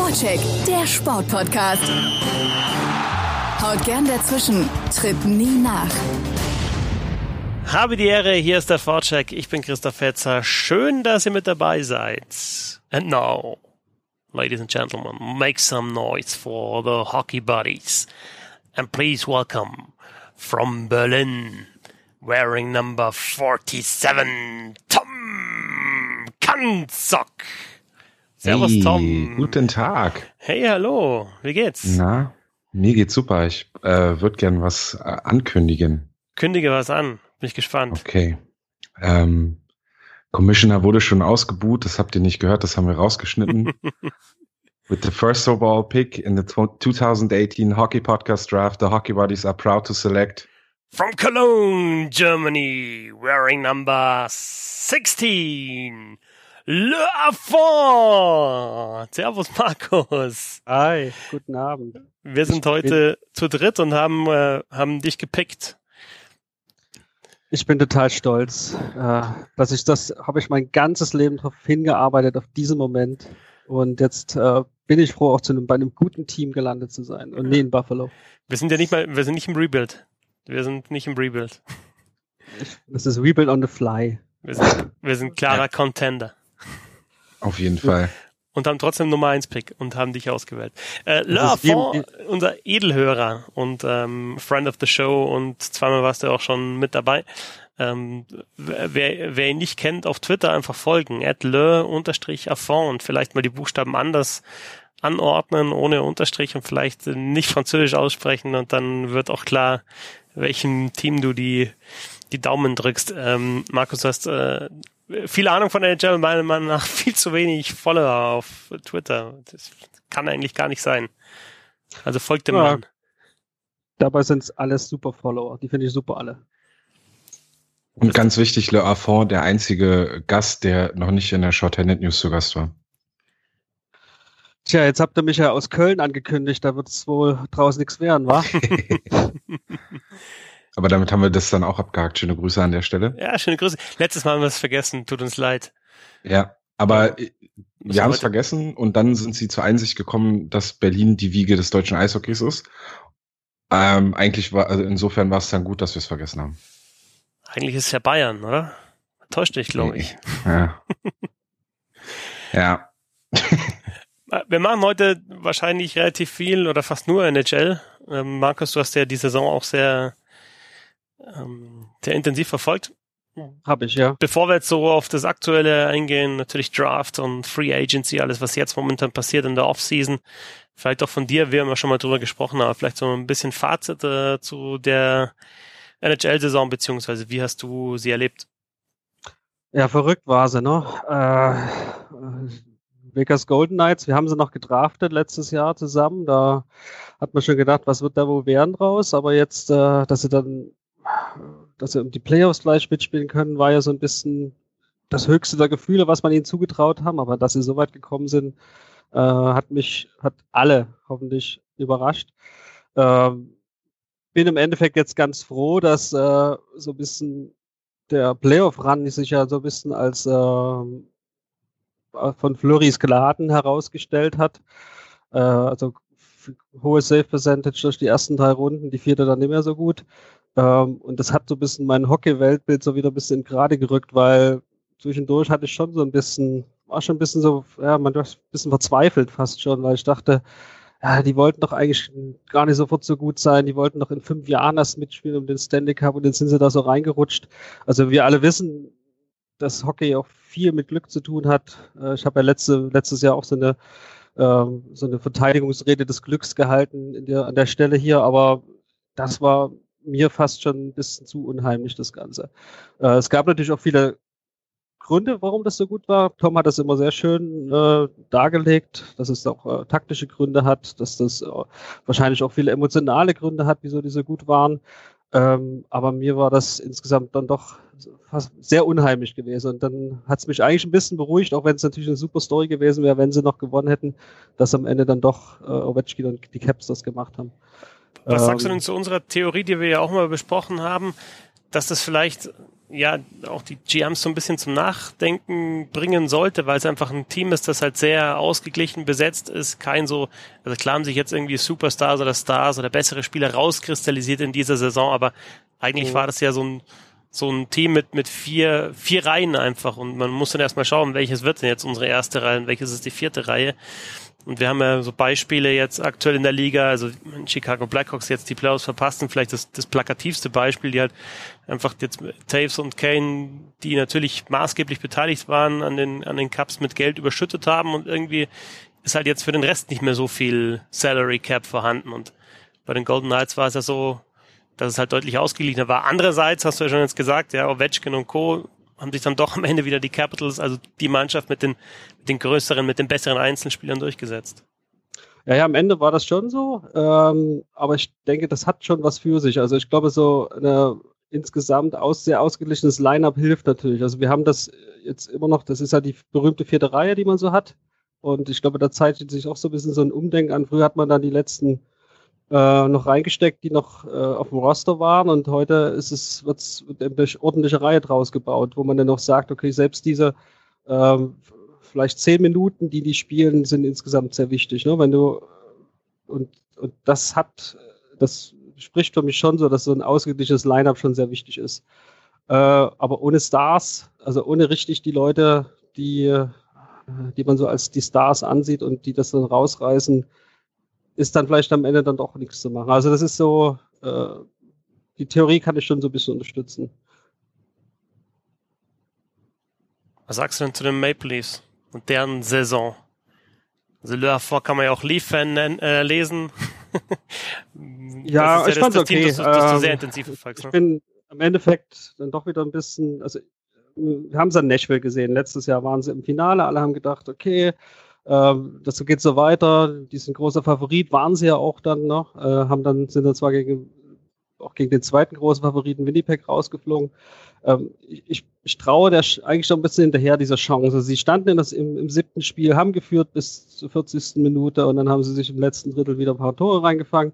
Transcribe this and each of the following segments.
Vorcheck, der Sportpodcast. Haut gern dazwischen, tritt nie nach. Habe die Ehre, hier ist der Vorcheck. Ich bin Christoph Fetzer. Schön, dass ihr mit dabei seid. And now, ladies and gentlemen, make some noise for the hockey buddies. And please welcome from Berlin, wearing number 47, Tom Kanzok. Servus, hey, Tom. Guten Tag. Hey, hallo. Wie geht's? Na, mir geht's super. Ich würde gern was ankündigen. Kündige was an. Bin ich gespannt. Okay. Commissioner wurde schon ausgebuht. Das habt ihr nicht gehört. Das haben wir rausgeschnitten. With the first overall pick in the 2018 Hockey Podcast Draft, the Hockey Buddies are proud to select from Cologne, Germany, wearing number 16, Le Affront. Servus, Markus. Hi, guten Abend. Wir sind heute zu dritt und haben dich gepickt. Ich bin total stolz, habe ich mein ganzes Leben darauf hingearbeitet, auf diesen Moment. Und jetzt bin ich froh, auch bei einem guten Team gelandet zu sein und nie in Buffalo. Wir sind nicht im Rebuild. Das ist Rebuild on the fly. Wir sind klarer Contender. Auf jeden Fall. Und haben trotzdem Nummer 1 Pick und haben dich ausgewählt. Le Affront, unser Edelhörer und Friend of the Show, und zweimal warst du auch schon mit dabei. Wer ihn nicht kennt, auf Twitter einfach folgen. @le_affront und vielleicht mal die Buchstaben anders anordnen, ohne Unterstrich, und vielleicht nicht Französisch aussprechen, und dann wird auch klar, welchem Team du die Daumen drückst. Markus, du hast viel Ahnung von NHL, meiner Meinung nach viel zu wenig Follower auf Twitter. Das kann eigentlich gar nicht sein. Also folgt dem Mann. Dabei sind es alles super Follower. Die finde ich super alle. Und ganz wichtig, Le Affront, der einzige Gast, der noch nicht in der Shorthanded News zu Gast war. Tja, jetzt habt ihr mich ja aus Köln angekündigt. Da wird es wohl draußen nichts werden, wa? Aber damit haben wir das dann auch abgehakt. Schöne Grüße an der Stelle. Ja, schöne Grüße. Letztes Mal haben wir es vergessen. Tut uns leid. Ja, aber wir haben es vergessen, und dann sind sie zur Einsicht gekommen, dass Berlin die Wiege des deutschen Eishockeys ist. Insofern war es dann gut, dass wir es vergessen haben. Eigentlich ist es ja Bayern, oder? Täuscht dich, glaube ich. Ja. Ja. Wir machen heute wahrscheinlich relativ viel oder fast nur NHL. Markus, du hast ja die Saison auch sehr intensiv verfolgt. Habe ich, ja. Bevor wir jetzt so auf das Aktuelle eingehen, natürlich Draft und Free Agency, alles, was jetzt momentan passiert in der Offseason, vielleicht auch von dir, wir haben ja schon mal drüber gesprochen, aber vielleicht so ein bisschen Fazit zu der NHL-Saison, beziehungsweise wie hast du sie erlebt? Ja, verrückt war sie, ne? Vegas Golden Knights, wir haben sie noch gedraftet letztes Jahr zusammen, da hat man schon gedacht, was wird da wohl werden draus, aber jetzt, dass sie um die Playoffs gleich mitspielen können, war ja so ein bisschen das höchste der Gefühle, was man ihnen zugetraut haben, aber dass sie so weit gekommen sind, hat alle hoffentlich überrascht. Bin im Endeffekt jetzt ganz froh, dass so ein bisschen der Playoff-Run sich ja so ein bisschen als von Fleury's Geladen herausgestellt hat. Also hohe Save-Percentage durch die ersten 3 Runden, die 4. dann nicht mehr so gut. Und das hat so ein bisschen mein Hockey-Weltbild so wieder ein bisschen gerade gerückt, weil zwischendurch hatte ich schon so ein bisschen, man war ein bisschen verzweifelt fast schon, weil ich dachte, ja, die wollten doch eigentlich gar nicht sofort so gut sein, die wollten doch in 5 Jahren erst mitspielen um den Stanley Cup, und jetzt sind sie da so reingerutscht. Also wir alle wissen, dass Hockey auch viel mit Glück zu tun hat. Ich habe ja letztes Jahr auch so eine Verteidigungsrede des Glücks gehalten an der Stelle hier, aber das war mir fast schon ein bisschen zu unheimlich, das Ganze. Es gab natürlich auch viele Gründe, warum das so gut war. Tom hat das immer sehr schön dargelegt, dass es auch taktische Gründe hat, dass das wahrscheinlich auch viele emotionale Gründe hat, wieso die so gut waren. Aber mir war das insgesamt dann doch fast sehr unheimlich gewesen. Und dann hat es mich eigentlich ein bisschen beruhigt, auch wenn es natürlich eine super Story gewesen wäre, wenn sie noch gewonnen hätten, dass am Ende dann doch Ovechkin und die Caps das gemacht haben. Was sagst du denn zu unserer Theorie, die wir ja auch mal besprochen haben, dass das vielleicht ja auch die GMs so ein bisschen zum Nachdenken bringen sollte, weil es einfach ein Team ist, das halt sehr ausgeglichen besetzt ist. Also klar haben sich jetzt irgendwie Superstars oder Stars oder bessere Spieler rauskristallisiert in dieser Saison, aber eigentlich war das ja so ein Team mit vier Reihen einfach, und man muss dann erstmal schauen, welches wird denn jetzt unsere erste Reihe und welches ist die vierte Reihe. Und wir haben ja so Beispiele jetzt aktuell in der Liga, also in Chicago Blackhawks jetzt die Playoffs verpassten, vielleicht das plakativste Beispiel, die halt einfach jetzt Taves und Kane, die natürlich maßgeblich beteiligt waren an den Cups, mit Geld überschüttet haben, und irgendwie ist halt jetzt für den Rest nicht mehr so viel Salary Cap vorhanden, und bei den Golden Knights war es ja so, dass es halt deutlich ausgeglichener war. Andererseits hast du ja schon jetzt gesagt, ja, Ovechkin und Co. haben sich dann doch am Ende wieder die Capitals, also die Mannschaft mit den größeren, mit den besseren Einzelspielern durchgesetzt. Ja, am Ende war das schon so, aber ich denke, das hat schon was für sich. Also ich glaube, so eine insgesamt sehr ausgeglichenes Line-Up hilft natürlich. Also wir haben das jetzt immer noch, das ist ja die berühmte vierte Reihe, die man so hat, und ich glaube, da zeichnet sich auch so ein bisschen so ein Umdenken an. Früher hat man dann die letzten noch reingesteckt, die noch auf dem Roster waren, und heute wird eine ordentliche Reihe draus gebaut, wo man dann noch sagt, okay, selbst diese vielleicht 10 Minuten, die spielen, sind insgesamt sehr wichtig, ne? Wenn du und das spricht für mich schon so, dass so ein ausgeglichenes Line-Up schon sehr wichtig ist. Aber ohne Stars, also ohne richtig die Leute, die man so als die Stars ansieht und die das dann rausreißen, ist dann vielleicht am Ende dann doch nichts zu machen. Also das ist so, die Theorie kann ich schon so ein bisschen unterstützen. Was sagst du denn zu den Maple Leafs und deren Saison? Also Le Havre kann man ja auch Leaf-Fan lesen. Ja, ich fand's okay. Team, das du sehr intensiv verfolgst. Ich bin am Endeffekt dann doch wieder ein bisschen, also wir haben es an Nashville gesehen. Letztes Jahr waren sie im Finale, alle haben gedacht, okay, das geht so weiter, die sind großer Favorit, waren sie ja auch dann noch, sind dann zwar gegen den zweiten großen Favoriten Winnipeg rausgeflogen. Ich traue eigentlich schon ein bisschen hinterher dieser Chance. Also sie standen im 7. Spiel, haben geführt bis zur 40. Minute, und dann haben sie sich im letzten Drittel wieder ein paar Tore reingefangen.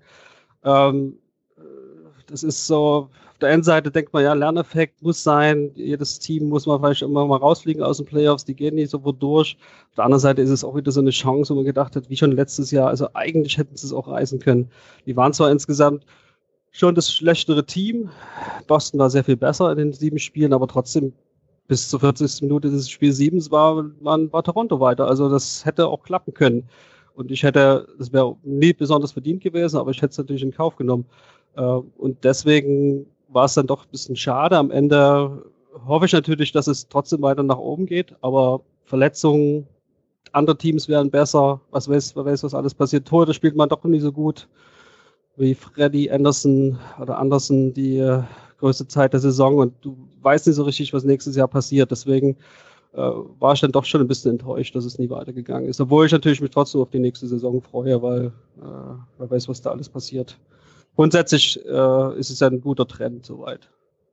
Das ist so, auf der einen Seite denkt man, ja, Lerneffekt muss sein, jedes Team muss man vielleicht immer mal rausfliegen aus den Playoffs, die gehen nicht sofort durch. Auf der anderen Seite ist es auch wieder so eine Chance, wo man gedacht hat, wie schon letztes Jahr, also eigentlich hätten sie es auch reißen können. Die waren zwar insgesamt schon das schlechtere Team, Boston war sehr viel besser in den 7 Spielen, aber trotzdem bis zur 40. Minute des Spiel 7 war Toronto weiter, also das hätte auch klappen können. Und das wäre nie besonders verdient gewesen, aber ich hätte es natürlich in Kauf genommen. Und deswegen war es dann doch ein bisschen schade. Am Ende hoffe ich natürlich, dass es trotzdem weiter nach oben geht, aber Verletzungen, andere Teams wären besser, wer weiß, was alles passiert. Torhüter spielt man doch nicht so gut wie Freddie Anderson die größte Zeit der Saison, und du weißt nicht so richtig, was nächstes Jahr passiert. Deswegen war ich dann doch schon ein bisschen enttäuscht, dass es nie weitergegangen ist. Obwohl ich natürlich mich trotzdem auf die nächste Saison freue, weil wer weiß, was da alles passiert. Grundsätzlich ist es ja ein guter Trend soweit.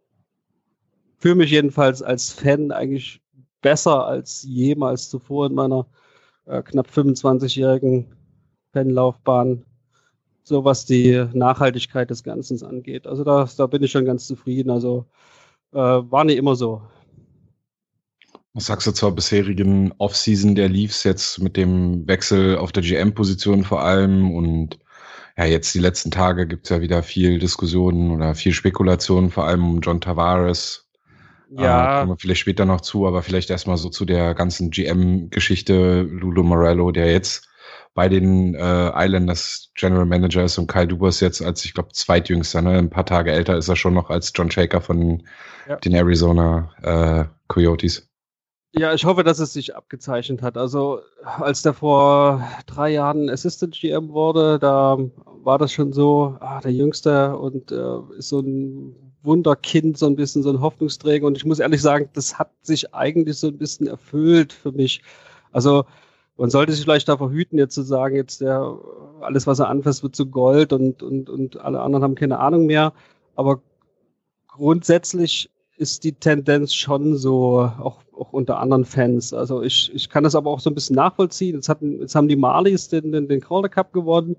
Fühle mich jedenfalls als Fan eigentlich besser als jemals zuvor in meiner knapp 25-jährigen Fanlaufbahn, so was die Nachhaltigkeit des Ganzen angeht. Also da bin ich schon ganz zufrieden. Also war nicht immer so. Was sagst du zur bisherigen Offseason der Leafs jetzt mit dem Wechsel auf der GM-Position vor allem? Und ja, jetzt die letzten Tage gibt es ja wieder viel Diskussionen oder viel Spekulationen, vor allem um John Tavares. Ja. Kommen wir vielleicht später noch zu, aber vielleicht erstmal so zu der ganzen GM-Geschichte. Lou Morello, der jetzt bei den Islanders General Manager ist, und Kyle Dubas jetzt als, ich glaube, zweitjüngster, ne? Ein paar Tage älter ist er schon noch als John Shaker von den Arizona Coyotes. Ja, ich hoffe, dass es sich abgezeichnet hat. Also als der vor 3 Jahren Assistant GM wurde, da war das schon so, der Jüngste, und ist so ein Wunderkind, so ein bisschen so ein Hoffnungsträger. Und ich muss ehrlich sagen, das hat sich eigentlich so ein bisschen erfüllt für mich. Also man sollte sich vielleicht davor hüten, jetzt zu sagen, jetzt alles, was er anfasst, wird zu Gold, und alle anderen haben keine Ahnung mehr. Aber grundsätzlich ist die Tendenz schon so, auch unter anderen Fans. Also ich kann das aber auch so ein bisschen nachvollziehen. Jetzt haben die Marlies den Calder Cup gewonnen.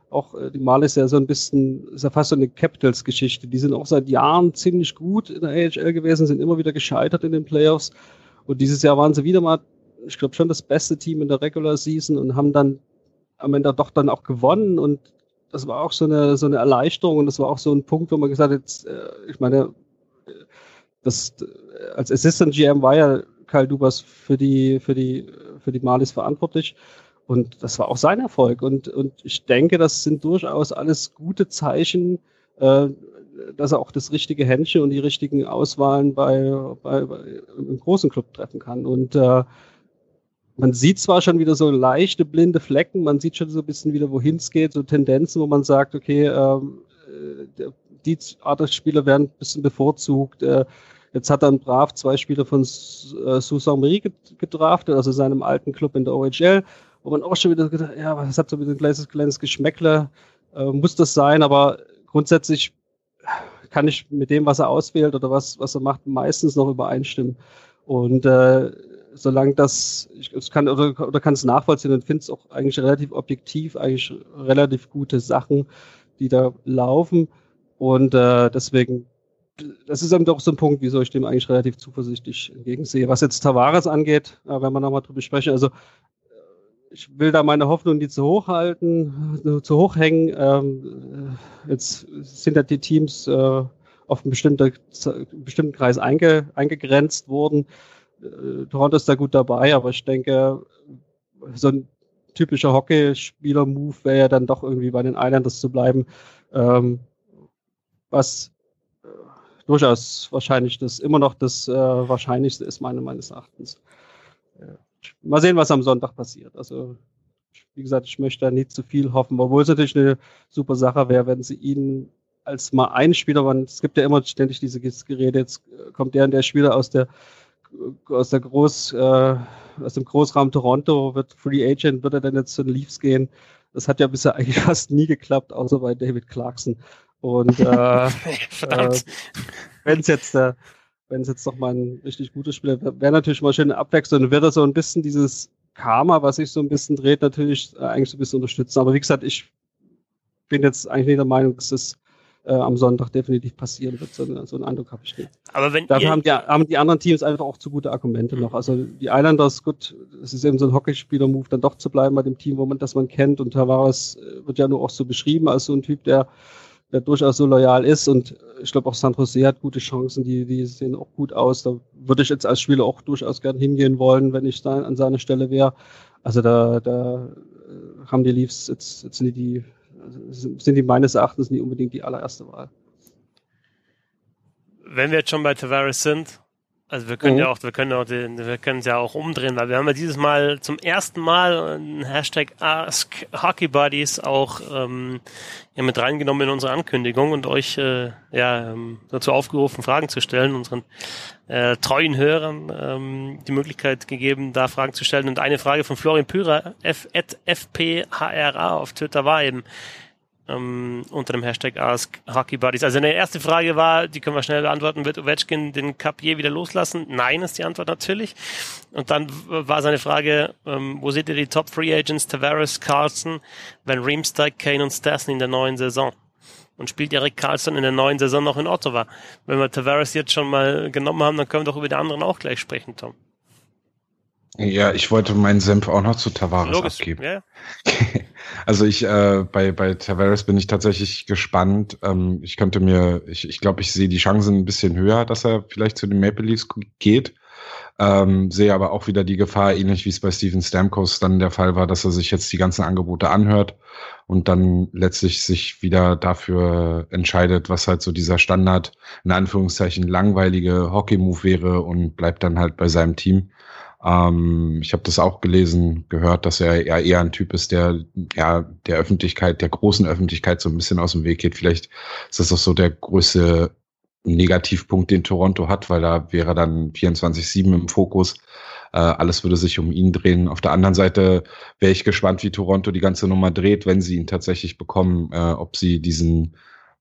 auch die Marlies ja so ein bisschen, ist ja fast so eine Capitals-Geschichte. Die sind auch seit Jahren ziemlich gut in der AHL gewesen, sind immer wieder gescheitert in den Playoffs. Und dieses Jahr waren sie wieder mal, ich glaube, schon das beste Team in der Regular Season und haben dann am Ende doch dann auch gewonnen. Und das war auch so eine Erleichterung. Und das war auch so ein Punkt, wo man gesagt hat, jetzt, ich meine, das, als Assistant GM war ja Kyle Dubas für die Marlies verantwortlich. Und das war auch sein Erfolg. Und ich denke, das sind durchaus alles gute Zeichen, dass er auch das richtige Händchen und die richtigen Auswahlen im großen Club treffen kann. Und man sieht zwar schon wieder so leichte blinde Flecken, man sieht schon so ein bisschen wieder, wohin es geht, so Tendenzen, wo man sagt, okay, die Art der Spieler werden ein bisschen bevorzugt. Jetzt hat er brav 2 Spieler von Sault Ste. Marie gedraftet, also seinem alten Club in der OHL, wo man auch schon wieder gedacht, ja, das hat so wieder ein kleines Geschmäckle, muss das sein, aber grundsätzlich kann ich mit dem, was er auswählt oder was er macht, meistens noch übereinstimmen. Und solange ich kann es nachvollziehen und finde es auch eigentlich relativ objektiv, eigentlich relativ gute Sachen, die da laufen. Und deswegen, das ist eben doch so ein Punkt, wieso ich dem eigentlich relativ zuversichtlich entgegensehe. Was jetzt Tavares angeht, wenn wir nochmal drüber sprechen, also ich will da meine Hoffnung nicht zu hoch hängen. Jetzt sind ja die Teams auf einen bestimmten Kreis eingegrenzt worden. Toronto ist da gut dabei, aber ich denke, so ein typischer Hockeyspieler-Move wäre ja dann doch irgendwie bei den Islanders zu bleiben, was durchaus wahrscheinlich immer noch das Wahrscheinlichste ist, meines Erachtens. Mal sehen, was am Sonntag passiert. Also, wie gesagt, ich möchte da nicht zu viel hoffen, obwohl es natürlich eine super Sache wäre, wenn sie ihn als mal einen Spieler, es gibt ja immer ständig diese Gerede, jetzt kommt der Spieler aus dem Großraum Toronto, wird Free Agent, wird er dann jetzt zu den Leafs gehen? Das hat ja bisher eigentlich fast nie geklappt, außer bei David Clarkson. Und Verdammt. Wenn es jetzt noch mal ein richtig gutes Spiel wäre natürlich mal schön eine Abwechslung. Dann wird er so ein bisschen dieses Karma, was sich so ein bisschen dreht, natürlich eigentlich so ein bisschen unterstützen. Aber wie gesagt, ich bin jetzt eigentlich nicht der Meinung, dass es am Sonntag definitiv passieren wird. So einen Eindruck habe ich nicht. Aber dafür haben die anderen Teams einfach auch zu gute Argumente noch. Also die Islanders, gut, es ist eben so ein Hockeyspieler-Move, dann doch zu bleiben bei dem Team, das man kennt. Und Tavares wird ja nur auch so beschrieben als so ein Typ, der durchaus so loyal ist, und ich glaube auch San Jose hat gute Chancen, die sehen auch gut aus. Da würde ich jetzt als Spieler auch durchaus gern hingehen wollen, wenn ich da an seiner Stelle wäre. Also da haben die Leafs jetzt sind die meines Erachtens nie unbedingt die allererste Wahl. Wenn wir jetzt schon bei Tavares sind, also wir können es ja auch umdrehen, weil wir haben ja dieses Mal zum ersten Mal einen Hashtag AskHockeyBuddies auch mit reingenommen in unsere Ankündigung und euch dazu aufgerufen, Fragen zu stellen, unseren treuen Hörern die Möglichkeit gegeben, da Fragen zu stellen. Und eine Frage von Florian Pürer, @FPHRA auf Twitter war eben unter dem Hashtag AskHockeyBuddies. Also eine erste Frage war, die können wir schnell beantworten, wird Ovechkin den Cup je wieder loslassen? Nein, ist die Antwort natürlich. Und dann war seine Frage, wo seht ihr die Top Free Agents, Tavares, Carlson, Van Riemsdyk, Kane und Stastny in der neuen Saison? Und spielt Erik Karlsson in der neuen Saison noch in Ottawa? Wenn wir Tavares jetzt schon mal genommen haben, dann können wir doch über die anderen auch gleich sprechen, Tom. Ja, ich wollte meinen Senf auch noch zu Tavares abgeben. Ja. Also bei Tavares bin ich tatsächlich gespannt. Ich glaube, ich sehe die Chancen ein bisschen höher, dass er vielleicht zu den Maple Leafs geht. Sehe aber auch wieder die Gefahr, ähnlich wie es bei Steven Stamkos dann der Fall war, dass er sich jetzt die ganzen Angebote anhört und dann letztlich sich wieder dafür entscheidet, was halt so dieser Standard, in Anführungszeichen, langweilige Hockey-Move wäre, und bleibt dann halt bei seinem Team. Ich habe das auch gehört, dass er eher ein Typ ist, der Öffentlichkeit, der großen Öffentlichkeit so ein bisschen aus dem Weg geht. Vielleicht ist das auch so der größte Negativpunkt, den Toronto hat, weil da wäre dann 24/7 im Fokus. Alles würde sich um ihn drehen. Auf der anderen Seite wäre ich gespannt, wie Toronto die ganze Nummer dreht, wenn sie ihn tatsächlich bekommen, ob sie diesen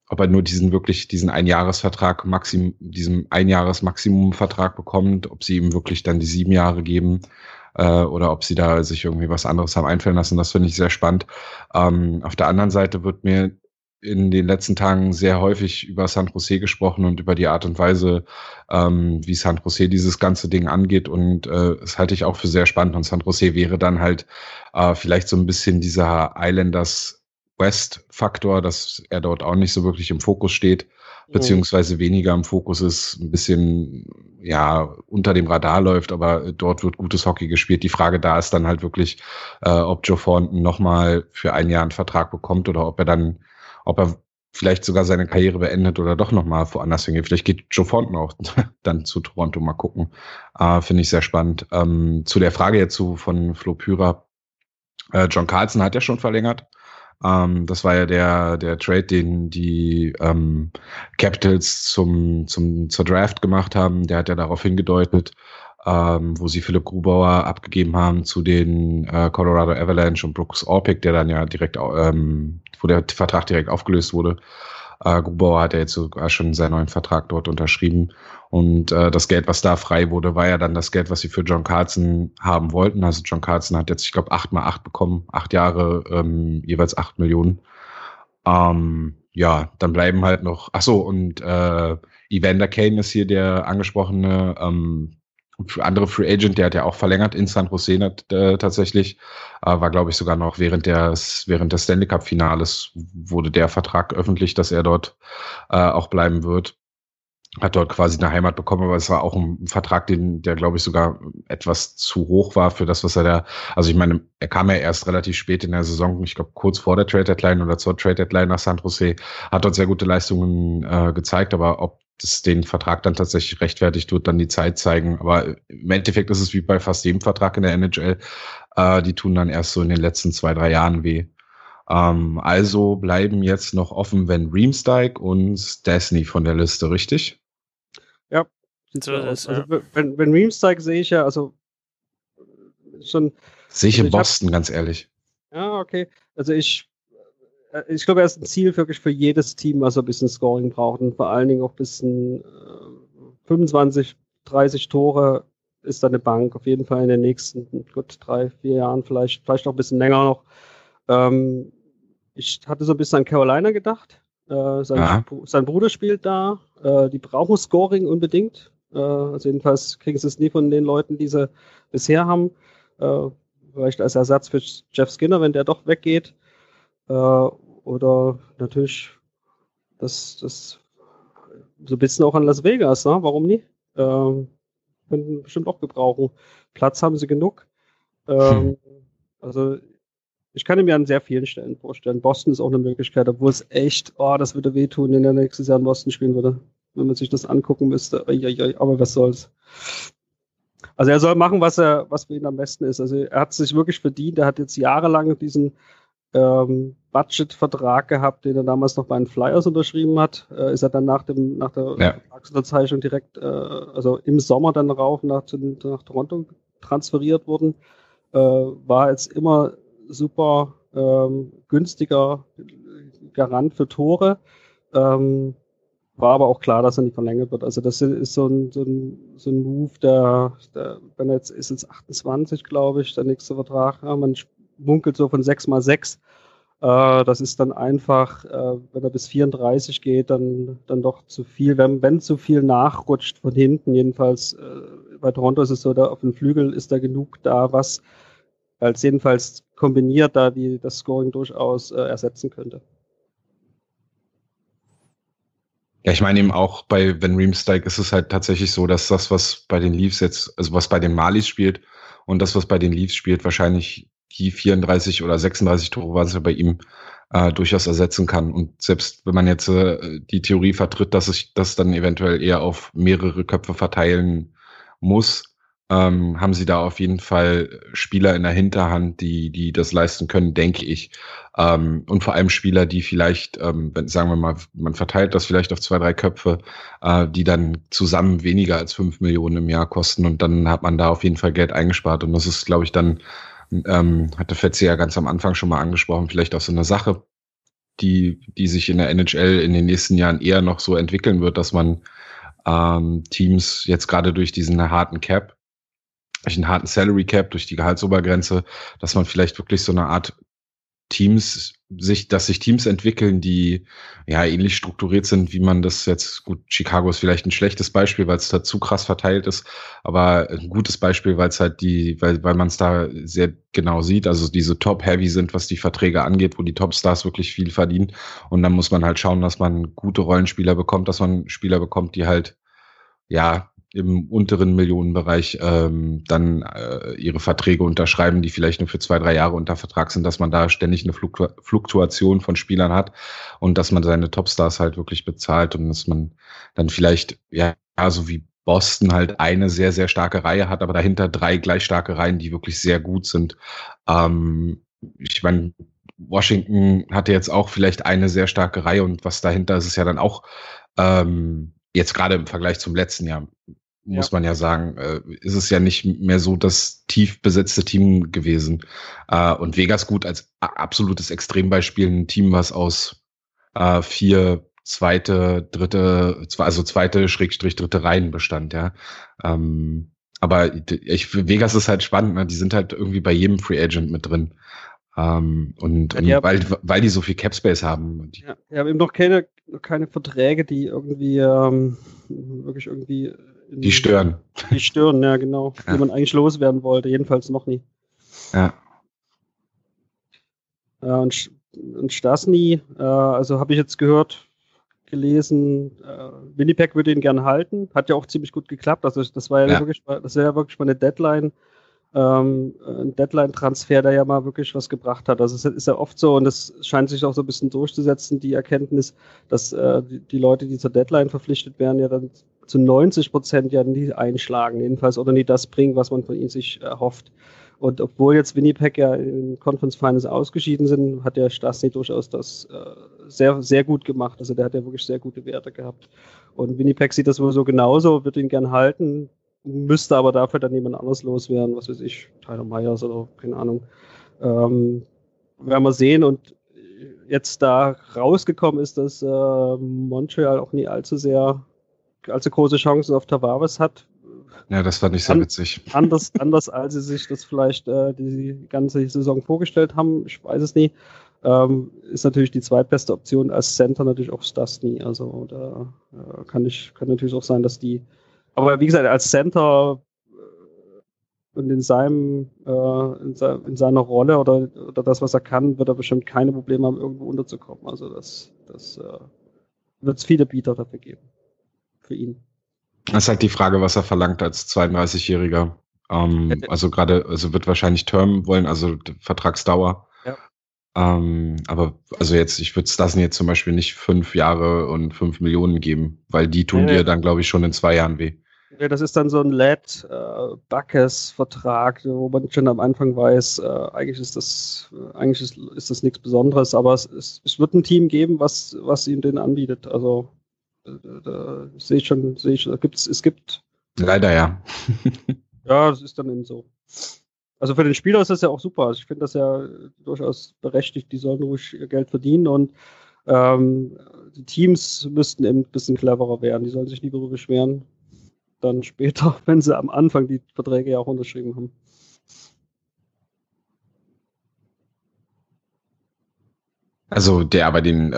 ob er nur diesen Einjahresvertrag, diesen Einjahres-Maximum-Vertrag bekommt, ob sie ihm wirklich dann die 7 Jahre geben, oder ob sie da sich irgendwie was anderes haben einfallen lassen. Das finde ich sehr spannend. Auf der anderen Seite wird mir in den letzten Tagen sehr häufig über San Jose gesprochen und über die Art und Weise, wie San Jose dieses ganze Ding angeht, und das halte ich auch für sehr spannend. Und San Jose wäre dann halt vielleicht so ein bisschen dieser Islanders West-Faktor, dass er dort auch nicht so wirklich im Fokus steht, beziehungsweise weniger im Fokus ist, ein bisschen unter dem Radar läuft, aber dort wird gutes Hockey gespielt. Die Frage da ist dann halt wirklich, ob Joe Thornton nochmal für 1 Jahr einen Vertrag bekommt oder ob er vielleicht sogar seine Karriere beendet oder doch nochmal woanders hingeht. Vielleicht geht Joe Thornton auch dann zu Toronto, mal gucken. Finde ich sehr spannend. Zu der Frage jetzt von Flo Pyra. John Carlson hat ja schon verlängert. Das war ja der Trade, den die Capitals zur Draft gemacht haben. Der hat ja darauf hingedeutet, wo sie Philipp Grubauer abgegeben haben zu den Colorado Avalanche und Brooks Orpik, der dann ja direkt, wo der Vertrag direkt aufgelöst wurde. Grubauer hat ja jetzt sogar schon seinen neuen Vertrag dort unterschrieben. Und das Geld, was da frei wurde, war ja dann das Geld, was sie für John Carlson haben wollten. Also John Carlson hat jetzt, ich glaube, 8x8 bekommen, 8 Jahre, jeweils 8 Millionen. Dann bleiben halt noch, und Evander Kane ist hier der angesprochene andere Free Agent, der hat ja auch verlängert in San Jose tatsächlich. War, glaube ich, sogar noch während des Stanley Cup Finales wurde der Vertrag öffentlich, dass er dort auch bleiben wird. Hat dort quasi eine Heimat bekommen, aber es war auch ein Vertrag, der, glaube ich, sogar etwas zu hoch war für das, was er da, also ich meine, er kam ja erst relativ spät in der Saison, ich glaube kurz vor der Trade Deadline oder zur Trade Deadline nach San Jose, hat dort sehr gute Leistungen gezeigt, aber ob das den Vertrag dann tatsächlich rechtfertigt, wird dann die Zeit zeigen. Aber im Endeffekt ist es wie bei fast jedem Vertrag in der NHL, die tun dann erst so in den letzten 2-3 Jahren weh. Also bleiben jetzt noch offen Van Riemsdyk und Stastny von der Liste, richtig? Ja, so aus. Also, wenn Riemsdyk sehe ich ja, also schon. Sehe ich in Boston, ganz ehrlich. Ja, okay. Also ich glaube, er ist ein Ziel wirklich für jedes Team, was so ein bisschen Scoring braucht, und vor allen Dingen auch ein bisschen 25, 30 Tore ist da eine Bank, auf jeden Fall in den nächsten 3-4 Jahren, vielleicht noch ein bisschen länger noch. Ich hatte so ein bisschen an Carolina gedacht. Sein Bruder spielt da. Die brauchen Scoring unbedingt. Also jedenfalls kriegen sie es nie von den Leuten, die sie bisher haben. Vielleicht als Ersatz für Jeff Skinner, wenn der doch weggeht. Oder natürlich das so ein bisschen auch an Las Vegas, ne? Warum nicht? Könnten bestimmt auch gebrauchen. Platz haben sie genug. Also ich kann mir an sehr vielen Stellen vorstellen. Boston ist auch eine Möglichkeit, obwohl es echt, das würde wehtun, wenn er nächstes Jahr in Boston spielen würde. Wenn man sich das angucken müsste. Aber was soll's. Also er soll machen, was für ihn am besten ist. Also er hat sich wirklich verdient. Er hat jetzt jahrelang diesen Budget-Vertrag gehabt, den er damals noch bei den Flyers unterschrieben hat. Ist er dann nach der Vertragsunterzeichnung direkt, also im Sommer dann rauf nach Toronto transferiert worden. War jetzt immer super günstiger Garant für Tore. War aber auch klar, dass er nicht verlängert wird. Also das ist so ein Move, wenn er jetzt ist jetzt 28, glaube ich, der nächste Vertrag. Ja, man munkelt so von 6x6. Das ist dann einfach, wenn er bis 34 geht, dann doch zu viel. Wenn zu viel nachrutscht von hinten, jedenfalls bei Toronto ist es so, da auf dem Flügel ist da genug da, was als jedenfalls kombiniert da das Scoring durchaus ersetzen könnte. Ja, ich meine eben auch bei Van Riemsdyk ist es halt tatsächlich so, dass das, was bei den Leafs jetzt, also was bei den Marlies spielt und das, was bei den Leafs spielt, wahrscheinlich die 34 oder 36 Tore, was er bei ihm durchaus ersetzen kann. Und selbst wenn man jetzt die Theorie vertritt, dass sich das dann eventuell eher auf mehrere Köpfe verteilen muss, haben sie da auf jeden Fall Spieler in der Hinterhand, die das leisten können, denke ich. Und vor allem Spieler, die vielleicht, sagen wir mal, man verteilt das vielleicht auf 2-3 Köpfe, die dann zusammen weniger als 5 Millionen im Jahr kosten, und dann hat man da auf jeden Fall Geld eingespart. Und das ist, glaube ich, dann hatte Fetzi ja ganz am Anfang schon mal angesprochen, vielleicht auch so eine Sache, die sich in der NHL in den nächsten Jahren eher noch so entwickeln wird, dass man Teams jetzt gerade durch diesen harten Cap, durch einen harten Salary Cap, durch die Gehaltsobergrenze, dass man vielleicht wirklich so eine Art dass sich Teams entwickeln, die ja ähnlich strukturiert sind, wie man das jetzt, gut, Chicago ist vielleicht ein schlechtes Beispiel, weil es da zu krass verteilt ist, aber ein gutes Beispiel, weil es halt weil man es da sehr genau sieht, also diese Top-Heavy sind, was die Verträge angeht, wo die Topstars wirklich viel verdienen, und dann muss man halt schauen, dass man gute Rollenspieler bekommt, dass man Spieler bekommt, die halt, ja, im unteren Millionenbereich dann ihre Verträge unterschreiben, die vielleicht nur für 2-3 Jahre unter Vertrag sind, dass man da ständig eine Fluktuation von Spielern hat und dass man seine Topstars halt wirklich bezahlt und dass man dann vielleicht, ja, so wie Boston halt eine sehr, sehr starke Reihe hat, aber dahinter 3 gleich starke Reihen, die wirklich sehr gut sind. Ich meine, Washington hatte jetzt auch vielleicht eine sehr starke Reihe und was dahinter ist, ist ja dann auch jetzt gerade im Vergleich zum letzten Jahr, muss man ja sagen, ist es ja nicht mehr so das tief besetzte Team gewesen. Und Vegas gut als absolutes Extrembeispiel, ein Team, was aus 4 zweite, dritte Reihen bestand, ja. Aber Vegas ist halt spannend, ne? Die sind halt irgendwie bei jedem Free Agent mit drin. Weil die so viel Cap Space haben. Wir haben eben noch keine Verträge, die irgendwie wirklich irgendwie die stören. Die stören, ja, genau. Ja. Die man eigentlich loswerden wollte, jedenfalls noch nie. Ja. Und Stastny, also habe ich jetzt gelesen, Winnipeg würde ihn gern halten. Hat ja auch ziemlich gut geklappt. Also das war ja wirklich mal eine Deadline. Ein Deadline-Transfer, der ja mal wirklich was gebracht hat. Also es ist ja oft so, und das scheint sich auch so ein bisschen durchzusetzen, die Erkenntnis, dass die Leute, die zur Deadline verpflichtet werden, ja dann zu 90% ja nie einschlagen, jedenfalls, oder nie das bringen, was man von ihnen sich erhofft. Und obwohl jetzt Winnipeg ja in Conference Finals ausgeschieden sind, hat der Stastny durchaus das sehr, sehr gut gemacht. Also der hat ja wirklich sehr gute Werte gehabt. Und Winnipeg sieht das wohl so genauso, wird ihn gern halten, müsste aber dafür dann jemand anders loswerden, was weiß ich, Tyler Myers oder keine Ahnung. Werden wir sehen. Und jetzt da rausgekommen ist, dass Montreal auch nie allzu große Chancen auf Tavares hat. Ja, das fand ich sehr witzig. Anders als sie sich das vielleicht die ganze Saison vorgestellt haben, ich weiß es nie. Ist natürlich die zweitbeste Option als Center natürlich auch Stastny. Also da kann natürlich auch sein, dass die. Aber wie gesagt, als Center und in seiner Rolle oder das, was er kann, wird er bestimmt keine Probleme haben, irgendwo unterzukommen. Also das wird es viele Bieter dafür geben. Für ihn. Das ist halt die Frage, was er verlangt als 32-Jähriger. Also wird wahrscheinlich Term wollen, also Vertragsdauer. Ja. Aber also ich würde Stastny jetzt zum Beispiel nicht 5 Jahre und 5 Millionen geben, weil die tun dir dann, glaube ich, schon in 2 Jahren weh. Ja, das ist dann so ein Backes-Vertrag, wo man schon am Anfang weiß, eigentlich ist das nichts Besonderes, aber es wird ein Team geben, was ihm den anbietet. Also da sehe ich schon, es gibt. Leider ja. Ja, das ist dann eben so. Also für den Spieler ist das ja auch super. Also ich finde das ja durchaus berechtigt, die sollen ruhig ihr Geld verdienen und die Teams müssten eben ein bisschen cleverer werden. Die sollen sich nie darüber beschweren. Dann später, wenn sie am Anfang die Verträge ja auch unterschrieben haben. Also der bei den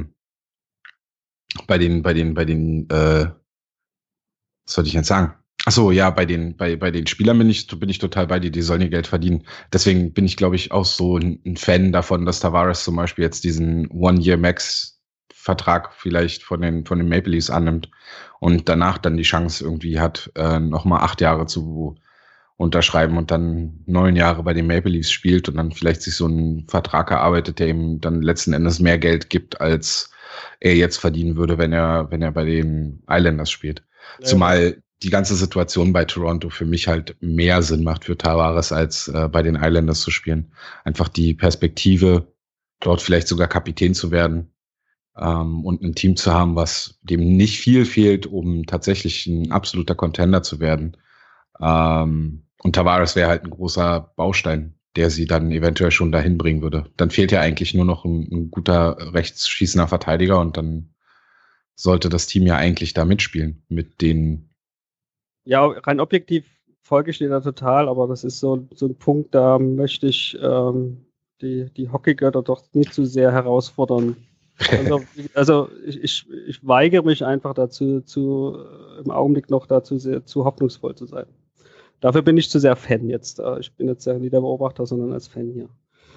was sollte ich jetzt sagen? Achso, ja, bei den Spielern bin ich total bei dir, die sollen ihr Geld verdienen. Deswegen bin ich, glaube ich, auch so ein Fan davon, dass Tavares zum Beispiel jetzt diesen One-Year-Max-Vertrag vielleicht von den Maple Leafs annimmt und danach dann die Chance irgendwie hat, nochmal 8 Jahre zu unterschreiben und dann 9 Jahre bei den Maple Leafs spielt und dann vielleicht sich so einen Vertrag erarbeitet, der ihm dann letzten Endes mehr Geld gibt, als er jetzt verdienen würde, wenn er bei den Islanders spielt. Ja. Zumal die ganze Situation bei Toronto für mich halt mehr Sinn macht für Tavares, als bei den Islanders zu spielen. Einfach die Perspektive, dort vielleicht sogar Kapitän zu werden und ein Team zu haben, was dem nicht viel fehlt, um tatsächlich ein absoluter Contender zu werden. Und Tavares wäre halt ein großer Baustein der sie dann eventuell schon dahin bringen würde. Dann fehlt ja eigentlich nur noch ein guter rechtsschießender Verteidiger und dann sollte das Team ja eigentlich da mitspielen mit den. Ja, rein objektiv folge ich dir da total, aber das ist so ein Punkt, da möchte ich die Hockeygötter doch nicht zu sehr herausfordern. Also ich weigere mich einfach dazu, im Augenblick noch dazu sehr zu hoffnungsvoll zu sein. Dafür bin ich zu sehr Fan jetzt. Ich bin jetzt ja nicht der Beobachter, sondern als Fan hier.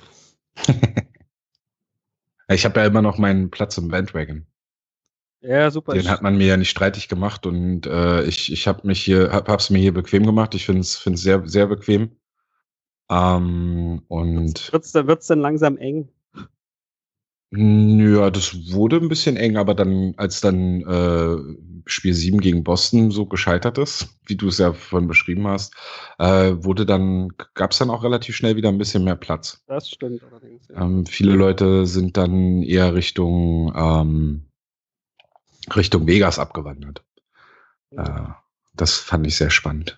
Ich habe ja immer noch meinen Platz im Bandwagon. Ja, super. Den hat man mir ja nicht streitig gemacht und ich habe hab's mir hier bequem gemacht. Ich finde es sehr, sehr bequem. Und wird's dann langsam eng? Ja, das wurde ein bisschen eng, aber dann, als Spiel 7 gegen Boston so gescheitert ist, wie du es ja vorhin beschrieben hast, gab's dann auch relativ schnell wieder ein bisschen mehr Platz. Das stimmt allerdings. Ja. Viele Leute sind dann eher Richtung Vegas abgewandert. Das fand ich sehr spannend.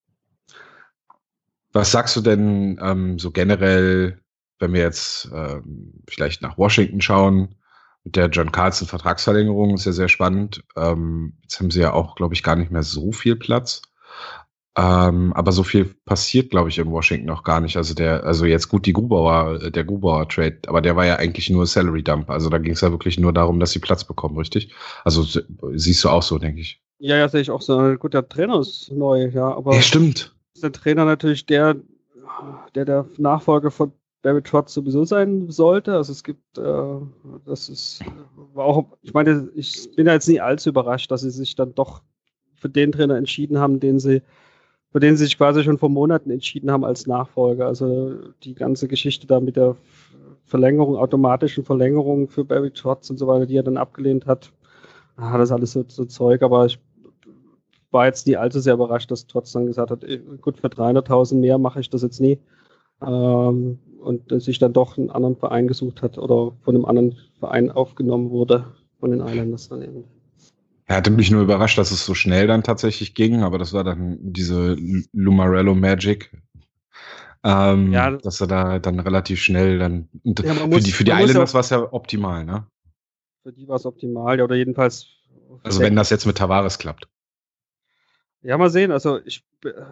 Was sagst du denn so generell, wenn wir jetzt vielleicht nach Washington schauen, mit der John Carlson Vertragsverlängerung ist ja sehr spannend. Jetzt haben sie ja auch, glaube ich, gar nicht mehr so viel Platz. Aber so viel passiert, glaube ich, in Washington noch gar nicht. Also jetzt gut der Grubauer Trade, aber der war ja eigentlich nur Salary Dump. Also da ging es ja wirklich nur darum, dass sie Platz bekommen, richtig? Also siehst du auch so, denke ich. Ja, sehe ich auch so. Gut, der Trainer ist neu, ja, aber ja, stimmt. Ist der Trainer natürlich der Nachfolger von Barry Trotz sowieso sein sollte. Also es gibt, war auch, ich meine, ich bin ja jetzt nicht allzu überrascht, dass sie sich dann doch für den Trainer entschieden haben, für den sie sich quasi schon vor Monaten entschieden haben als Nachfolger. Also die ganze Geschichte da mit der automatischen Verlängerung für Barry Trotz und so weiter, die er dann abgelehnt hat, das ist alles so Zeug, aber ich war jetzt nie allzu sehr überrascht, dass Trotz dann gesagt hat, gut, für 300.000 mehr mache ich das jetzt nie. Und sich dann doch einen anderen Verein gesucht hat oder von einem anderen Verein aufgenommen wurde, von den Islanders dann eben. Er hatte mich nur überrascht, dass es so schnell dann tatsächlich ging, aber das war dann diese Lumarello Magic, dass er da dann relativ schnell dann für die Islanders war es ja optimal, ne? Für die war es optimal, ja, oder jedenfalls. Also wenn das jetzt mit Tavares klappt. Ja, mal sehen. Also jetzt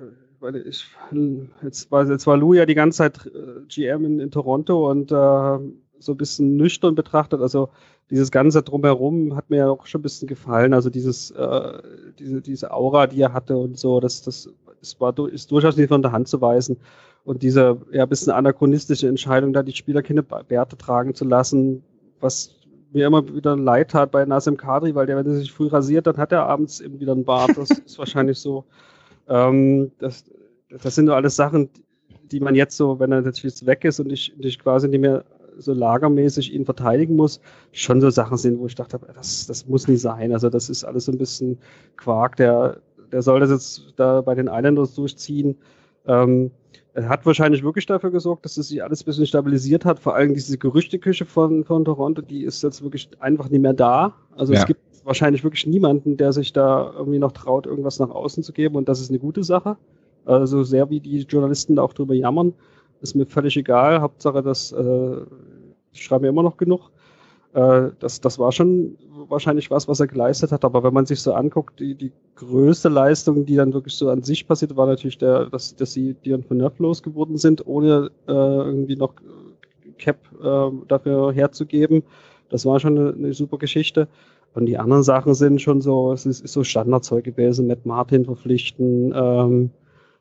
war Lou ja die ganze Zeit GM in Toronto und so ein bisschen nüchtern betrachtet. Also dieses Ganze drumherum hat mir ja auch schon ein bisschen gefallen. Also diese Aura, die er hatte und so, ist durchaus nicht von der Hand zu weisen. Und diese ja ein bisschen anachronistische Entscheidung, da die Spieler keine Bärte tragen zu lassen, was mir immer wieder leid tat bei Nazem Kadri, weil wenn er sich früh rasiert, dann hat er abends eben wieder einen Bart. Das ist wahrscheinlich so. Das sind nur alles Sachen, die man jetzt so, wenn er natürlich weg ist und ich quasi nicht mehr so lagermäßig ihn verteidigen muss, schon so Sachen sind, wo ich dachte, das muss nicht sein. Also das ist alles so ein bisschen Quark. Der soll das jetzt da bei den Islanders durchziehen. Er hat wahrscheinlich wirklich dafür gesorgt, dass es sich alles ein bisschen stabilisiert hat. Vor allem diese Gerüchteküche von Toronto, die ist jetzt wirklich einfach nicht mehr da. Also Es gibt wahrscheinlich wirklich niemanden, der sich da irgendwie noch traut, irgendwas nach außen zu geben. Und das ist eine gute Sache. Also sehr wie die Journalisten da auch drüber jammern, ist mir völlig egal. Hauptsache, ich schreibe mir immer noch genug. Das war schon wahrscheinlich was er geleistet hat. Aber wenn man sich so anguckt, die größte Leistung, die dann wirklich so an sich passiert, war natürlich dass sie Dion Phaneuf losgeworden sind, ohne irgendwie noch Cap dafür herzugeben. Das war schon eine super Geschichte. Und die anderen Sachen sind schon so, es ist so Standardzeug gewesen, Matt Martin verpflichten.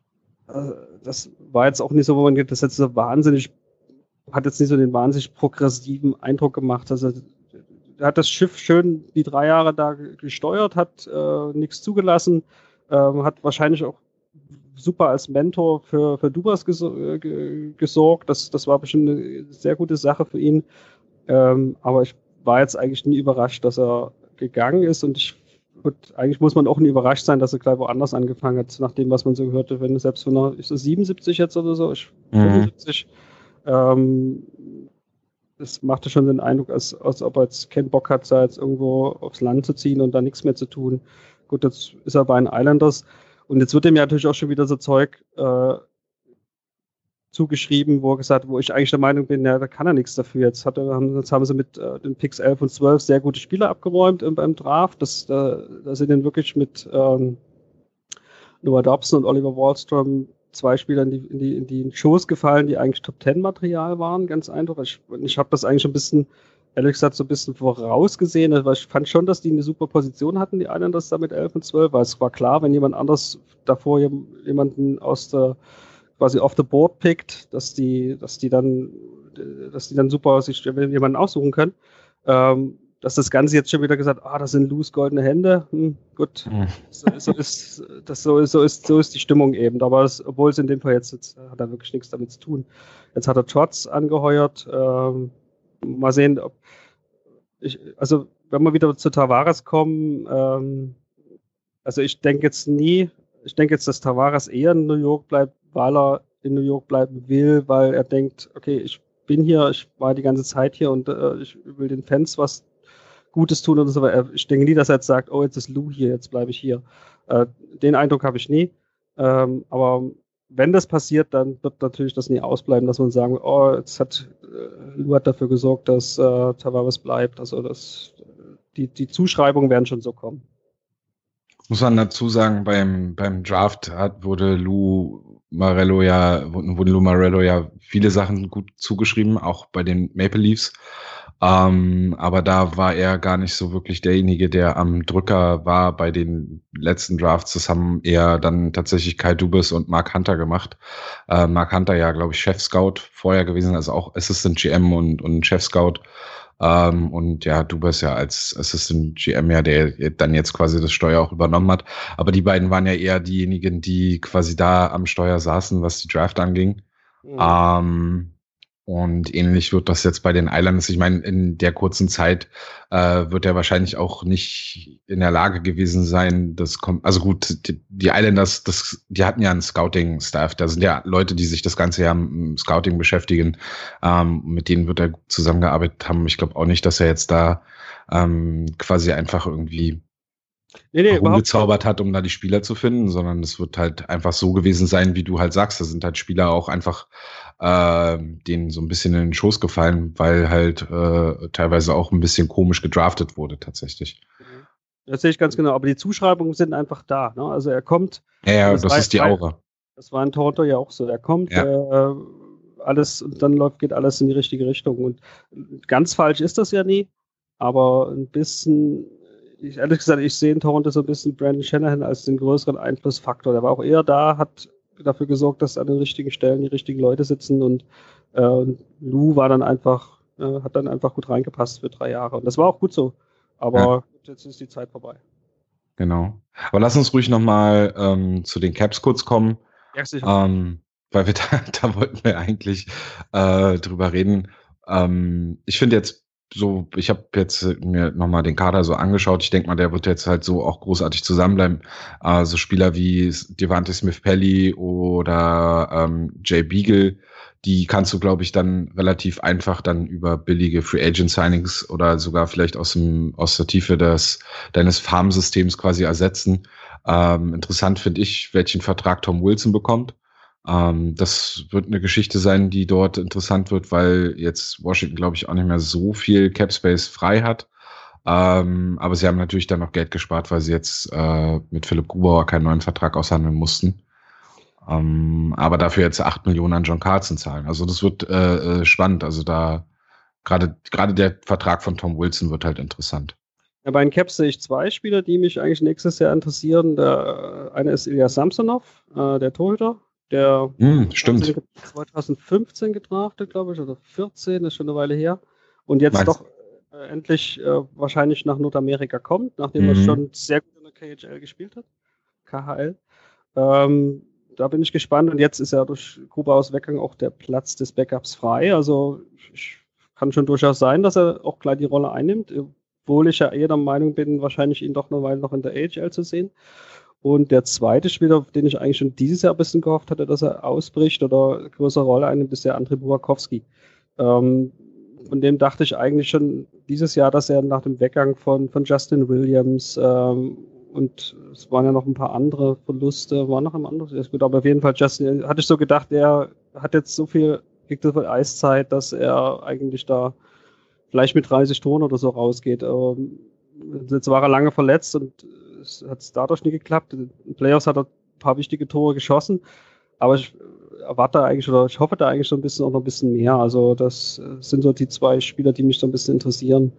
Das war jetzt auch nicht so, wo man das jetzt so hat jetzt nicht so den wahnsinnig progressiven Eindruck gemacht. Also er hat das Schiff schön die 3 Jahre da gesteuert, hat nichts zugelassen, hat wahrscheinlich auch super als Mentor für Dubas gesorgt. Das war bestimmt eine sehr gute Sache für ihn. Aber ich war jetzt eigentlich nie überrascht, dass er gegangen ist und eigentlich muss man auch nie überrascht sein, dass er gleich woanders angefangen hat, nach dem, was man so hörte, selbst wenn er, ist er 77 jetzt oder so, 75, das machte schon den Eindruck, als ob er jetzt keinen Bock hat, da jetzt irgendwo aufs Land zu ziehen und da nichts mehr zu tun. Gut, jetzt ist er bei den Islanders und jetzt wird ihm ja natürlich auch schon wieder so Zeug zugeschrieben, wo ich eigentlich der Meinung bin, ja, da kann er nichts dafür. Jetzt haben sie mit den Picks 11 und 12 sehr gute Spieler abgeräumt beim Draft. Da sind dann wirklich mit Noah Dobson und Oliver Wahlstrom 2 Spieler in die Schoß gefallen, die eigentlich Top-10-Material waren, ganz einfach. Ich habe das eigentlich schon ein bisschen, ehrlich gesagt, so ein bisschen vorausgesehen, weil ich fand schon, dass die eine super Position hatten, die Islanders da mit 11 und 12, weil es war klar, wenn jemand anders davor jemanden quasi off the board pickt, dass die dann super sich jemanden aussuchen können. Dass das Ganze jetzt schon wieder gesagt, das sind Lous goldene Hände. Gut, so ist die Stimmung eben. Aber obwohl es in dem Fall jetzt hat er wirklich nichts damit zu tun. Jetzt hat er Trotz angeheuert. Mal sehen, wenn wir wieder zu Tavares kommen, ich denke jetzt, dass Tavares eher in New York bleibt, weil er in New York bleiben will, weil er denkt, okay, ich bin hier, ich war die ganze Zeit hier und ich will den Fans was Gutes tun und so weiter. Ich denke nie, dass er jetzt sagt, jetzt ist Lou hier, jetzt bleibe ich hier. Den Eindruck habe ich nie. Aber wenn das passiert, dann wird natürlich das nie ausbleiben, dass man sagen, jetzt hat Lou hat dafür gesorgt, dass Tavares bleibt. Also die Zuschreibungen werden schon so kommen. Muss man dazu sagen, beim Draft wurde Lou Marello ja viele Sachen gut zugeschrieben, auch bei den Maple Leafs. Aber da war er gar nicht so wirklich derjenige, der am Drücker war bei den letzten Drafts. Das haben eher dann tatsächlich Kyle Dubas und Mark Hunter gemacht. Mark Hunter ja, glaube ich, Chef-Scout vorher gewesen, also auch Assistant GM und Chef-Scout. Und ja, Dubas ja als Assistant GM ja, der dann jetzt quasi das Steuer auch übernommen hat. Aber die beiden waren ja eher diejenigen, die quasi da am Steuer saßen, was die Draft anging. Mhm. Und ähnlich wird das jetzt bei den Islanders. Ich meine, in der kurzen Zeit wird er wahrscheinlich auch nicht in der Lage gewesen sein, also gut, die Islanders, die hatten ja einen Scouting-Staff. Da sind ja Leute, die sich das ganze Jahr mit Scouting beschäftigen. Mit denen wird er gut zusammengearbeitet haben. Ich glaube auch nicht, dass er jetzt da quasi einfach irgendwie rumgezaubert hat, um da die Spieler zu finden, sondern es wird halt einfach so gewesen sein, wie du halt sagst. Da sind halt Spieler auch einfach denen so ein bisschen in den Schoß gefallen, weil halt teilweise auch ein bisschen komisch gedraftet wurde tatsächlich. Das sehe ich ganz genau, aber die Zuschreibungen sind einfach da. Ne? Also er kommt. Ja, das ist die Aura. Das war in Toronto ja auch so. Er kommt, alles und dann geht alles in die richtige Richtung. Und ganz falsch ist das ja nie, aber ein bisschen. Ehrlich gesagt, ich sehe in Toronto so ein bisschen Brandon Shanahan als den größeren Einflussfaktor. Der war auch eher da, hat dafür gesorgt, dass an den richtigen Stellen die richtigen Leute sitzen und Lou war dann einfach, hat dann einfach gut reingepasst für 3 Jahre. Und das war auch gut so. Aber jetzt ist die Zeit vorbei. Genau. Aber lass uns ruhig nochmal zu den Caps kurz kommen. Ja, sicher. Weil wir da wollten wir eigentlich drüber reden. Ich finde jetzt ich habe jetzt mir nochmal den Kader so angeschaut. Ich denke mal, der wird jetzt halt so auch großartig zusammenbleiben. So Spieler wie Devante Smith-Pelly oder Jay Beagle, die kannst du, glaube ich, dann relativ einfach dann über billige Free Agent Signings oder sogar vielleicht aus der Tiefe deines Farmsystems quasi ersetzen. Interessant finde ich, welchen Vertrag Tom Wilson bekommt. Das wird eine Geschichte sein, die dort interessant wird, weil jetzt Washington, glaube ich, auch nicht mehr so viel Cap Space frei hat. Aber sie haben natürlich dann noch Geld gespart, weil sie jetzt mit Philipp Grubauer keinen neuen Vertrag aushandeln mussten. Aber dafür jetzt 8 Millionen an John Carlson zahlen. Also das wird spannend. Also da gerade der Vertrag von Tom Wilson wird halt interessant. Ja, bei den Caps sehe ich 2 Spieler, die mich eigentlich nächstes Jahr interessieren. Der eine ist Ilya Samsonov, der Torhüter. Der stimmt. 2015 gedraftet, glaube ich, oder 14, ist schon eine Weile her. Und jetzt doch endlich wahrscheinlich nach Nordamerika kommt, nachdem er schon sehr gut in der KHL gespielt hat. KHL. Da bin ich gespannt. Und jetzt ist ja durch Grubaus Weggang auch der Platz des Backups frei. Also kann schon durchaus sein, dass er auch gleich die Rolle einnimmt, obwohl ich ja eher der Meinung bin, wahrscheinlich ihn doch eine Weile noch in der AHL zu sehen. Und der zweite Spieler, auf den ich eigentlich schon dieses Jahr ein bisschen gehofft hatte, dass er ausbricht oder eine größere Rolle einnimmt, ist der Andrei Burakovsky. Von dem dachte ich eigentlich schon dieses Jahr, dass er nach dem Weggang von Justin Williams und es waren ja noch ein paar andere Verluste, war noch ein anderes, ist gut, aber auf jeden Fall Justin, hatte ich so gedacht, er hat jetzt kriegt so viel Eiszeit, dass er eigentlich da vielleicht mit 30 Toren oder so rausgeht. Jetzt war er lange verletzt und es hat dadurch nie geklappt. In den Playoffs hat er ein paar wichtige Tore geschossen, aber ich hoffe da eigentlich so noch ein bisschen mehr. Also das sind so die 2 Spieler, die mich so ein bisschen interessieren,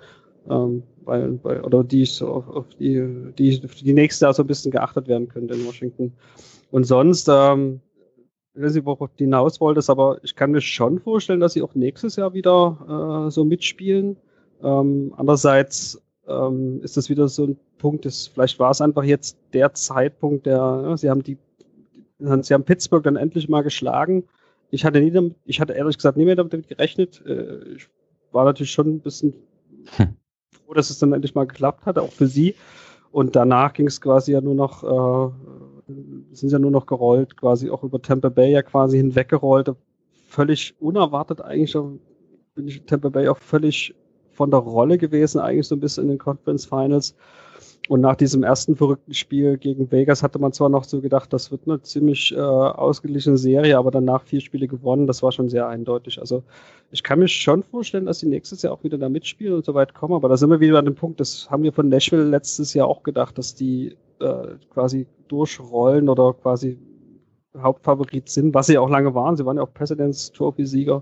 oder die ich so auf die nächste Jahr so ein bisschen geachtet werden könnte in Washington. Und sonst, ich weiß nicht, worauf du hinaus wolltest, aber ich kann mir schon vorstellen, dass sie auch nächstes Jahr wieder so mitspielen. Andererseits ist das wieder so ein Punkt, vielleicht war es einfach jetzt der Zeitpunkt, sie haben Pittsburgh dann endlich mal geschlagen. Ich hatte ehrlich gesagt nie mehr damit gerechnet. Ich war natürlich schon ein bisschen froh, dass es dann endlich mal geklappt hat, auch für sie. Und danach ging es quasi ja nur noch, sind ja nur noch gerollt, quasi auch über Tampa Bay ja quasi hinweggerollt. Völlig unerwartet eigentlich, bin ich Tampa Bay auch völlig von der Rolle gewesen, eigentlich so ein bisschen in den Conference Finals. Und nach diesem ersten verrückten Spiel gegen Vegas hatte man zwar noch so gedacht, das wird eine ziemlich ausgeglichene Serie, aber danach 4 Spiele gewonnen, das war schon sehr eindeutig. Also ich kann mir schon vorstellen, dass sie nächstes Jahr auch wieder da mitspielen und so weit kommen, aber da sind wir wieder an dem Punkt, das haben wir von Nashville letztes Jahr auch gedacht, dass die quasi durchrollen oder quasi Hauptfavorit sind, was sie auch lange waren. Sie waren ja auch President's Trophy-Sieger.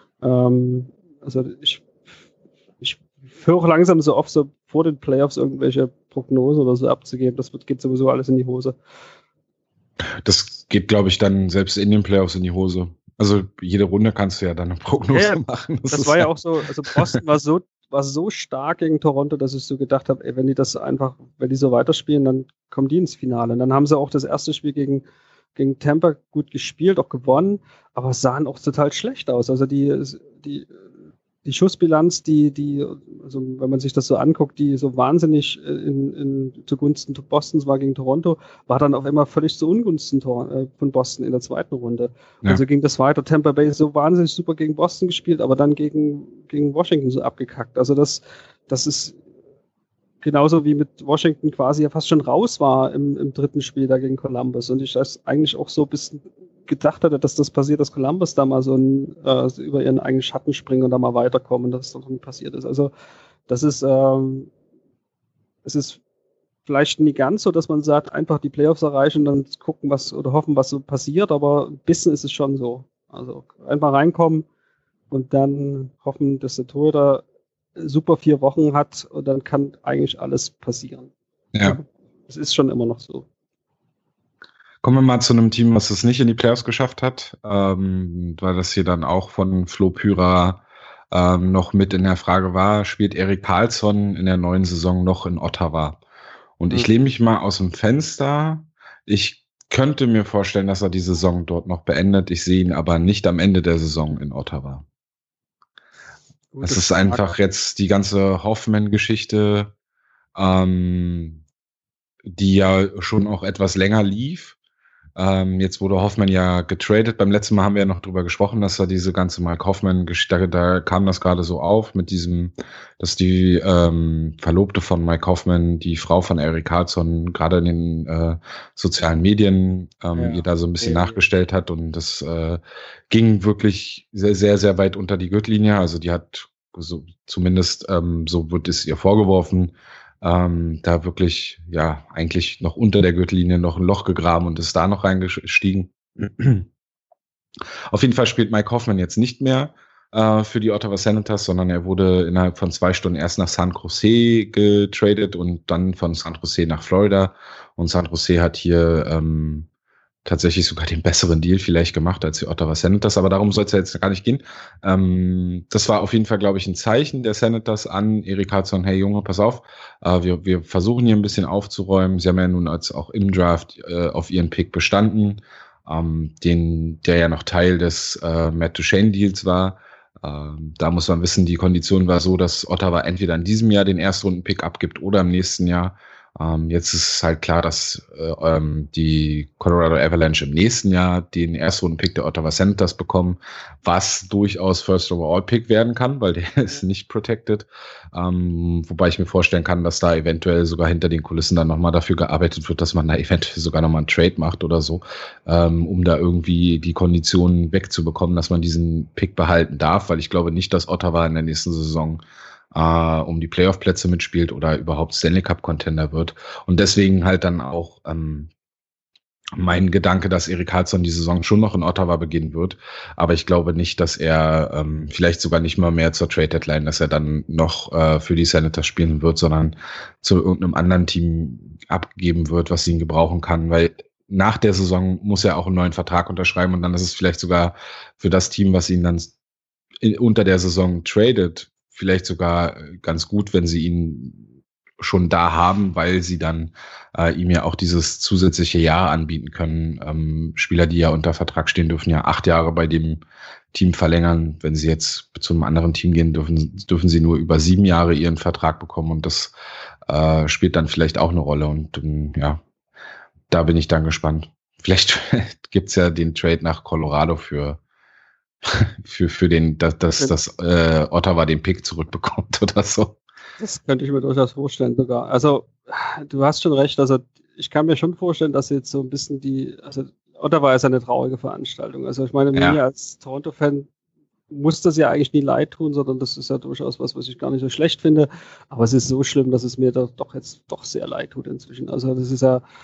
Also ich höre auch langsam so oft so vor den Playoffs irgendwelche Prognosen oder so abzugeben. Geht sowieso alles in die Hose. Das geht, glaube ich, dann selbst in den Playoffs in die Hose. Also jede Runde kannst du ja dann eine Prognose machen. Das war ja auch so, also Boston war so stark gegen Toronto, dass ich so gedacht habe, wenn die so weiterspielen, dann kommen die ins Finale. Und dann haben sie auch das erste Spiel gegen Tampa gut gespielt, auch gewonnen, aber sahen auch total schlecht aus. Also die Schussbilanz, also wenn man sich das so anguckt, die so wahnsinnig zugunsten Bostons war gegen Toronto, war dann auf einmal völlig zu Ungunsten von Boston in der zweiten Runde. Ja. Also ging das weiter. Tampa Bay so wahnsinnig super gegen Boston gespielt, aber dann gegen Washington so abgekackt. Also das ist genauso wie mit Washington quasi ja fast schon raus war im dritten Spiel da gegen Columbus. Und ich das eigentlich auch so ein bisschen gedacht hatte, dass das passiert, dass Columbus da mal so über ihren eigenen Schatten springen und da mal weiterkommen, dass das noch nie passiert ist. Also das ist, es ist vielleicht nie ganz so, dass man sagt, einfach die Playoffs erreichen, dann gucken oder hoffen, was so passiert, aber ein bisschen ist es schon so. Also einfach reinkommen und dann hoffen, dass der Torhüter super 4 Wochen hat und dann kann eigentlich alles passieren. Ja. Es ist schon immer noch so. Kommen wir mal zu einem Team, was es nicht in die Playoffs geschafft hat, weil das hier dann auch von Flo Pyra noch mit in der Frage war, spielt Erik Karlsson in der neuen Saison noch in Ottawa? Und ich lehne mich mal aus dem Fenster. Ich könnte mir vorstellen, dass er die Saison dort noch beendet. Ich sehe ihn aber nicht am Ende der Saison in Ottawa. Es ist einfach jetzt die ganze Hoffman-Geschichte, die ja schon auch etwas länger lief. Jetzt wurde Hoffman ja getradet. Beim letzten Mal haben wir ja noch drüber gesprochen, dass er diese ganze Mike Hoffman-Geschichte, da kam das gerade so auf mit diesem, dass die Verlobte von Mike Hoffman, die Frau von Erik Karlsson, gerade in den sozialen Medien ihr da so ein bisschen nachgestellt hat und das ging wirklich sehr, sehr, sehr weit unter die Gürtellinie. Also die hat so zumindest, so wird es ihr vorgeworfen, da wirklich, ja, eigentlich noch unter der Gürtellinie noch ein Loch gegraben und ist da noch reingestiegen. Auf jeden Fall spielt Mike Hoffman jetzt nicht mehr für die Ottawa Senators, sondern er wurde innerhalb von 2 Stunden erst nach San Jose getradet und dann von San Jose nach Florida. Und San Jose hat hier tatsächlich sogar den besseren Deal vielleicht gemacht als die Ottawa Senators, aber darum soll es ja jetzt gar nicht gehen. Das war auf jeden Fall, glaube ich, ein Zeichen der Senators an Erik Karlsson, hey Junge, pass auf, wir versuchen hier ein bisschen aufzuräumen. Sie haben ja nun als auch im Draft auf ihren Pick bestanden, der ja noch Teil des Matt Duchene-Deals war. Da muss man wissen, die Kondition war so, dass Ottawa entweder in diesem Jahr den Erstrunden-Pick abgibt oder im nächsten Jahr. Jetzt ist es halt klar, dass die Colorado Avalanche im nächsten Jahr den Erstrunden-Pick der Ottawa Senators bekommen, was durchaus First-Overall-Pick werden kann, weil der ist nicht protected. Wobei ich mir vorstellen kann, dass da eventuell sogar hinter den Kulissen dann nochmal dafür gearbeitet wird, dass man da eventuell sogar nochmal einen Trade macht oder so, um da irgendwie die Konditionen wegzubekommen, dass man diesen Pick behalten darf, weil ich glaube nicht, dass Ottawa in der nächsten Saison um die Playoff-Plätze mitspielt oder überhaupt Stanley Cup-Contender wird. Und deswegen halt dann auch mein Gedanke, dass Erik Karlsson die Saison schon noch in Ottawa beginnen wird. Aber ich glaube nicht, dass er vielleicht sogar nicht mal mehr zur Trade-Deadline, dass er dann noch für die Senators spielen wird, sondern zu irgendeinem anderen Team abgegeben wird, was ihn gebrauchen kann. Weil nach der Saison muss er auch einen neuen Vertrag unterschreiben und dann ist es vielleicht sogar für das Team, was ihn dann unter der Saison tradet, vielleicht sogar ganz gut, wenn sie ihn schon da haben, weil sie dann ihm ja auch dieses zusätzliche Jahr anbieten können. Spieler, die ja unter Vertrag stehen, dürfen ja 8 Jahre bei dem Team verlängern. Wenn sie jetzt zu einem anderen Team gehen, dürfen sie nur über 7 Jahre ihren Vertrag bekommen und das spielt dann vielleicht auch eine Rolle. Und ja, da bin ich dann gespannt. Vielleicht gibt's ja den Trade nach Colorado für den, dass Ottawa den Pick zurückbekommt oder so. Das könnte ich mir durchaus vorstellen sogar. Also, du hast schon recht, also ich kann mir schon vorstellen, dass jetzt so ein bisschen also Ottawa ist eine traurige Veranstaltung. Also ich meine, mir als Toronto-Fan muss das ja eigentlich nie leid tun, sondern das ist ja durchaus was ich gar nicht so schlecht finde. Aber es ist so schlimm, dass es mir doch jetzt sehr leid tut inzwischen. Also das ist ja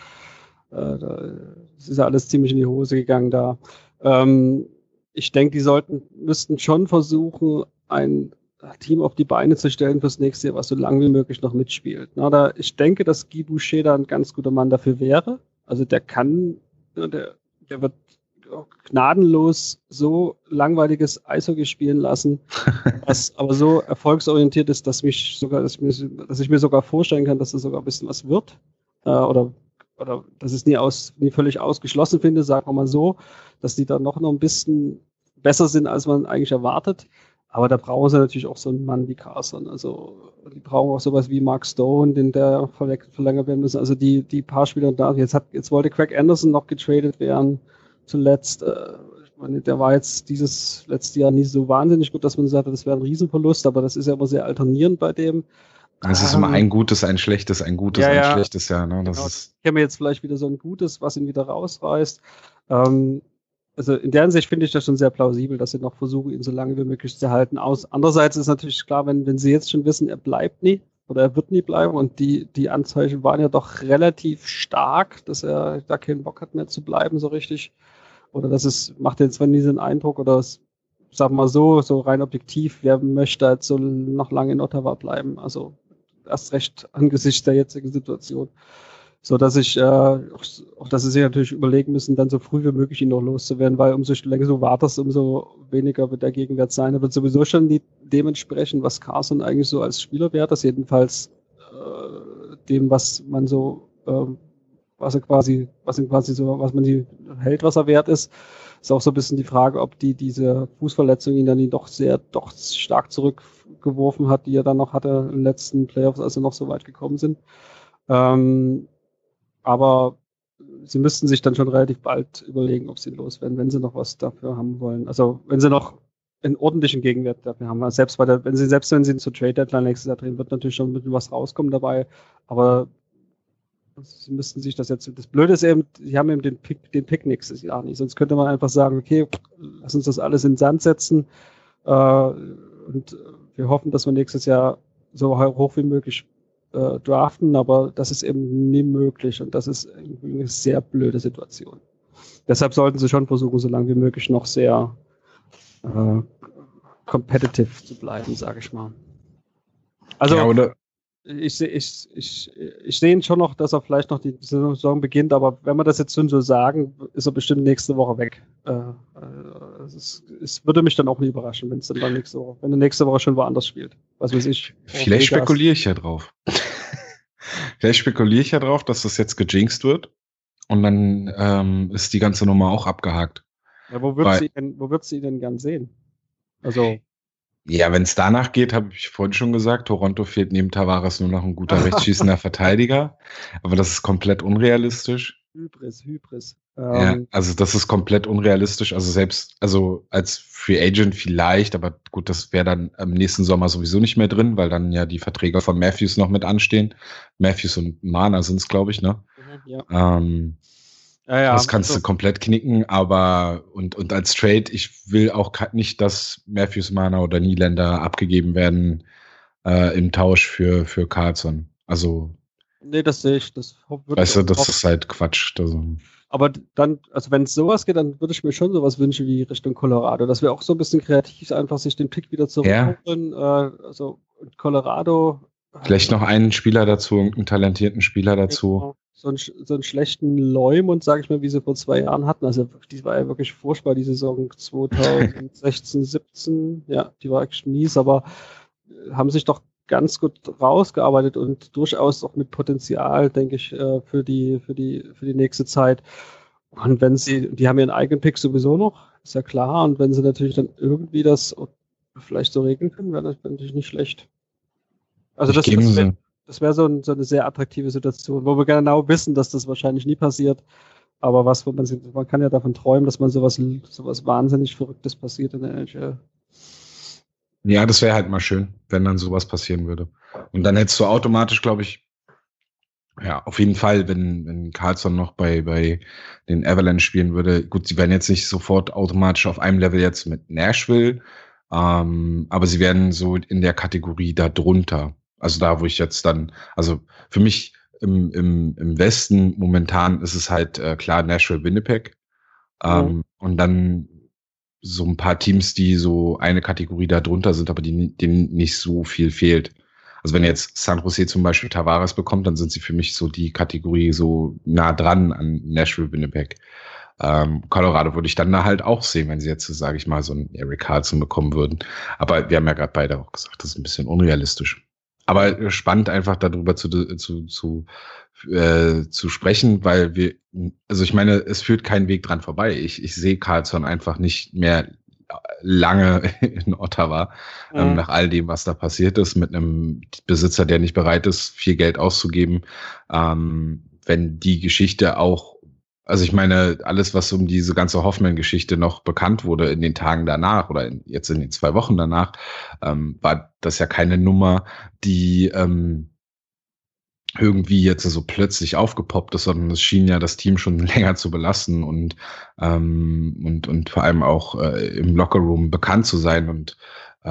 alles ziemlich in die Hose gegangen da. Ich denke, die müssten schon versuchen, ein Team auf die Beine zu stellen fürs nächste Jahr, was so lange wie möglich noch mitspielt. Ich denke, dass Guy Boucher da ein ganz guter Mann dafür wäre. Also der wird gnadenlos so langweiliges Eishockey spielen lassen, was aber so erfolgsorientiert ist, dass ich mir sogar vorstellen kann, dass es sogar ein bisschen was wird. Oder dass es nie völlig ausgeschlossen finde, sagen wir mal so, dass die dann noch ein bisschen besser sind, als man eigentlich erwartet. Aber da brauchen sie natürlich auch so einen Mann wie Carlsson. Also die brauchen auch sowas wie Mark Stone, der verlängert werden müssen. Also die paar Spieler da. Jetzt wollte Craig Anderson noch getradet werden zuletzt. Ich meine, der war jetzt dieses letzte Jahr nicht so wahnsinnig gut, dass man sagte, das wäre ein Riesenverlust, aber das ist ja immer sehr alternierend bei dem. Es ist immer ein Gutes, ein Schlechtes, ein Gutes, ein Schlechtes, ja. Ne? Ich kenne mir jetzt vielleicht wieder so ein Gutes, was ihn wieder rausreißt. Also in der Hinsicht finde ich das schon sehr plausibel, dass sie noch versuchen, ihn so lange wie möglich zu halten. Andererseits ist natürlich klar, wenn sie jetzt schon wissen, er bleibt nie oder er wird nie bleiben und die Anzeichen waren ja doch relativ stark, dass er da keinen Bock hat mehr zu bleiben so richtig. Oder macht jetzt zwar nie so einen Eindruck oder sagen wir mal so rein objektiv, wer möchte halt so noch lange in Ottawa bleiben. Also erst recht angesichts der jetzigen Situation. So dass dass sie sich natürlich überlegen müssen, dann so früh wie möglich ihn noch loszuwerden, weil umso länger du wartest, umso weniger wird der Gegenwert sein. Er wird sowieso schon dementsprechend, was Carlsson eigentlich so als Spieler wert ist, jedenfalls dem, was man die hält, was er wert ist. Ist auch so ein bisschen die Frage, ob diese Fußverletzung ihn dann doch stark zurückgeworfen hat, die er dann noch hatte in den letzten Playoffs, als sie noch so weit gekommen sind. Aber sie müssten sich dann schon relativ bald überlegen, ob sie loswerden, wenn sie noch was dafür haben wollen. Also wenn sie noch einen ordentlichen Gegenwert dafür haben. Selbst wenn sie zur Trade-Deadline nächstes Jahr drehen, wird natürlich schon ein bisschen was rauskommen dabei. Aber sie müssten sich das Blöde ist eben, sie haben eben den Pick nächstes Jahr nicht. Sonst könnte man einfach sagen, okay, lass uns das alles in den Sand setzen und wir hoffen, dass wir nächstes Jahr so hoch wie möglich draften, aber das ist eben nie möglich und das ist eine sehr blöde Situation. Deshalb sollten sie schon versuchen, so lange wie möglich noch sehr competitive zu bleiben, sage ich mal. Also ja, ich sehe ihn schon noch, dass er vielleicht noch die Saison beginnt, aber wenn wir das jetzt schon so sagen, ist er bestimmt nächste Woche weg. Es würde mich dann auch nie überraschen, wenn er nächste Woche schon woanders spielt. Was weiß ich. Vielleicht spekuliere ich ja drauf. Dass das jetzt gejinxt wird und dann ist die ganze Nummer auch abgehakt. Ja, wo wird sie denn gern sehen? Also Ja, wenn es danach geht, habe ich vorhin schon gesagt, Toronto fehlt neben Tavares nur noch ein guter rechtsschießender Verteidiger. Aber das ist komplett unrealistisch. Hybris. Ja, also das ist komplett unrealistisch. Also als Free Agent vielleicht, aber gut, das wäre dann im nächsten Sommer sowieso nicht mehr drin, weil dann ja die Verträge von Matthews noch mit anstehen. Matthews und Mana sind es, glaube ich, ne? Ja. Ja, das kannst du komplett knicken, aber und als Trade, ich will auch nicht, dass Matthews, Mana oder Nylander abgegeben werden im Tausch für Carlson. Also nee, das sehe ich. Das ist halt Quatsch. Aber dann, also wenn es sowas geht, dann würde ich mir schon sowas wünschen wie Richtung Colorado. Das wäre auch so ein bisschen kreativ, einfach sich den Pick wieder zurückholen. Ja. Also Colorado. Vielleicht noch einen Spieler dazu, irgendeinen talentierten Spieler dazu. Genau. So einen schlechten Leumund, sage ich mal, wie sie vor 2 Jahren hatten. Also die war ja wirklich furchtbar, die Saison 2016, 17. Ja, die war echt mies, aber haben sich doch ganz gut rausgearbeitet und durchaus auch mit Potenzial, denke ich, für die nächste Zeit. Und die haben ihren eigenen Pick sowieso noch, ist ja klar. Und wenn sie natürlich dann irgendwie das vielleicht so regeln können, wäre das natürlich nicht schlecht. Also das wäre so eine sehr attraktive Situation, wo wir genau wissen, dass das wahrscheinlich nie passiert. Aber man kann ja davon träumen, dass man sowas wahnsinnig Verrücktes passiert in der NHL. Ja, das wäre halt mal schön, wenn dann sowas passieren würde. Und dann hättest du automatisch, glaube ich, ja, auf jeden Fall, wenn Carlson noch bei den Avalanche spielen würde, gut, sie wären jetzt nicht sofort automatisch auf einem Level jetzt mit Nashville, aber sie werden so in der Kategorie da drunter. Also da, wo ich jetzt dann, also für mich im Westen momentan ist es halt klar Nashville, Winnipeg. Und dann so ein paar Teams, die so eine Kategorie da drunter sind, aber denen nicht so viel fehlt. Also wenn jetzt San Jose zum Beispiel Tavares bekommt, dann sind sie für mich so die Kategorie so nah dran an Nashville, Winnipeg. Colorado würde ich dann da halt auch sehen, wenn sie jetzt, sage ich mal, so einen Erik Karlsson bekommen würden. Aber wir haben ja gerade beide auch gesagt, das ist ein bisschen unrealistisch. Aber spannend einfach darüber zu sprechen, weil also ich meine, es führt kein Weg dran vorbei. Ich sehe Karlsson einfach nicht mehr lange in Ottawa, nach all dem, was da passiert ist, mit einem Besitzer, der nicht bereit ist, viel Geld auszugeben, wenn die Geschichte auch, also ich meine, alles, was um diese ganze Hoffmann-Geschichte noch bekannt wurde in den Tagen danach oder jetzt in den 2 Wochen danach, war das ja keine Nummer, die irgendwie jetzt so plötzlich aufgepoppt ist, sondern es schien ja das Team schon länger zu belasten und vor allem auch im Lockerroom bekannt zu sein und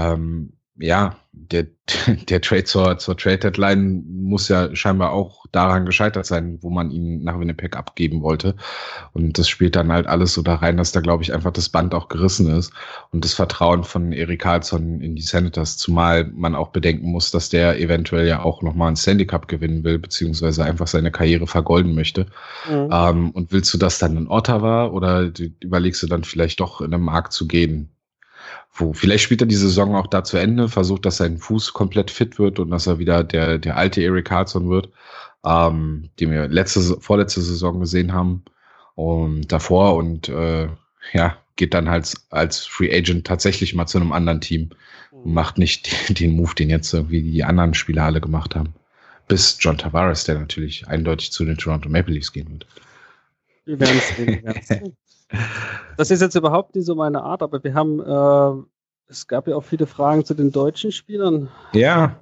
ja, der Trade zur Trade Deadline muss ja scheinbar auch daran gescheitert sein, wo man ihn nach Winnipeg abgeben wollte. Und das spielt dann halt alles so da rein, dass da, glaube ich, einfach das Band auch gerissen ist. Und das Vertrauen von Erik Karlsson in die Senators, zumal man auch bedenken muss, dass der eventuell ja auch nochmal einen Stanley Cup gewinnen will, beziehungsweise einfach seine Karriere vergolden möchte. Und willst du das dann in Ottawa oder überlegst du dann vielleicht doch in einen Markt zu gehen? Vielleicht spielt er die Saison auch da zu Ende, versucht, dass sein Fuß komplett fit wird und dass er wieder der alte Erik Karlsson wird, den wir vorletzte Saison gesehen haben und davor und geht dann halt als Free Agent tatsächlich mal zu einem anderen Team und macht nicht den Move, den jetzt irgendwie die anderen Spieler alle gemacht haben. Bis John Tavares, der natürlich eindeutig zu den Toronto Maple Leafs gehen wird. Wir werden es sehen. Das ist jetzt überhaupt nicht so meine Art, aber wir haben, es gab ja auch viele Fragen zu den deutschen Spielern. Ja.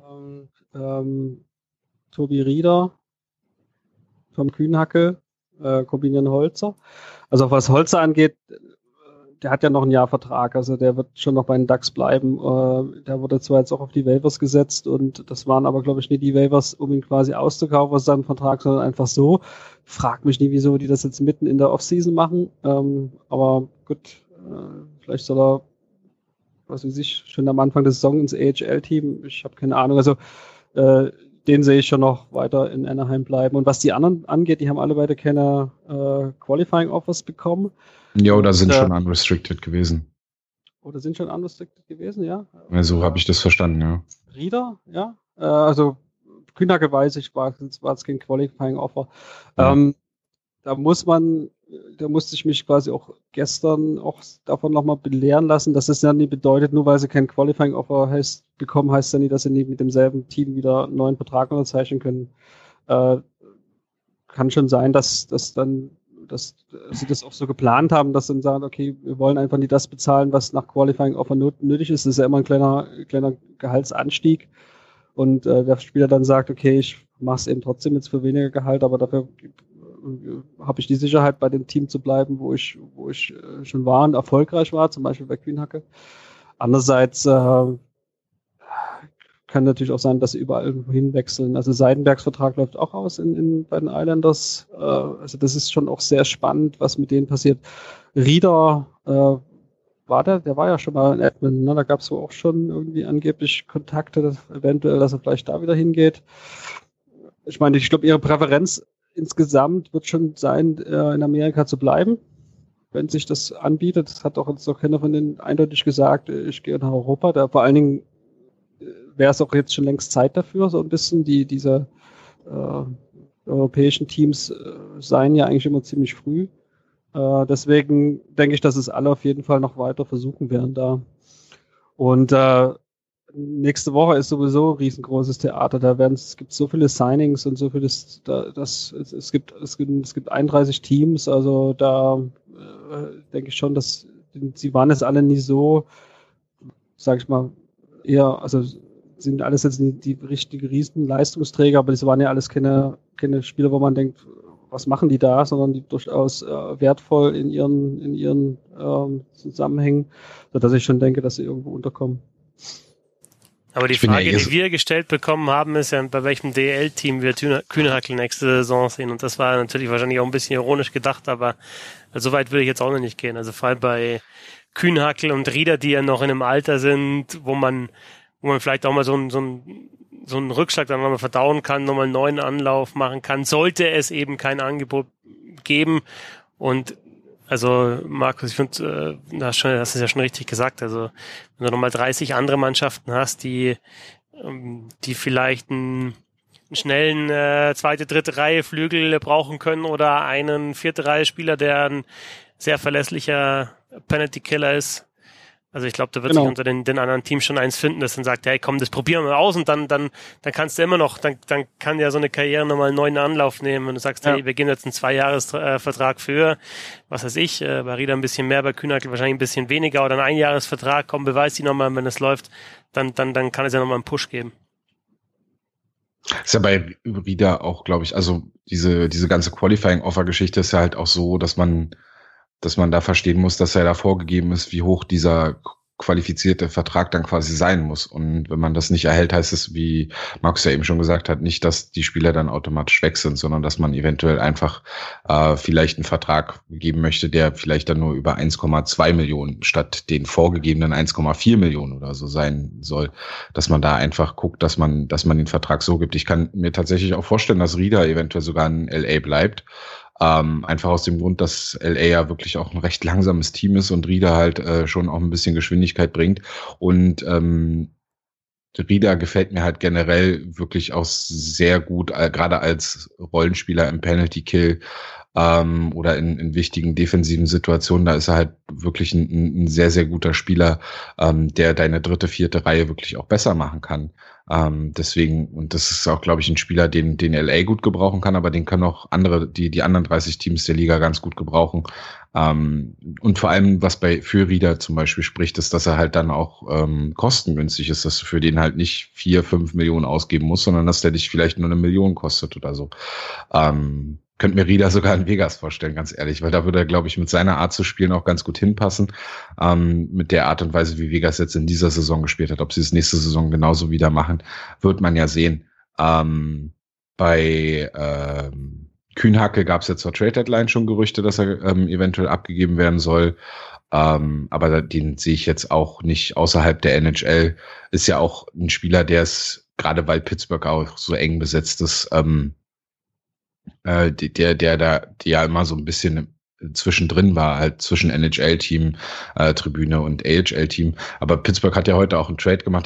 Tobi Rieder, Tom Kühnhackel, Corbinian Holzer. Also was Holzer angeht, der hat ja noch ein Jahr Vertrag, also der wird schon noch bei den Ducks bleiben. Der wurde zwar jetzt auch auf die Waivers gesetzt und das waren aber, glaube ich, nicht die Waivers, um ihn quasi auszukaufen aus seinem Vertrag, sondern einfach so. Frag mich nie, wieso die das jetzt mitten in der Offseason machen. Aber gut, vielleicht soll er, was weiß ich, schon am Anfang der Saison ins AHL-Team. Ich habe keine Ahnung. Also den sehe ich schon noch weiter in Anaheim bleiben. Und was die anderen angeht, die haben alle beide keine Qualifying-Offers bekommen. Ja, oder sind schon unrestricted gewesen. Oder sind schon unrestricted gewesen, ja. So habe ich das verstanden, ja. Rieder, ja. Also Kühnhacke weiß ich, war es kein Qualifying Offer. Da muss man da musste ich mich quasi auch gestern auch davon nochmal belehren lassen, dass es ja nie bedeutet, nur weil sie kein Qualifying-Offer bekommen, heißt ja nie, dass sie nie mit demselben Team wieder einen neuen Vertrag unterzeichnen können. Kann schon sein, dass sie das auch so geplant haben, dass sie dann sagen, okay, wir wollen einfach nie das bezahlen, was nach Qualifying-Offer nötig ist. Das ist ja immer ein kleiner Gehaltsanstieg. Und der Spieler dann sagt, okay, ich mache es eben trotzdem jetzt für weniger Gehalt, aber dafür habe ich die Sicherheit, bei dem Team zu bleiben, wo ich schon war und erfolgreich war, zum Beispiel bei Kühnhacke. Andererseits kann natürlich auch sein, dass sie überall hinwechseln. Also Seidenbergs Vertrag läuft auch aus bei den Islanders. Also das ist schon auch sehr spannend, was mit denen passiert. Rieder der war ja schon mal in Edmonton, ne? Da gab es auch schon irgendwie angeblich Kontakte, eventuell, dass er vielleicht da wieder hingeht. Ich meine, ich glaube, ihre Präferenz insgesamt wird schon sein, in Amerika zu bleiben, wenn sich das anbietet. Das hat auch jetzt noch keiner von denen eindeutig gesagt, ich gehe nach Europa. Da vor allen Dingen wäre es auch jetzt schon längst Zeit dafür, so ein bisschen. Diese europäischen Teams seien ja eigentlich immer ziemlich früh. Deswegen denke ich, dass es alle auf jeden Fall noch weiter versuchen werden da. Und nächste Woche ist sowieso ein riesengroßes Theater. Es gibt so viele Signings und so vieles, es gibt 31 Teams, also da denke ich schon, dass sie waren jetzt alle nie so, sag ich mal, eher, also sind alles jetzt nicht die richtigen Riesenleistungsträger, aber das waren ja alles keine Spieler, wo man denkt, was machen die da, sondern die durchaus wertvoll in ihren Zusammenhängen, sodass ich schon denke, dass sie irgendwo unterkommen. Aber die Frage, die wir gestellt bekommen haben, ist ja, bei welchem DL-Team wir Kühnhackel nächste Saison sehen. Und das war natürlich wahrscheinlich auch ein bisschen ironisch gedacht, aber so weit würde ich jetzt auch noch nicht gehen. Also vor allem bei Kühnhackel und Rieder, die ja noch in einem Alter sind, wo man vielleicht auch mal so einen Rückschlag dann nochmal verdauen kann, nochmal einen neuen Anlauf machen kann, sollte es eben kein Angebot geben. Und also Markus, ich finde, hast du es ja schon richtig gesagt, also wenn du nochmal 30 andere Mannschaften hast, die vielleicht einen schnellen zweite, dritte Reihe Flügel brauchen können oder einen vierte Reihe Spieler, der ein sehr verlässlicher Penalty Killer ist. Also ich glaube, da wird sich unter den anderen Teams schon eins finden, das dann sagt, hey komm, das probieren wir aus und dann kannst du immer noch, dann kann ja so eine Karriere nochmal einen neuen Anlauf nehmen, wenn du sagst, hey, wir gehen jetzt einen 2-Jahres-Vertrag für, was weiß ich, bei Rieder ein bisschen mehr, bei Kühnhackel wahrscheinlich ein bisschen weniger oder einen 1-Jahres-Vertrag, komm, beweis die nochmal, wenn es läuft, dann kann es ja nochmal einen Push geben. Ist ja bei Rieder auch, glaube ich, also diese ganze Qualifying-Offer-Geschichte ist ja halt auch so, dass man da verstehen muss, dass ja da vorgegeben ist, wie hoch dieser qualifizierte Vertrag dann quasi sein muss. Und wenn man das nicht erhält, heißt es, wie Markus ja eben schon gesagt hat, nicht, dass die Spieler dann automatisch weg sind, sondern dass man eventuell einfach vielleicht einen Vertrag geben möchte, der vielleicht dann nur über 1,2 Millionen statt den vorgegebenen 1,4 Millionen oder so sein soll. Dass man da einfach guckt, dass man den Vertrag so gibt. Ich kann mir tatsächlich auch vorstellen, dass Rieder eventuell sogar in LA bleibt. Einfach aus dem Grund, dass LA ja wirklich auch ein recht langsames Team ist und Rieder halt schon auch ein bisschen Geschwindigkeit bringt. Und Rieder gefällt mir halt generell wirklich auch sehr gut, gerade als Rollenspieler im Penalty Kill oder in wichtigen defensiven Situationen. Da ist er halt wirklich ein sehr, sehr guter Spieler, der deine dritte, vierte Reihe wirklich auch besser machen kann. Deswegen, und das ist auch, glaube ich, ein Spieler, den LA gut gebrauchen kann, aber den können auch die anderen 30 Teams der Liga ganz gut gebrauchen. Und vor allem, was für Rieder zum Beispiel spricht, ist, dass er halt dann auch kostengünstig ist, dass du für den halt nicht 4-5 Millionen ausgeben musst, sondern dass der dich vielleicht nur 1 Million kostet oder so. Könnte mir Rieder sogar in Vegas vorstellen, ganz ehrlich, weil da würde er, glaube ich, mit seiner Art zu spielen auch ganz gut hinpassen, mit der Art und Weise, wie Vegas jetzt in dieser Saison gespielt hat. Ob sie es nächste Saison genauso wieder machen, wird man ja sehen. Bei Kühnhacke gab es ja zur Trade-Deadline schon Gerüchte, dass er eventuell abgegeben werden soll, aber den sehe ich jetzt auch nicht außerhalb der NHL. Ist ja auch ein Spieler, der es, gerade weil Pittsburgh auch so eng besetzt ist, der ja immer so ein bisschen zwischendrin war, halt zwischen NHL-Team, Tribüne und AHL-Team. Aber Pittsburgh hat ja heute auch einen Trade gemacht. Ich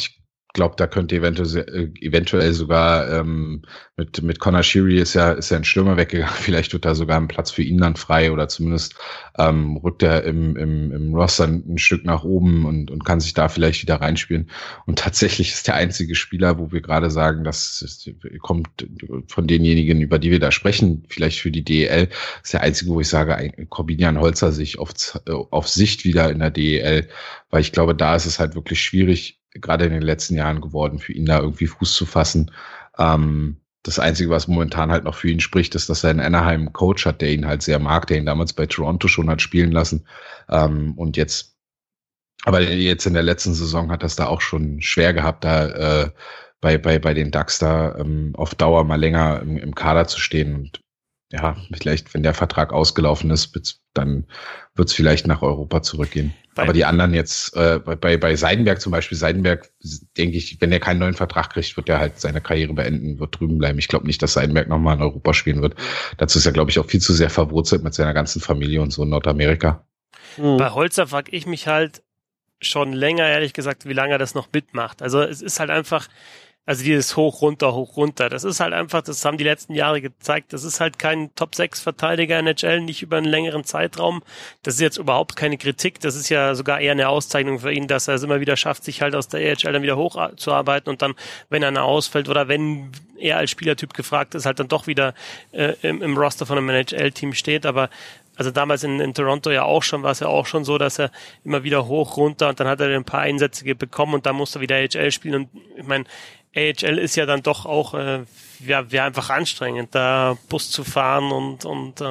glaube, da könnte eventuell sogar mit Conor Sheary ist ja ein Stürmer weggegangen. Vielleicht wird da sogar ein Platz für ihn dann frei oder zumindest rückt er im Roster ein Stück nach oben und kann sich da vielleicht wieder reinspielen. Und tatsächlich ist der einzige Spieler, wo wir gerade sagen, das kommt von denjenigen, über die wir da sprechen, vielleicht für die DEL, ist der einzige, wo ich sage, Corbinian Holzer sich auf Sicht wieder in der DEL, weil ich glaube, da ist es halt wirklich schwierig, gerade in den letzten Jahren geworden, für ihn da irgendwie Fuß zu fassen. Das Einzige, was momentan halt noch für ihn spricht, ist, dass er in Anaheim einen Coach hat, der ihn halt sehr mag, der ihn damals bei Toronto schon hat spielen lassen. Und jetzt in der letzten Saison hat er es da auch schon schwer gehabt, da bei den Ducks da auf Dauer mal länger im Kader zu stehen. Und ja, vielleicht, wenn der Vertrag ausgelaufen ist, dann wird es vielleicht nach Europa zurückgehen. Aber die anderen jetzt, bei Seidenberg zum Beispiel, denke ich, wenn er keinen neuen Vertrag kriegt, wird er halt seine Karriere beenden, wird drüben bleiben. Ich glaube nicht, dass Seidenberg nochmal in Europa spielen wird. Dazu ist er, glaube ich, auch viel zu sehr verwurzelt mit seiner ganzen Familie und so in Nordamerika. Bei Holzer frage ich mich halt schon länger, ehrlich gesagt, wie lange er das noch mitmacht. Also es ist halt einfach, also dieses hoch, runter. Das ist halt einfach, das haben die letzten Jahre gezeigt, das ist halt kein Top-6-Verteidiger NHL, nicht über einen längeren Zeitraum. Das ist jetzt überhaupt keine Kritik, das ist ja sogar eher eine Auszeichnung für ihn, dass er es immer wieder schafft, sich halt aus der AHL dann wieder hochzuarbeiten und dann, wenn einer ausfällt oder wenn er als Spielertyp gefragt ist, halt dann doch wieder im Roster von einem NHL-Team steht, aber also damals in Toronto ja auch schon, war es ja auch schon so, dass er immer wieder hoch, runter und dann hat er ein paar Einsätze bekommen und dann musste er wieder AHL spielen und ich meine, AHL ist ja dann doch auch wäre einfach anstrengend, da Bus zu fahren und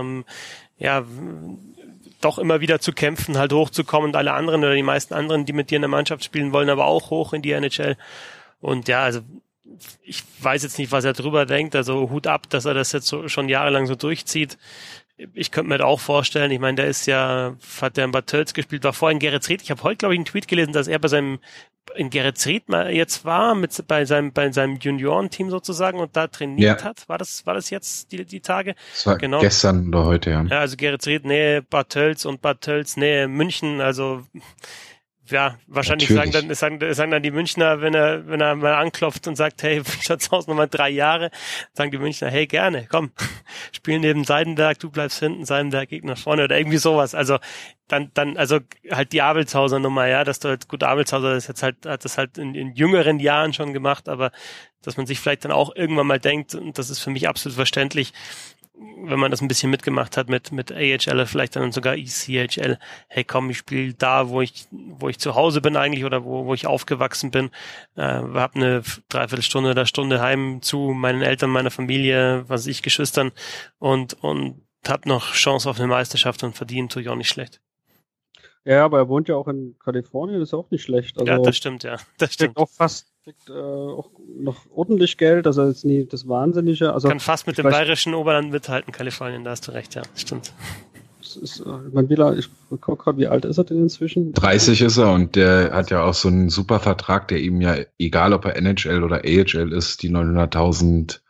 doch immer wieder zu kämpfen, halt hochzukommen und alle anderen oder die meisten anderen, die mit dir in der Mannschaft spielen wollen, aber auch hoch in die NHL. Und ja, also ich weiß jetzt nicht, was er drüber denkt, also Hut ab, dass er das jetzt so schon jahrelang so durchzieht. Ich könnte mir das auch vorstellen, ich meine, der hat der in Bad Tölz gespielt, war vorher in Geretsried. Ich habe heute, glaube ich, einen Tweet gelesen, dass er in Geretsried mal jetzt war, bei seinem Juniorenteam sozusagen und da trainiert hat. War das jetzt die Tage? Das war genau. Gestern oder heute, ja. Ja, also Geretsried, Nähe Bad Tölz und Bad Tölz, Nähe München, also ja, wahrscheinlich sagen dann die Münchner, wenn er mal anklopft und sagt, hey, wie schaut's aus, nochmal 3 Jahre, sagen die Münchner, hey, gerne, komm, spiel neben Seidenberg, du bleibst hinten, Seidenberg geht nach vorne oder irgendwie sowas. Also dann also halt die Abelshauser Nummer, ja, dass du halt, gut, Abelshauser hat das halt in jüngeren Jahren schon gemacht, aber dass man sich vielleicht dann auch irgendwann mal denkt, und das ist für mich absolut verständlich, wenn man das ein bisschen mitgemacht hat mit AHL, vielleicht dann sogar ECHL, hey komm, ich spiele da, wo ich zu Hause bin eigentlich oder wo ich aufgewachsen bin, habe eine Dreiviertelstunde oder Stunde heim zu meinen Eltern, meiner Familie, Geschwistern und habe noch Chance auf eine Meisterschaft und verdienen tue ich auch nicht schlecht. Ja, aber er wohnt ja auch in Kalifornien, das ist auch nicht schlecht. Also, ja, das stimmt, ja. Das stimmt. Kriegt auch noch ordentlich Geld, also jetzt nie das Wahnsinnige. Also kann fast mit dem bayerischen Oberland mithalten, Kalifornien, da hast du recht, ja, stimmt. Ich gucke gerade, wie alt ist er denn inzwischen? 30 ist er und der hat ja auch so einen super Vertrag, der ihm ja, egal ob er NHL oder AHL ist, die $900.000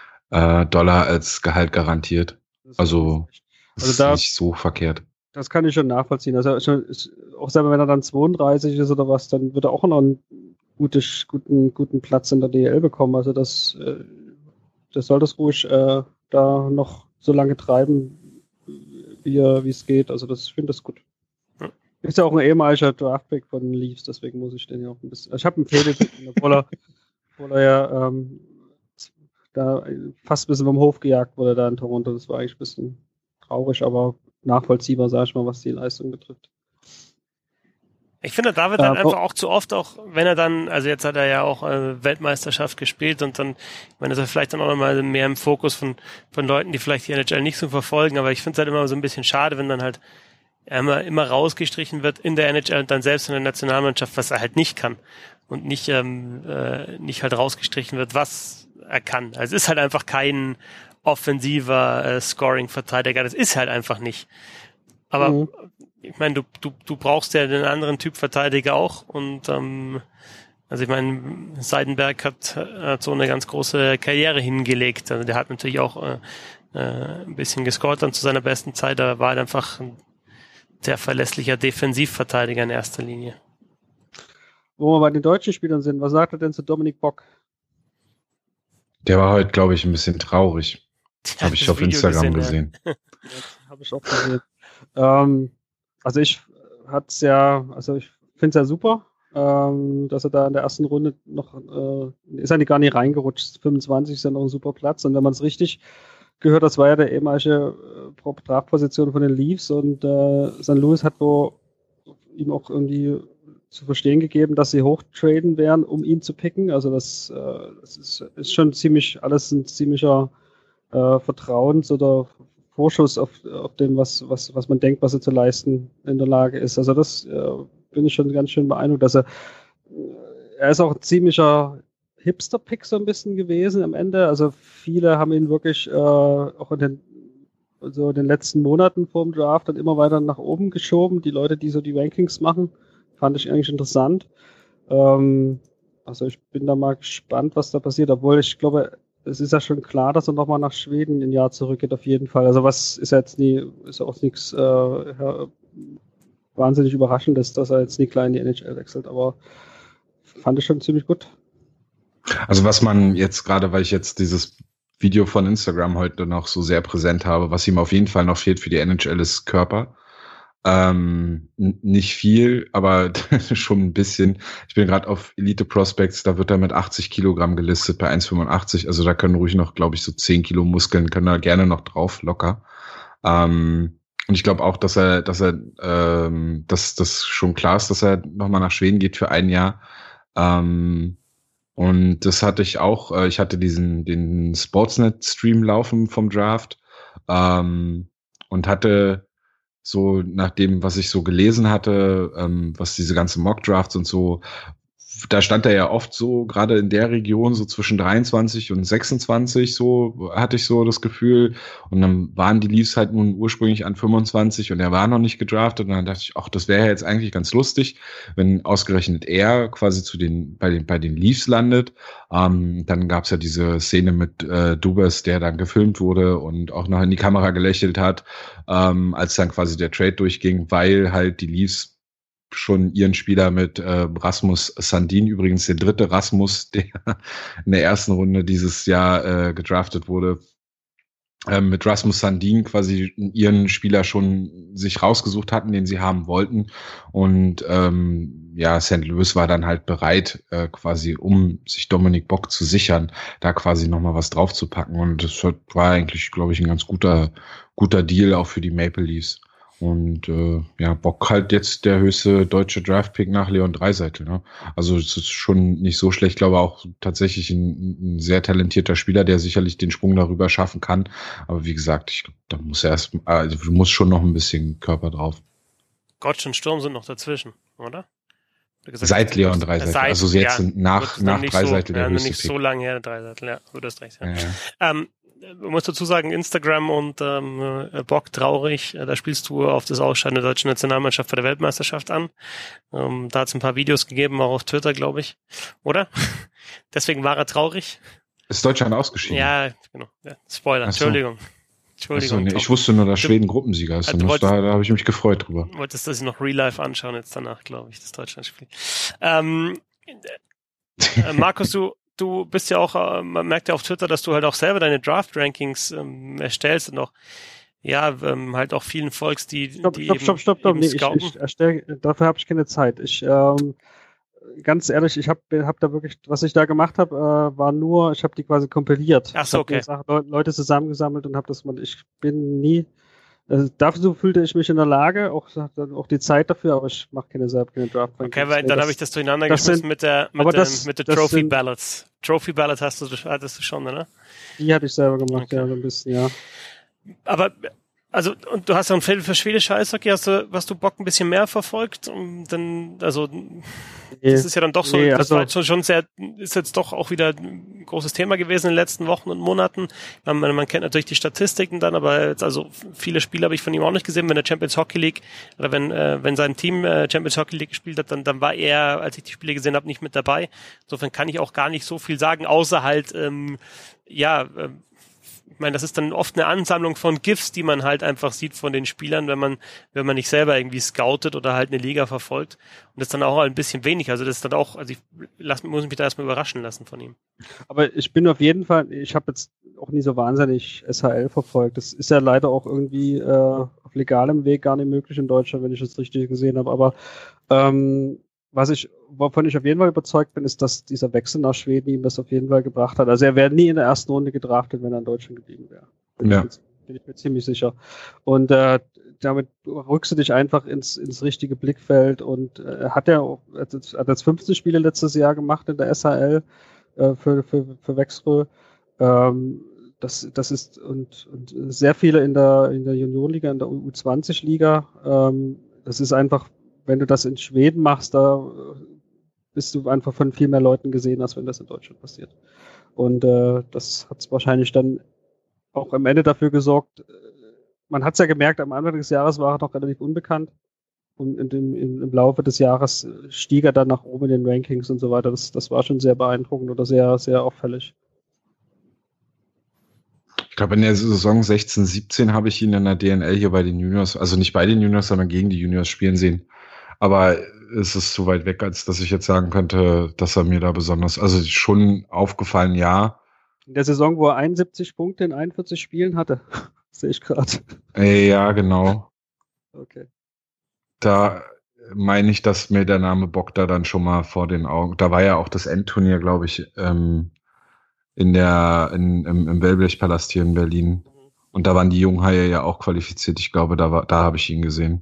als Gehalt garantiert. Also das ist nicht so verkehrt. Das kann ich schon nachvollziehen. Also auch selber wenn er dann 32 ist oder was, dann wird er auch noch einen guten Platz in der DEL bekommen. Also das soll das ruhig da noch so lange treiben, wie es geht. Also ich finde das gut. Ja. Ist ja auch ein ehemaliger Draftpick von den Leafs, deswegen muss ich den ja auch ein bisschen. Ich habe einen Fehler, obwohl er ja da fast ein bisschen vom Hof gejagt wurde da in Toronto. Das war eigentlich ein bisschen traurig, aber nachvollziehbar, sag ich mal, was die Leistung betrifft. Ich finde, da wird dann einfach auch zu oft, auch wenn er dann, also jetzt hat er ja auch Weltmeisterschaft gespielt und dann, ich meine, das ist vielleicht dann auch nochmal mehr im Fokus von Leuten, die vielleicht die NHL nicht so verfolgen, aber ich finde es halt immer so ein bisschen schade, wenn dann halt immer rausgestrichen wird in der NHL und dann selbst in der Nationalmannschaft, was er halt nicht kann und nicht halt rausgestrichen wird, was er kann. Also es ist halt einfach kein offensiver Scoring-Verteidiger, das ist halt einfach nicht. Aber ich meine, du brauchst ja den anderen Typ Verteidiger auch und also ich meine, Seidenberg hat so eine ganz große Karriere hingelegt. Also der hat natürlich auch ein bisschen gescored dann zu seiner besten Zeit, aber war halt einfach ein sehr verlässlicher Defensivverteidiger in erster Linie. Wo wir bei den deutschen Spielern sind, was sagt er denn zu Dominik Bock? Der war heute, glaube ich, ein bisschen traurig. Habe ich auf Instagram gesehen. Ja, habe ich auch gesehen. Also ich finde es ja super, dass er da in der ersten Runde noch, ist er gar nicht reingerutscht. 25 ist ja noch ein super Platz. Und wenn man es richtig gehört, das war ja der ehemalige Draftposition von den Leafs und St. Louis hat ihm auch irgendwie zu verstehen gegeben, dass sie hochtraden werden, um ihn zu picken. Also das ist schon alles ein ziemlicher Vertrauens- oder Vorschuss auf dem, was man denkt, was er zu leisten in der Lage ist. Also das bin ich schon ganz schön beeindruckt, dass er ist auch ein ziemlicher Hipster-Pick so ein bisschen gewesen am Ende. Also viele haben ihn wirklich auch in den letzten Monaten vor dem Draft dann immer weiter nach oben geschoben. Die Leute, die so die Rankings machen, fand ich eigentlich interessant. Also ich bin da mal gespannt, was da passiert, obwohl ich glaube, es ist ja schon klar, dass er nochmal nach Schweden ein Jahr zurückgeht, auf jeden Fall. Also ist ja auch nichts wahnsinnig Überraschendes, dass er jetzt nie klar in die NHL wechselt, aber fand ich schon ziemlich gut. Also was man jetzt gerade, weil ich jetzt dieses Video von Instagram heute noch so sehr präsent habe, was ihm auf jeden Fall noch fehlt für die NHL ist Körper. Nicht viel, aber schon ein bisschen. Ich bin gerade auf Elite Prospects, da wird er mit 80 Kilogramm gelistet bei 1,85. Also da können ruhig noch, glaube ich, so 10 Kilo Muskeln können da gerne noch drauf, locker. Und ich glaube auch, dass das schon klar ist, dass er nochmal nach Schweden geht für ein Jahr. Und das hatte ich auch, ich hatte den Sportsnet-Stream laufen vom Draft, und hatte so nach dem, was ich so gelesen hatte, was diese ganzen Mock-Drafts und so, da stand er ja oft so, gerade in der Region, so zwischen 23 und 26, so hatte ich so das Gefühl. Und dann waren die Leafs halt nun ursprünglich an 25 und er war noch nicht gedraftet. Und dann dachte ich, ach, das wäre ja jetzt eigentlich ganz lustig, wenn ausgerechnet er quasi bei den Leafs landet. Dann gab's ja diese Szene mit Dubas, der dann gefilmt wurde und auch noch in die Kamera gelächelt hat, als dann quasi der Trade durchging, weil halt die Leafs schon ihren Spieler mit Rasmus Sandin, übrigens der dritte Rasmus, der in der ersten Runde dieses Jahr gedraftet wurde, mit Rasmus Sandin quasi ihren Spieler schon sich rausgesucht hatten, den sie haben wollten. Und St. Louis war dann halt bereit, quasi, um sich Dominik Bock zu sichern, da quasi nochmal was draufzupacken. Und das war eigentlich, glaube ich, ein ganz guter Deal auch für die Maple Leafs. Und Bock halt jetzt der höchste deutsche Draftpick nach Leon Draisaitl. Ne? Also es ist schon nicht so schlecht. Ich glaube auch tatsächlich ein sehr talentierter Spieler, der sicherlich den Sprung darüber schaffen kann. Aber wie gesagt, ich glaube, da muss du musst schon noch ein bisschen Körper drauf. Gott und Sturm sind noch dazwischen, oder? Seit Leon Draisaitl. Also jetzt nach Draisaitl der höchste nicht Pick. So lange her, Draisaitl, ja, du hast recht. Ja. Man muss dazu sagen, Instagram und Bock traurig, da spielst du auf das Ausscheiden der deutschen Nationalmannschaft bei der Weltmeisterschaft an. Da hat es ein paar Videos gegeben, auch auf Twitter, glaube ich. Oder? Deswegen war er traurig. Ist Deutschland ausgeschieden? Ja, genau. Ja, Spoiler, Achso. Entschuldigung. Nee, ich wusste nur, dass Schweden Gruppensieger ist. Da habe ich mich gefreut drüber. Wolltest du das noch Real Life anschauen jetzt danach, glaube ich, das Deutschlandspiel. Markus, du bist ja auch, man merkt ja auf Twitter, dass du halt auch selber deine Draft-Rankings erstellst und auch, halt auch vielen folgst, die Stopp. Nee, Ich erstelle, dafür habe ich keine Zeit. Ganz ehrlich, ich hab da wirklich, was ich da gemacht habe, war nur, ich habe die quasi kompiliert. Ach so, okay. Ich habe Leute zusammengesammelt und ich bin nie, dafür fühlte ich mich in der Lage, auch die Zeit dafür, aber ich mache keine Draft. Okay, weil dann habe ich das durcheinander geschmissen mit der Trophy Ballots. Trophy Ballot hattest du schon, oder? Die hatte ich selber gemacht, okay. Ja, so ein bisschen, ja. Aber, also, und du hast auch ein Feld für Schwedisch Eishockey, hast du Bock ein bisschen mehr verfolgt? Und dann, also, das ist ja dann doch so, das war schon ist jetzt doch auch wieder ein großes Thema gewesen in den letzten Wochen und Monaten. Man kennt natürlich die Statistiken dann, aber jetzt, also, viele Spiele habe ich von ihm auch nicht gesehen, wenn der Champions Hockey League, oder wenn sein Team Champions Hockey League gespielt hat, dann war er, als ich die Spiele gesehen habe, nicht mit dabei. Insofern kann ich auch gar nicht so viel sagen, außer halt, ich meine, das ist dann oft eine Ansammlung von GIFs, die man halt einfach sieht von den Spielern, wenn man nicht selber irgendwie scoutet oder halt eine Liga verfolgt. Und das ist dann auch ein bisschen wenig. Also das ist dann auch, also muss mich da erstmal überraschen lassen von ihm. Aber ich bin auf jeden Fall, ich habe jetzt auch nie so wahnsinnig SHL verfolgt. Das ist ja leider auch irgendwie auf legalem Weg gar nicht möglich in Deutschland, wenn ich das richtig gesehen habe. Aber wovon ich auf jeden Fall überzeugt bin, ist, dass dieser Wechsel nach Schweden ihm das auf jeden Fall gebracht hat. Also er wäre nie in der ersten Runde gedraftet, wenn er in Deutschland geblieben wäre. Bin ich mir ziemlich sicher. Und damit rückst du dich einfach ins richtige Blickfeld und hat jetzt 15 Spiele letztes Jahr gemacht in der SHL für Wexrö. Das ist und sehr viele in der Juniorenliga, in der U20-Liga. Das ist einfach, wenn du das in Schweden machst, da bist du einfach von viel mehr Leuten gesehen, als wenn das in Deutschland passiert. Und das hat wahrscheinlich dann auch am Ende dafür gesorgt, man hat es ja gemerkt, am Anfang des Jahres war er noch relativ unbekannt und im Laufe des Jahres stieg er dann nach oben in den Rankings und so weiter. Das war schon sehr beeindruckend oder sehr, sehr auffällig. Ich glaube, in der Saison 16, 17 habe ich ihn in der DNL hier bei den Juniors, also nicht bei den Juniors, sondern gegen die Juniors spielen sehen. Aber es ist zu weit weg, als dass ich jetzt sagen könnte, dass er mir da besonders, also schon aufgefallen, ja. In der Saison, wo er 71 Punkte in 41 Spielen hatte, sehe ich gerade. Ja, genau. Okay. Da meine ich, dass mir der Name Bogda dann schon mal vor den Augen, da war ja auch das Endturnier, glaube ich, im Wellblechpalast hier in Berlin. Und da waren die Junghaie ja auch qualifiziert. Ich glaube, da habe ich ihn gesehen.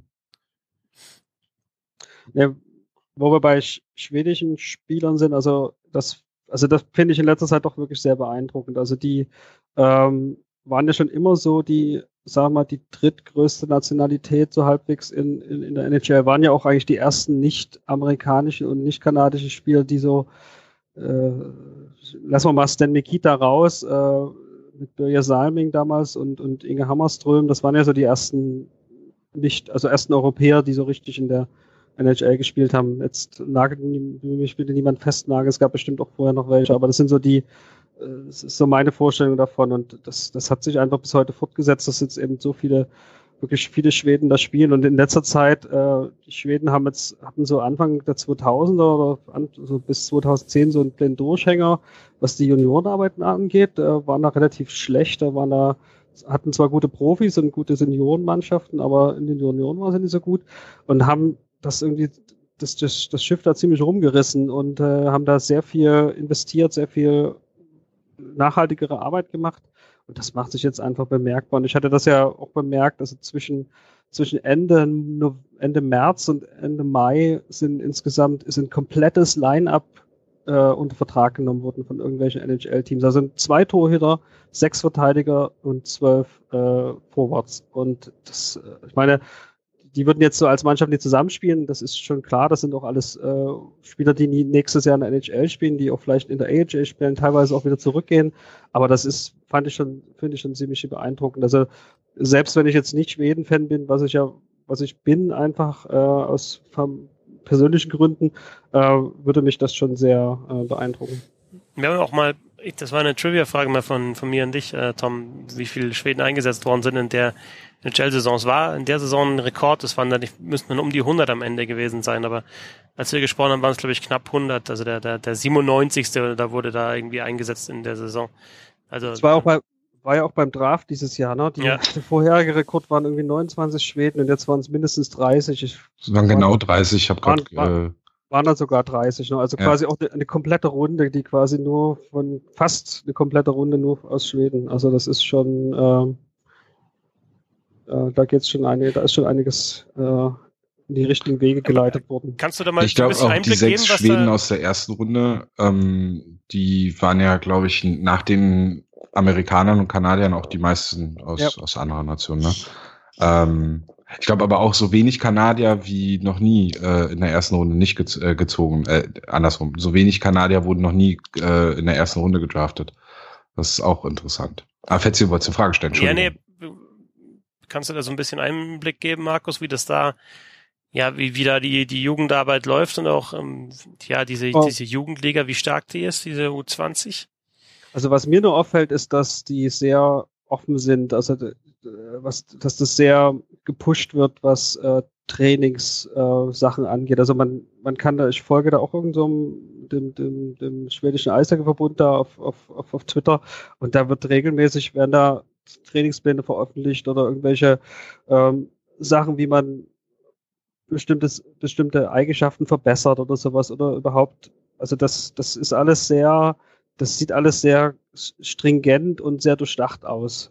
Ja, wo wir bei schwedischen Spielern sind, also das finde ich in letzter Zeit doch wirklich sehr beeindruckend. Also die waren ja schon immer so die drittgrößte Nationalität so halbwegs in der NHL, waren ja auch eigentlich die ersten nicht-amerikanischen und nicht-kanadischen Spieler, die so lassen wir mal Stan Mikita raus, mit Börje Salming damals und Inge Hammarström, das waren ja so die ersten Europäer, die so richtig in der NHL gespielt haben. Jetzt nagelt mich bitte niemand festnageln, es gab bestimmt auch vorher noch welche, aber das sind so das ist so meine Vorstellung davon und das hat sich einfach bis heute fortgesetzt, dass jetzt eben wirklich viele Schweden da spielen und in letzter Zeit, die Schweden hatten so Anfang der 2000er oder so bis 2010 so einen kleinen Durchhänger, was die Juniorenarbeiten angeht, waren da relativ schlecht, hatten zwar gute Profis und gute Seniorenmannschaften, aber in den Junioren waren sie nicht so gut und haben das irgendwie das Schiff da ziemlich rumgerissen und haben da sehr viel investiert, sehr viel nachhaltigere Arbeit gemacht. Und das macht sich jetzt einfach bemerkbar. Und ich hatte das ja auch bemerkt, also zwischen Ende März und Ende Mai ist ein komplettes Line-Up unter Vertrag genommen worden von irgendwelchen NHL-Teams. Also 2 Torhüter, 6 Verteidiger und 12 Forwards. Und das, ich meine, die würden jetzt so als Mannschaft nicht zusammenspielen, das ist schon klar, das sind auch alles Spieler, die nächstes Jahr in der NHL spielen, die auch vielleicht in der AHL spielen, teilweise auch wieder zurückgehen, aber das finde ich schon ziemlich beeindruckend. Also selbst wenn ich jetzt nicht Schweden-Fan bin, was ich bin, einfach aus persönlichen Gründen, würde mich das schon sehr beeindrucken. Wir haben auch mal, das war eine Trivia-Frage mal von mir an dich, Tom, wie viele Schweden eingesetzt worden sind in der NHL-Saison. Es war in der Saison ein Rekord, müssten dann um die 100 am Ende gewesen sein, aber als wir gesprochen haben, waren es glaube ich knapp 100, also der 97. Da wurde da irgendwie eingesetzt in der Saison. Also das war ja auch beim Draft dieses Jahr, ne? Der vorherige Rekord waren irgendwie 29 Schweden und jetzt waren es mindestens 30. Es waren genau 30, ich habe gerade waren dann sogar 30, ne? Also quasi auch eine komplette Runde, die quasi fast eine komplette Runde nur aus Schweden. Also das ist schon, da ist schon einiges in die richtigen Wege geleitet worden. Kannst du da mal ich glaube auch Einblick die 6 geben, Schweden aus der ersten Runde, die waren ja, glaube ich, nach den Amerikanern und Kanadiern auch die meisten aus anderen Nationen. Ne? Ich glaube aber auch so wenig Kanadier wie noch nie in der ersten Runde nicht gezogen. Andersrum, so wenig Kanadier wurden noch nie in der ersten Runde gedraftet. Das ist auch interessant. Fetzi, wolltest du eine Frage stellen? Ja, kannst du da so ein bisschen Einblick geben, Markus, wie das da, wie da die Jugendarbeit läuft und auch diese Jugendliga, wie stark die ist, diese U20? Also was mir nur auffällt, ist, dass die sehr offen sind, also dass das sehr gepusht wird, was Trainingssachen angeht. Also man kann da, ich folge da auch dem schwedischen Eishockeyverbund da auf Twitter, und da werden da Trainingspläne veröffentlicht oder irgendwelche Sachen, wie man bestimmte Eigenschaften verbessert oder sowas, oder überhaupt, also das ist alles das sieht alles sehr stringent und sehr durchdacht aus.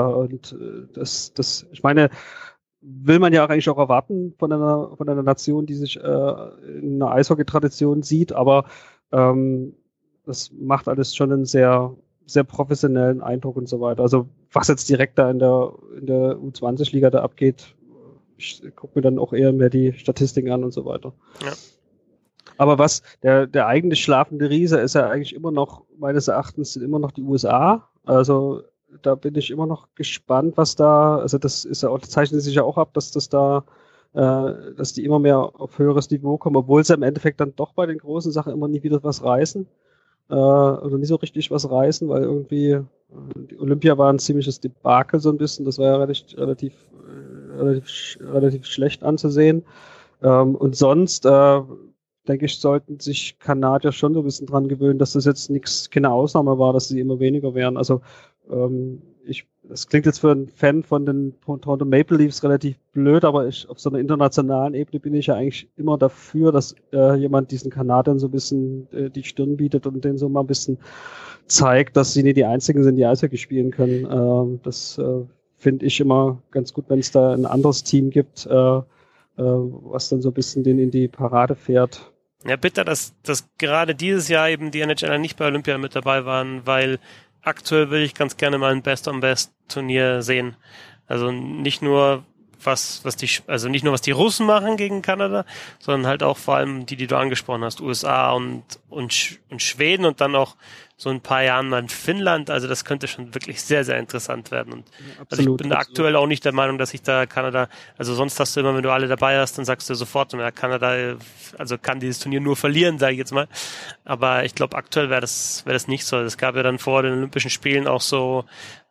Ich meine, will man ja eigentlich auch erwarten von einer Nation, die sich in einer Eishockey-Tradition sieht, aber das macht alles schon einen sehr, sehr professionellen Eindruck und so weiter. Also was jetzt direkt da in der U20-Liga da abgeht, ich gucke mir dann auch eher mehr die Statistiken an und so weiter. Ja. Aber der eigentlich schlafende Riese ist ja eigentlich immer noch, meines Erachtens, sind immer noch die USA. Also da bin ich immer noch gespannt, was da, also das zeichnet sich ja auch ab, dass die immer mehr auf höheres Niveau kommen, obwohl sie im Endeffekt dann doch bei den großen Sachen immer nie wieder was reißen. Also nicht so richtig was reißen, weil irgendwie die Olympia war ein ziemliches Debakel so ein bisschen. Das war ja relativ schlecht anzusehen. Und sonst denke ich, sollten sich Kanadier schon so ein bisschen dran gewöhnen, dass das jetzt keine Ausnahme war, dass sie immer weniger wären. Also das klingt jetzt für einen Fan von den Toronto Maple Leafs relativ blöd, aber auf so einer internationalen Ebene bin ich ja eigentlich immer dafür, dass jemand diesen Kanadiern so ein bisschen die Stirn bietet und denen so mal ein bisschen zeigt, dass sie nicht die Einzigen sind, die Eishockey spielen können. Das finde ich immer ganz gut, wenn es da ein anderes Team gibt, was dann so ein bisschen den in die Parade fährt. Ja, bitter, dass gerade dieses Jahr eben die NHLer nicht bei Olympia mit dabei waren, weil aktuell will ich ganz gerne mal ein Best-on-Best-Turnier sehen. Also nicht nur was die Russen machen gegen Kanada, sondern halt auch vor allem die du angesprochen hast, USA und Schweden und dann auch so ein paar Jahren mal in Finnland. Also das könnte schon wirklich sehr, sehr interessant werden. Und ja, absolut, also ich bin aktuell auch nicht der Meinung, dass ich da Kanada, also sonst hast du immer, wenn du alle dabei hast, dann sagst du sofort, ja, Kanada, also kann dieses Turnier nur verlieren, sage ich jetzt mal. Aber ich glaube, aktuell wäre das nicht so. Es gab ja dann vor den Olympischen Spielen auch so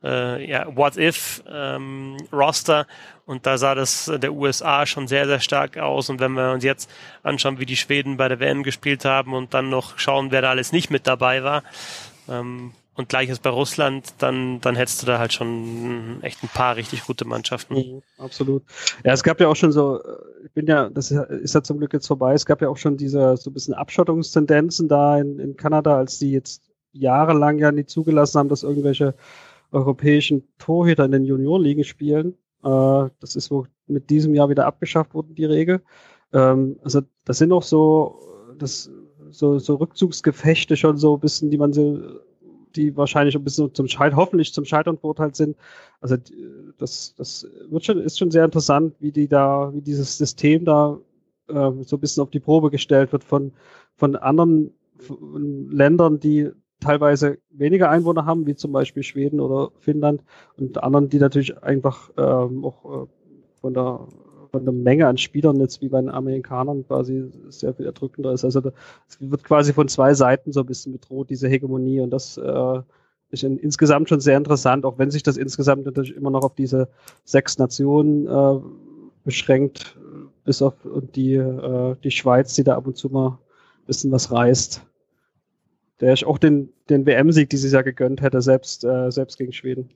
What-If-Roster und da sah das der USA schon sehr, sehr stark aus. Und wenn wir uns jetzt anschauen, wie die Schweden bei der WM gespielt haben und dann noch schauen, wer da alles nicht mit dabei war, und gleiches bei Russland, dann hättest du da halt schon echt ein paar richtig gute Mannschaften. Mhm, absolut. Ja, es gab ja auch schon so, das ist ja zum Glück jetzt vorbei, es gab ja auch schon diese so ein bisschen Abschottungstendenzen da in Kanada, als die jetzt jahrelang ja nicht zugelassen haben, dass irgendwelche europäischen Torhüter in den Juniorenligen spielen. Das ist wohl mit diesem Jahr wieder abgeschafft worden, die Regel. Also das sind auch so Rückzugsgefechte schon so ein bisschen, die wahrscheinlich ein bisschen hoffentlich zum Scheitern verurteilt sind. Also das ist schon sehr interessant, wie dieses System da so ein bisschen auf die Probe gestellt wird von anderen Ländern, die teilweise weniger Einwohner haben, wie zum Beispiel Schweden oder Finnland, und anderen, die natürlich einfach auch von der Menge an Spielern jetzt wie bei den Amerikanern quasi sehr viel erdrückender ist. Also es wird quasi von zwei Seiten so ein bisschen bedroht, diese Hegemonie, und das ist insgesamt schon sehr interessant, auch wenn sich das insgesamt natürlich immer noch auf diese 6 Nationen beschränkt, bis auf und die Schweiz, die da ab und zu mal ein bisschen was reißt. Der ich auch den WM-Sieg dieses Jahr gegönnt hätte, selbst gegen Schweden.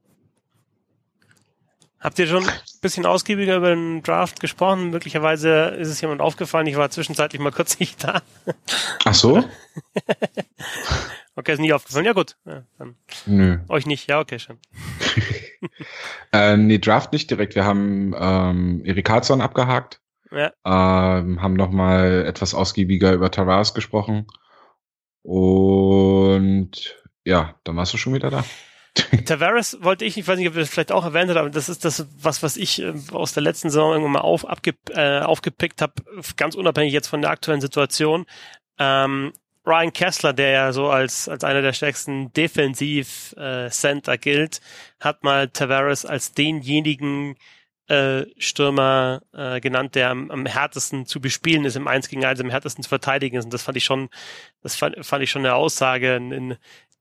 Habt ihr schon ein bisschen ausgiebiger über den Draft gesprochen? Möglicherweise ist es jemand aufgefallen, ich war zwischenzeitlich mal kurz nicht da. Ach so? Okay, ist nie aufgefallen. Ja gut. Ja, dann Nö. Euch nicht, ja okay, schon. Nee, Draft nicht direkt. Wir haben Erik Karlsson abgehakt. Ja. Haben nochmal etwas ausgiebiger über Tavares gesprochen. Und ja, dann warst du schon wieder da. Tavares wollte ich weiß nicht, ob ihr das vielleicht auch erwähnt habt, aber das ist das, was ich aus der letzten Saison irgendwann mal aufgepickt habe, ganz unabhängig jetzt von der aktuellen Situation. Ryan Kessler, der ja so als einer der stärksten Defensiv-Center gilt, hat mal Tavares als denjenigen Stürmer genannt, der am härtesten zu bespielen ist, im 1 gegen 1, am härtesten zu verteidigen ist. Und das fand ich schon eine Aussage.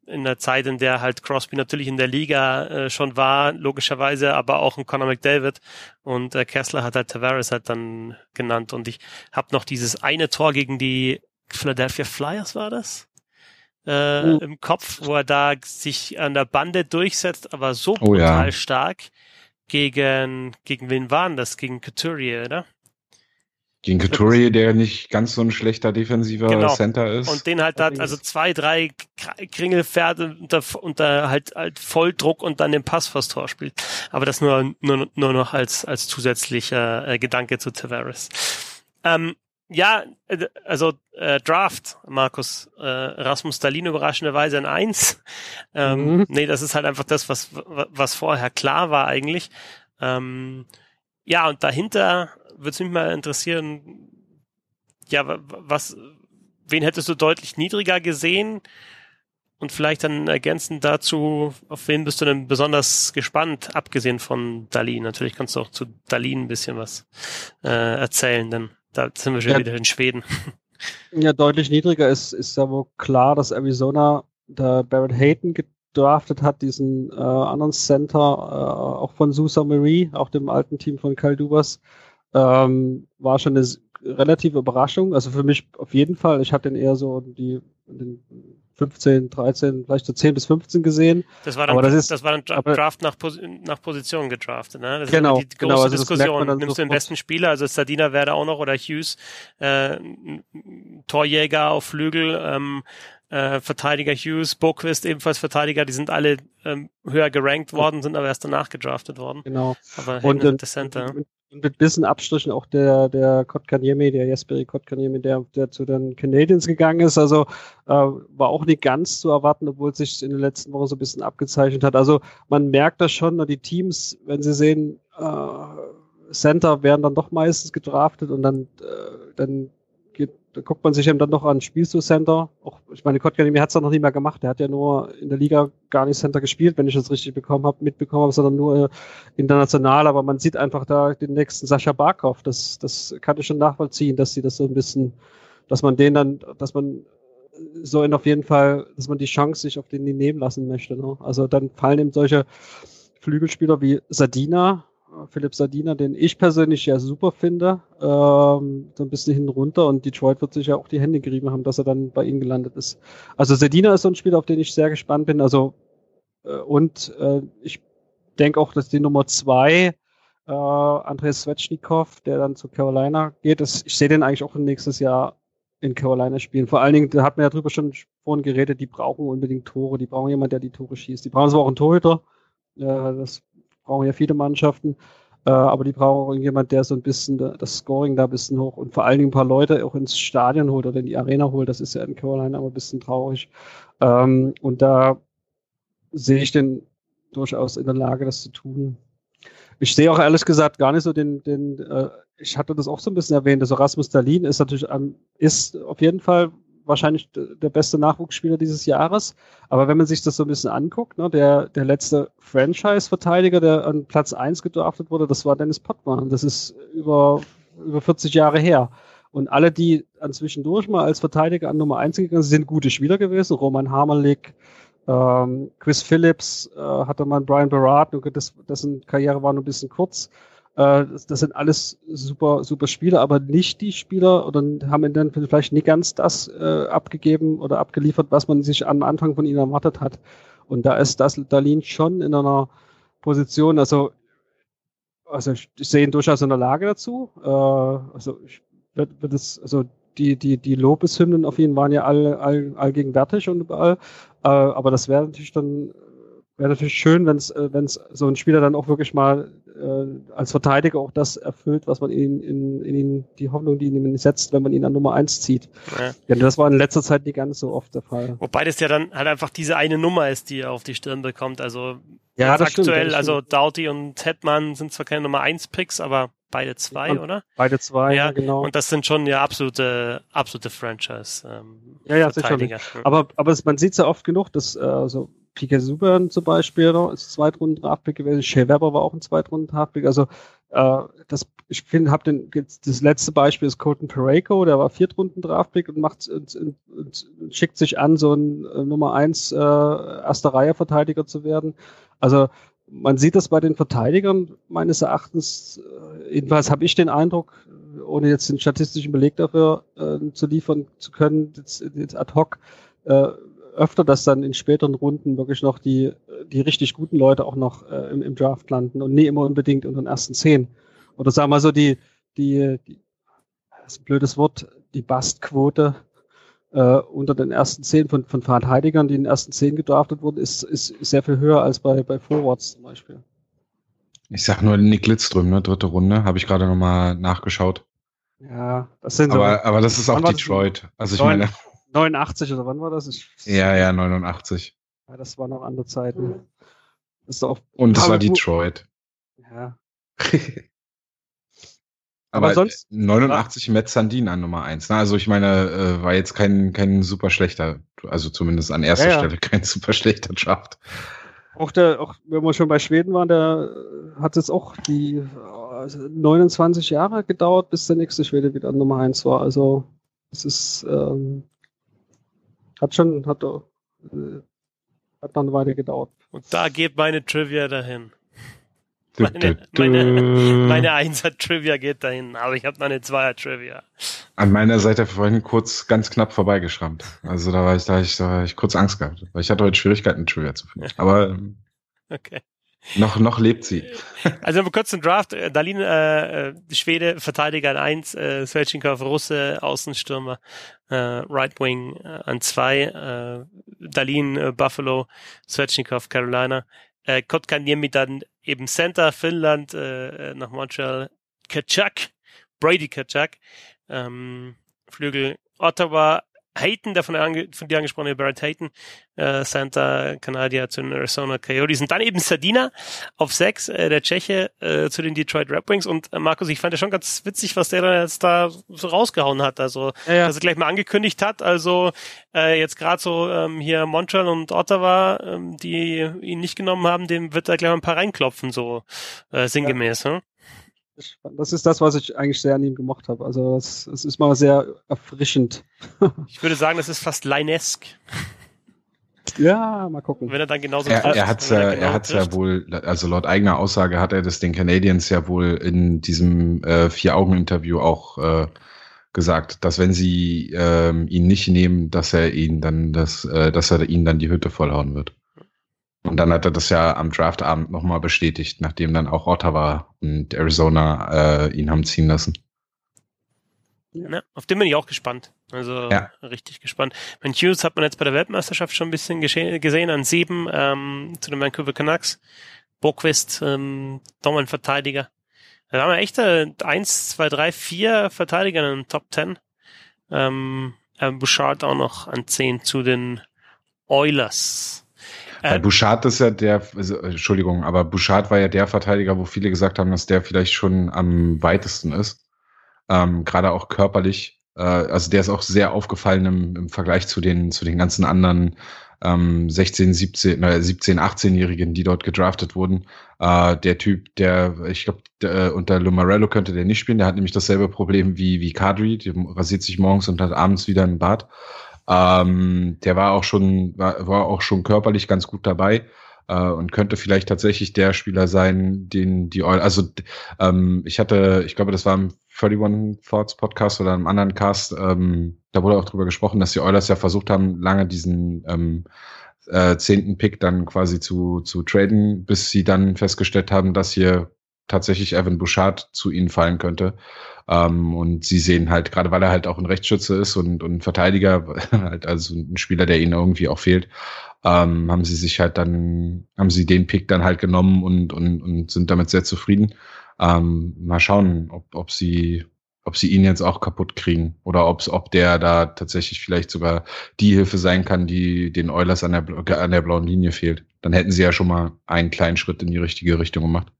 in der Zeit, in der halt Crosby natürlich in der Liga schon war, logischerweise, aber auch ein Connor McDavid, und Kessler hat halt Tavares halt dann genannt, und ich habe noch dieses eine Tor gegen die Philadelphia Flyers, war das? Im Kopf, wo er da sich an der Bande durchsetzt, aber so brutal stark gegen wen waren das? Gegen Couturier, oder? Gegen Couturier, der nicht ganz so ein schlechter defensiver Center ist. Und den halt also 2, 3 Kringelpferde unter halt Volldruck und dann den Pass vors Tor spielt. Aber das nur noch als zusätzlicher Gedanke zu Tavares. Ja, also Draft, Markus, Rasmus Dahlin überraschenderweise ein 1. Nee, das ist halt einfach das, was vorher klar war eigentlich. Ja, und dahinter würde es mich mal interessieren, ja, wen hättest du deutlich niedriger gesehen? Und vielleicht dann ergänzend dazu, auf wen bist du denn besonders gespannt, abgesehen von Dahlin? Natürlich kannst du auch zu Dahlin ein bisschen was erzählen, denn da sind wir schon wieder in Schweden. Ja, deutlich niedriger ist ja wohl klar, dass Arizona da Barrett Hayton gedraftet hat, diesen anderen Center, auch von Sault Ste. Marie, auch dem alten Team von Kyle Dubas. War schon eine relative Überraschung. Also für mich auf jeden Fall. Ich hatte den eher so in den 15, 13, vielleicht so 10 bis 15 gesehen. Das war dann Draft nach Position gedraftet, ne? Das ist immer die große Diskussion. Nimmst du den besten Spieler, also Zadina wäre da auch noch, oder Hughes, Torjäger auf Flügel, Verteidiger Hughes, Boquist ebenfalls Verteidiger, die sind alle höher gerankt worden, sind aber erst danach gedraftet worden. Genau. Aber und der Center. Und mit bisschen Abstrichen auch der Kotkaniemi, der Jesperi Kotkaniemi, der zu den Canadiens gegangen ist. Also war auch nicht ganz zu erwarten, obwohl es sich in den letzten Wochen so ein bisschen abgezeichnet hat. Also man merkt das schon, die Teams, wenn sie sehen, Center werden dann doch meistens gedraftet, und dann guckt man sich eben dann noch an, spielst du Center? Auch, ich meine, Kotkaniemi hat es dann noch nie mehr gemacht. Der hat ja nur in der Liga gar nicht Center gespielt, wenn ich das richtig mitbekommen habe, sondern nur international. Aber man sieht einfach da den nächsten Sascha Barkov. Das kann ich schon nachvollziehen, dass sie das so ein bisschen, dass man auf jeden Fall, dass man die Chance sich auf den nie nehmen lassen möchte. Ne? Also dann fallen eben solche Flügelspieler wie Philipp Zadina, den ich persönlich ja super finde, so ein bisschen hinten runter, und Detroit wird sich ja auch die Hände gerieben haben, dass er dann bei ihnen gelandet ist. Also Zadina ist so ein Spieler, auf den ich sehr gespannt bin, ich denke auch, dass die Nummer 2, Andrei Svechnikov, der dann zu Carolina geht, ich sehe den eigentlich auch nächstes Jahr in Carolina spielen. Vor allen Dingen, da hat man ja drüber schon vorhin geredet, die brauchen unbedingt Tore, die brauchen jemanden, der die Tore schießt. Die brauchen zwar auch einen Torhüter, das brauchen ja viele Mannschaften, aber die brauchen auch irgendjemand, der so ein bisschen das Scoring da ein bisschen hoch und vor allen Dingen ein paar Leute auch ins Stadion holt oder in die Arena holt. Das ist ja in Carolina aber ein bisschen traurig. Und da sehe ich den durchaus in der Lage, das zu tun. Ich sehe auch ehrlich gesagt gar nicht so ich hatte das auch so ein bisschen erwähnt, also Rasmus Dahlin ist natürlich ist auf jeden Fall wahrscheinlich der beste Nachwuchsspieler dieses Jahres. Aber wenn man sich das so ein bisschen anguckt, ne, der letzte Franchise-Verteidiger, der an Platz 1 gedraftet wurde, das war Dennis Pottmann. Das ist über 40 Jahre her. Und alle, die anzwischendurch mal als Verteidiger an Nummer 1 gegangen sind, gute Spieler gewesen. Roman Hamrlik, Chris Phillips, hatte man Brian Barrard, dessen Karriere war nur ein bisschen kurz. Das sind alles super, super Spieler, aber nicht die Spieler oder haben dann vielleicht nicht ganz das abgegeben oder abgeliefert, was man sich am Anfang von ihnen erwartet hat. Und da ist Dahlin schon in einer Position, also ich sehe ihn durchaus in der Lage dazu. Die Lobeshymnen auf ihn waren ja allgegenwärtig und überall. Aber das wäre natürlich schön, wenn es so ein Spieler dann auch wirklich mal als Verteidiger auch das erfüllt, was man in die Hoffnung, die in ihn setzt, wenn man ihn an Nummer 1 zieht. Ja, das war in letzter Zeit nicht ganz so oft der Fall. Wobei das ja dann halt einfach diese eine Nummer ist, die er auf die Stirn bekommt. Also ja, das aktuell, stimmt. Also Doughty und Hetman sind zwar keine Nummer 1 Picks, aber beide 2, und oder? Beide 2, ja, genau. Und das sind schon ja absolute Franchise Verteidiger. Ja, aber man sieht es ja oft genug, dass P.K. Subban zum Beispiel ist Zweitrunden-Draftpick gewesen. Shea Weber war auch ein Zweitrunden-Draftpick. Also ich finde, das letzte Beispiel ist Colton Parayko, der war Viertrunden-Draftpick und schickt sich an, so ein Nummer 1 erste Reihe-Verteidiger zu werden. Also man sieht das bei den Verteidigern meines Erachtens, jedenfalls habe ich den Eindruck, ohne jetzt den statistischen Beleg dafür zu liefern zu können, jetzt ad hoc, öfter, dass dann in späteren Runden wirklich noch die richtig guten Leute auch noch im Draft landen und nie immer unbedingt unter den ersten 10. Oder sagen wir mal so, das ist ein blödes Wort, die Bust-Quote unter den ersten 10 von Verteidigern, die in den ersten 10 gedraftet wurden, ist sehr viel höher als bei Forwards zum Beispiel. Ich sag nur Nick Lidström, ne? 3. Runde, habe ich gerade nochmal nachgeschaut. Ja, das sind aber das ist auch Detroit. Also ich meine 89 oder wann war das? Ja, 89. Ja, das waren noch andere Zeiten. Und es war Detroit. Ja. aber sonst 89 Matt Sundin an Nummer 1. Ne? Also ich meine, war jetzt kein super schlechter, also zumindest an erster Stelle kein super schlechter Draft. Auch wenn wir schon bei Schweden waren, der hat jetzt auch die 29 Jahre gedauert, bis der nächste Schwede wieder an Nummer 1 war. Also es ist hat noch eine Weile gedauert. Und da geht meine Trivia dahin. Meine 1er-Trivia geht dahin, aber ich habe noch eine 2er-Trivia. An meiner Seite vorhin ganz knapp vorbeigeschrammt. Also da war ich kurz Angst gehabt, weil ich hatte heute Schwierigkeiten, Trivia zu finden. Aber okay. Noch lebt sie. Also kurz zum Draft. Dahlin, Schwede, Verteidiger an 1, Svechnikov, Russe, Außenstürmer, Right Wing an 2, Dahlin, Buffalo, Svechnikov, Carolina, Kotkaniemi dann eben Center, Finnland, nach Montreal, Brady Tkachuk, Flügel, Ottawa, Hayton, der von dir angesprochene Barrett Hayton, Center, Kanadier zu den Arizona Coyotes und dann eben Zadina auf 6, der Tscheche zu den Detroit Red Wings und Markus, ich fand ja schon ganz witzig, was der dann jetzt da so rausgehauen hat, also dass er gleich mal angekündigt hat, also jetzt gerade so hier Montreal und Ottawa, die ihn nicht genommen haben, dem wird er gleich mal ein paar reinklopfen, so sinngemäß, ne? Das ist das, was ich eigentlich sehr an ihm gemocht habe. Also es ist mal sehr erfrischend. Ich würde sagen, das ist fast Line-esque. Ja, mal gucken. Wenn er dann genauso er hat's ja wohl, also laut eigener Aussage hat er das den Canadiens ja wohl in diesem 4-Augen-Interview auch gesagt, dass wenn sie ihn nicht nehmen, dass er ihnen dann die Hütte vollhauen wird. Und dann hat er das ja am Draftabend nochmal bestätigt, nachdem dann auch Ottawa und Arizona ihn haben ziehen lassen. Ja, auf den bin ich auch gespannt. Also richtig gespannt. Mein Hughes hat man jetzt bei der Weltmeisterschaft schon ein bisschen gesehen an 7 zu den Vancouver Canucks. Boquist, nochmal ein Verteidiger. Da haben wir echt 1, 2, 3, 4 Verteidiger in den Top 10. Bouchard auch noch an 10 zu den Oilers. Bouchard ist ja aber Bouchard war ja der Verteidiger, wo viele gesagt haben, dass der vielleicht schon am weitesten ist. Gerade auch körperlich. Also der ist auch sehr aufgefallen im Vergleich zu den ganzen anderen 16, 17, 18-Jährigen, die dort gedraftet wurden. Der Typ, ich glaube, unter Lumarello könnte der nicht spielen. Der hat nämlich dasselbe Problem wie Kadri. Der rasiert sich morgens und hat abends wieder einen Bart. Der war auch schon körperlich ganz gut dabei und könnte vielleicht tatsächlich der Spieler sein, den die Oilers, also ich glaube, das war im 31 Thoughts Podcast oder einem anderen Cast, da wurde auch drüber gesprochen, dass die Oilers ja versucht haben, lange diesen 10. Pick dann quasi zu traden, bis sie dann festgestellt haben, dass hier tatsächlich Evan Bouchard zu ihnen fallen könnte. Und sie sehen halt, gerade weil er halt auch ein Rechtsschütze ist und ein Verteidiger, halt also ein Spieler, der ihnen irgendwie auch fehlt, haben sie den Pick dann halt genommen und sind damit sehr zufrieden. Mal schauen, ob sie ihn jetzt auch kaputt kriegen oder ob der da tatsächlich vielleicht sogar die Hilfe sein kann, die den Oilers an der blauen Linie fehlt. Dann hätten sie ja schon mal einen kleinen Schritt in die richtige Richtung gemacht.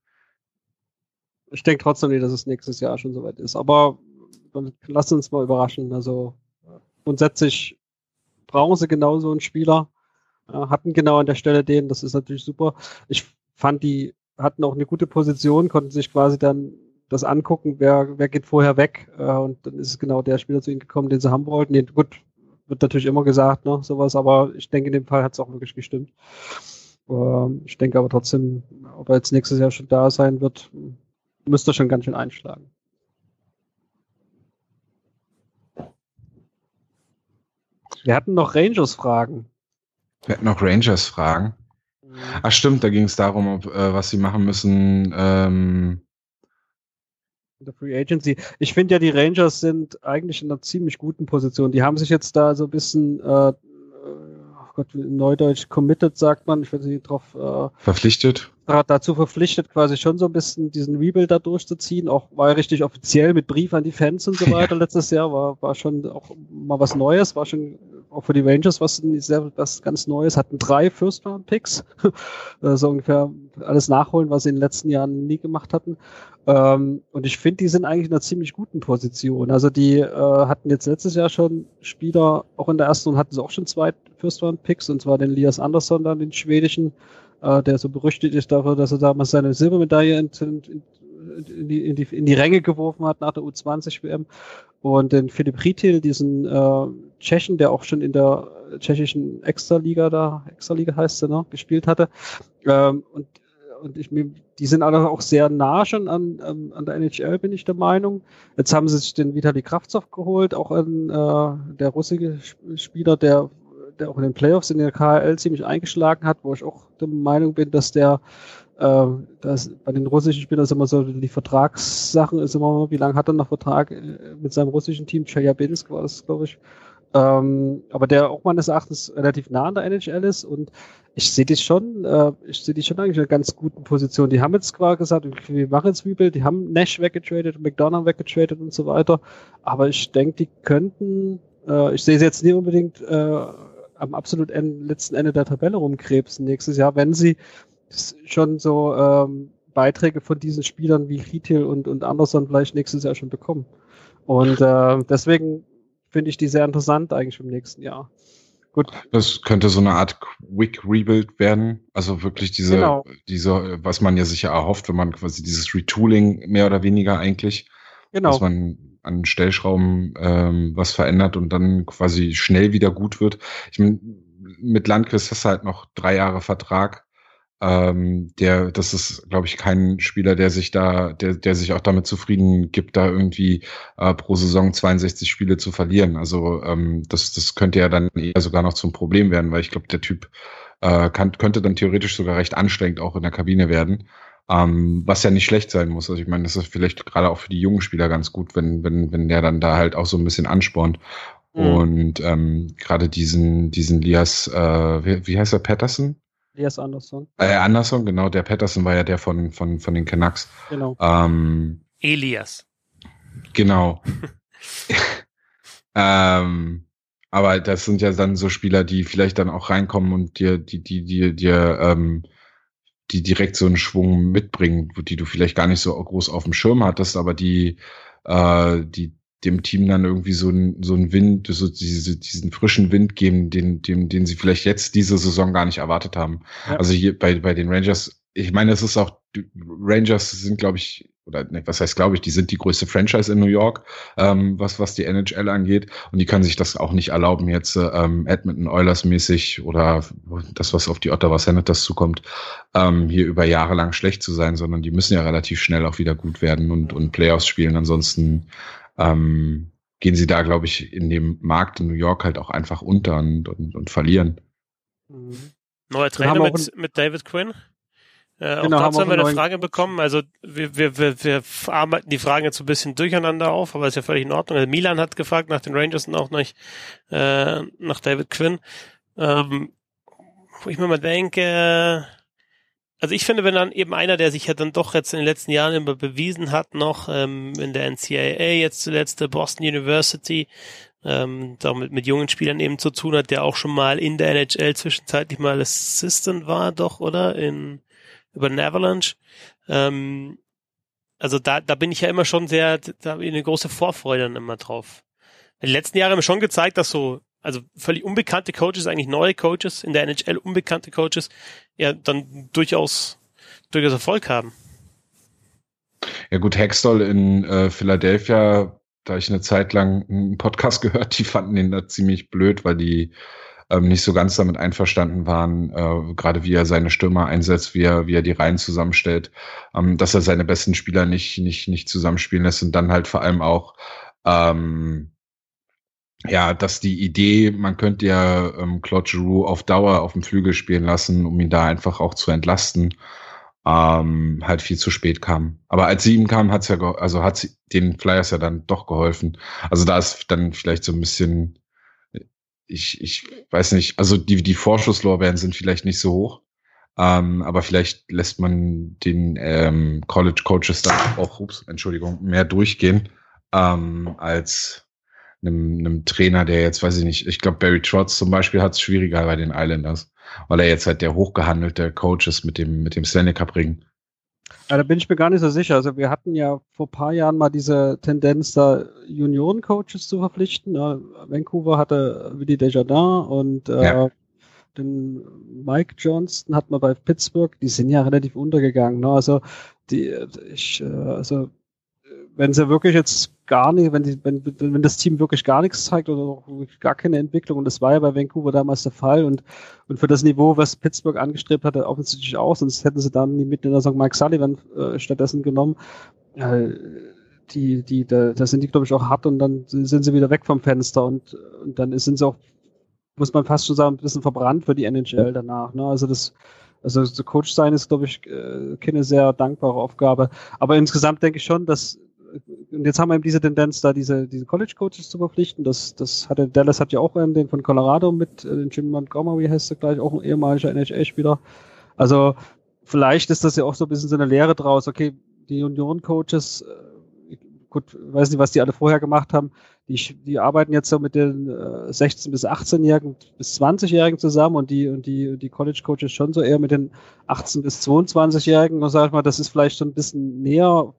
Ich denke trotzdem nicht, dass es nächstes Jahr schon soweit ist. Aber lass uns mal überraschen. Also grundsätzlich brauchen sie genauso einen Spieler. hatten genau an der Stelle den, das ist natürlich super. Ich fand, die hatten auch eine gute Position, konnten sich quasi dann das angucken, wer geht vorher weg, und dann ist genau der Spieler zu ihnen gekommen, den sie haben wollten. Den, gut, wird natürlich immer gesagt, ne, sowas, aber ich denke, in dem Fall hat es auch wirklich gestimmt. Ich denke aber trotzdem, ob er jetzt nächstes Jahr schon da sein wird, müsste er schon ganz schön einschlagen. Wir hatten noch Rangers-Fragen. Ach stimmt, da ging es darum, was sie machen müssen. Der Free Agency. Ich finde ja, die Rangers sind eigentlich in einer ziemlich guten Position. Die haben sich jetzt da so ein bisschen, in Neudeutsch committed, sagt man. Ich weiß nicht, drauf verpflichtet. Dazu verpflichtet, quasi schon so ein bisschen diesen Rebuild da durchzuziehen. Auch war ja richtig offiziell mit Brief an die Fans und so weiter. Letztes Jahr war schon auch mal was Neues, war schon auch für die Rangers was ganz Neues, hatten 3 First-Round-Picks, so ungefähr alles nachholen, was sie in den letzten Jahren nie gemacht hatten. Und ich finde, die sind eigentlich in einer ziemlich guten Position. Also die hatten jetzt letztes Jahr schon Spieler, auch in der ersten, und hatten sie auch schon 2 First-Round-Picks, und zwar den Elias Andersson, dann den schwedischen, der so berüchtigt ist dafür, dass er damals seine Silbermedaille in die Ränge geworfen hat nach der U20-WM. Und den Filip Rytil, diesen Tschechen, der auch schon in der tschechischen Extraliga heißt sie, ne, gespielt hatte. Die sind alle auch sehr nah schon an der NHL, bin ich der Meinung. Jetzt haben sie sich den Vitali Kravtsov geholt, auch der russische Spieler, der auch in den Playoffs in der KHL ziemlich eingeschlagen hat, wo ich auch der Meinung bin, dass dass bei den russischen Spielern ist immer so, die Vertragssachen ist immer, wie lange hat er noch Vertrag mit seinem russischen Team? Chelyabinsk war das, glaube ich. Aber der auch meines Erachtens relativ nah an der NHL ist, und ich sehe die schon eigentlich in einer ganz guten Position. Die haben jetzt quasi gesagt, wir machen jetzt Rebuild, die haben Nash weggetradet und McDonough weggetradet und so weiter, aber ich denke, die könnten, ich sehe sie jetzt nicht unbedingt am absolut letzten Ende der Tabelle rumkrebsen nächstes Jahr, wenn sie schon so Beiträge von diesen Spielern wie Rytil und Andersson vielleicht nächstes Jahr schon bekommen. Und deswegen finde ich die sehr interessant eigentlich im nächsten Jahr. Gut. Das könnte so eine Art Quick Rebuild werden. Also wirklich diese, was man ja sicher erhofft, wenn man quasi dieses Retooling mehr oder weniger eigentlich, dass man an Stellschrauben was verändert und dann quasi schnell wieder gut wird. Ich meine, mit Landquist hast du halt noch 3 Jahre Vertrag. Das ist, glaube ich, kein Spieler, der sich auch damit zufrieden gibt, da irgendwie pro Saison 62 Spiele zu verlieren. Also das könnte ja dann eher sogar noch zum Problem werden, weil ich glaube, der Typ könnte dann theoretisch sogar recht anstrengend auch in der Kabine werden, was ja nicht schlecht sein muss. Also ich meine, das ist vielleicht gerade auch für die jungen Spieler ganz gut, wenn der dann da halt auch so ein bisschen anspornt. Und gerade diesen Lias, wie heißt er, Patterson? Elias Andersson. Andersson, genau, der Patterson war ja der von den Canucks. Genau. Elias. Genau. Aber das sind ja dann so Spieler, die vielleicht dann auch reinkommen und dir die direkt so einen Schwung mitbringen, die du vielleicht gar nicht so groß auf dem Schirm hattest, aber die dem Team dann irgendwie so einen Wind, so diesen frischen Wind geben, den sie vielleicht jetzt diese Saison gar nicht erwartet haben. Ja. Also hier bei den Rangers, ich meine, es ist auch, Rangers sind, glaube ich, oder ne, was heißt, glaube ich, die sind die größte Franchise in New York, was die NHL angeht, und die können sich das auch nicht erlauben, jetzt Edmonton Oilers mäßig oder das, was auf die Ottawa Senators zukommt, hier über Jahre lang schlecht zu sein, sondern die müssen ja relativ schnell auch wieder gut werden und Playoffs spielen. Ansonsten gehen sie da, glaube ich, in dem Markt in New York halt auch einfach unter und verlieren. Neuer Trainer mit David Quinn. Auch dazu haben wir eine Frage bekommen. Also wir arbeiten die Fragen jetzt so ein bisschen durcheinander auf, aber ist ja völlig in Ordnung. Also Milan hat gefragt nach den Rangers und auch nicht nach David Quinn. Wo ich mir mal denke, also ich finde, wenn dann eben einer, der sich ja dann doch jetzt in den letzten Jahren immer bewiesen hat, noch in der NCAA, jetzt zuletzt der Boston University, damit mit jungen Spielern eben zu tun hat, der auch schon mal in der NHL zwischenzeitlich mal Assistant war, doch, oder? Über den Avalanche. Also da bin ich ja immer schon da habe ich eine große Vorfreude dann immer drauf. Die letzten Jahre haben schon gezeigt, dass so also völlig unbekannte Coaches, eigentlich neue Coaches in der NHL, unbekannte Coaches, ja dann durchaus Erfolg haben. Ja gut, Hextall in Philadelphia, da ich eine Zeit lang einen Podcast gehört, die fanden ihn da ziemlich blöd, weil die nicht so ganz damit einverstanden waren, gerade wie er seine Stürmer einsetzt, wie er die Reihen zusammenstellt, dass er seine besten Spieler nicht zusammenspielen lässt und dann halt vor allem auch dass die Idee, man könnte ja Claude Giroux auf Dauer auf dem Flügel spielen lassen, um ihn da einfach auch zu entlasten, halt viel zu spät kam. Aber als sie ihm kam, hat sie den Flyers ja dann doch geholfen. Also da ist dann vielleicht so ein bisschen, ich weiß nicht, also die Vorschusslorbeeren sind vielleicht nicht so hoch, aber vielleicht lässt man den College Coaches dann auch, mehr durchgehen, als einem Trainer, der jetzt, weiß ich nicht, ich glaube Barry Trotz zum Beispiel hat es schwieriger bei den Islanders, weil er jetzt halt der hochgehandelte Coach ist mit dem Stanley Cup Ring. Ja, da bin ich mir gar nicht so sicher. Also wir hatten ja vor ein paar Jahren mal diese Tendenz, da Junioren-Coaches zu verpflichten. Vancouver hatte Willie Desjardins und den Mike Johnston hat man bei Pittsburgh. Die sind ja relativ untergegangen. Ne? Also wenn sie wirklich jetzt gar nicht, wenn das Team wirklich gar nichts zeigt oder auch gar keine Entwicklung, und das war ja bei Vancouver damals der Fall und für das Niveau, was Pittsburgh angestrebt hatte, offensichtlich auch, sonst hätten sie dann mitten in der Saison Mike Sullivan stattdessen genommen. Da sind die, glaube ich, auch hart und dann sind sie wieder weg vom Fenster und dann sind sie auch, muss man fast schon sagen, ein bisschen verbrannt für die NHL danach. Ne? Also so Coach sein ist, glaube ich, keine sehr dankbare Aufgabe. Aber insgesamt denke ich schon, dass und jetzt haben wir eben diese Tendenz, da diese College-Coaches zu verpflichten. Dallas hat ja auch einen, den von Colorado mit den Jim Montgomery, heißt er gleich, auch ein ehemaliger NHL-Spieler. Also vielleicht ist das ja auch so ein bisschen so eine Lehre draus. Okay, die Junioren-Coaches, gut, weiß nicht, was die alle vorher gemacht haben, die arbeiten jetzt so mit den 16- bis 18-Jährigen bis 20-Jährigen zusammen und die College-Coaches schon so eher mit den 18- bis 22-Jährigen. Und sag ich mal, das ist vielleicht so ein bisschen näher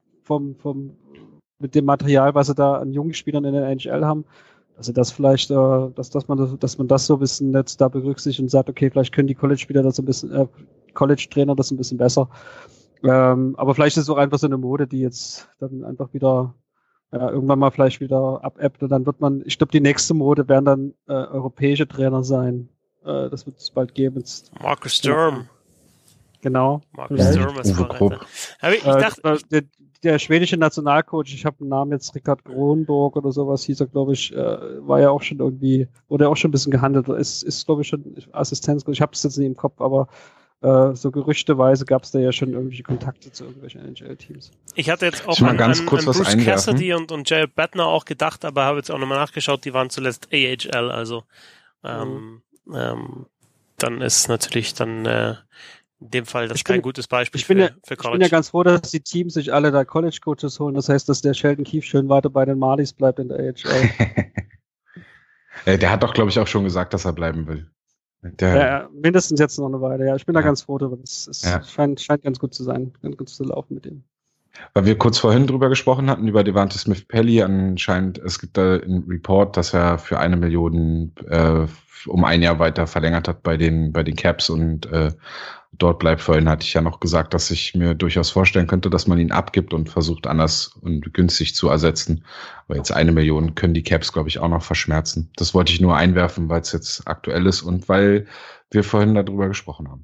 mit dem Material, was sie da an jungen Spielern in der NHL haben, also das vielleicht, dass man das so ein bisschen jetzt da berücksichtigt und sagt, okay, vielleicht können die College-Spieler das so ein bisschen, College-Trainer das ein bisschen besser. Aber vielleicht ist es auch einfach so eine Mode, die jetzt dann einfach wieder irgendwann mal vielleicht wieder abebbt und dann wird man, ich glaube, die nächste Mode werden dann europäische Trainer sein. Das wird es bald geben. Marcus Sturm. Genau. Marcus Sturm ist Vorreiter. Aber ich dachte, der schwedische Nationalcoach, ich habe den Namen jetzt Rickard Kronborg oder sowas, hieß er, glaube ich, war ja auch schon irgendwie, wurde ja auch schon ein bisschen gehandelt, ist glaube ich, schon Assistenzcoach, ich habe es jetzt nicht im Kopf, aber so gerüchteweise gab es da ja schon irgendwelche Kontakte zu irgendwelchen NHL-Teams. Ich hatte jetzt auch an Bruce Cassidy und Jared Bettner auch gedacht, aber habe jetzt auch nochmal nachgeschaut, die waren zuletzt AHL, also dann ist natürlich dann in dem Fall das kein gutes Beispiel für College. Ich bin ja ganz froh, dass die Teams sich alle da College-Coaches holen. Das heißt, dass der Sheldon Keefe schön weiter bei den Marlies bleibt in der AHL. Der hat doch, glaube ich, auch schon gesagt, dass er bleiben will. Mindestens jetzt noch eine Weile. Ja, ich bin da ganz froh darüber. Es scheint ganz gut zu sein, ganz gut zu laufen mit dem. Weil wir kurz vorhin drüber gesprochen hatten, über Devante Smith-Pelly, anscheinend, es gibt da einen Report, dass er für 1 Million um 1 Jahr weiter verlängert hat bei den Caps und dort bleibt. Vorhin hatte ich ja noch gesagt, dass ich mir durchaus vorstellen könnte, dass man ihn abgibt und versucht, anders und günstig zu ersetzen. Aber jetzt 1 Million können die Caps, glaube ich, auch noch verschmerzen. Das wollte ich nur einwerfen, weil es jetzt aktuell ist und weil wir vorhin darüber gesprochen haben.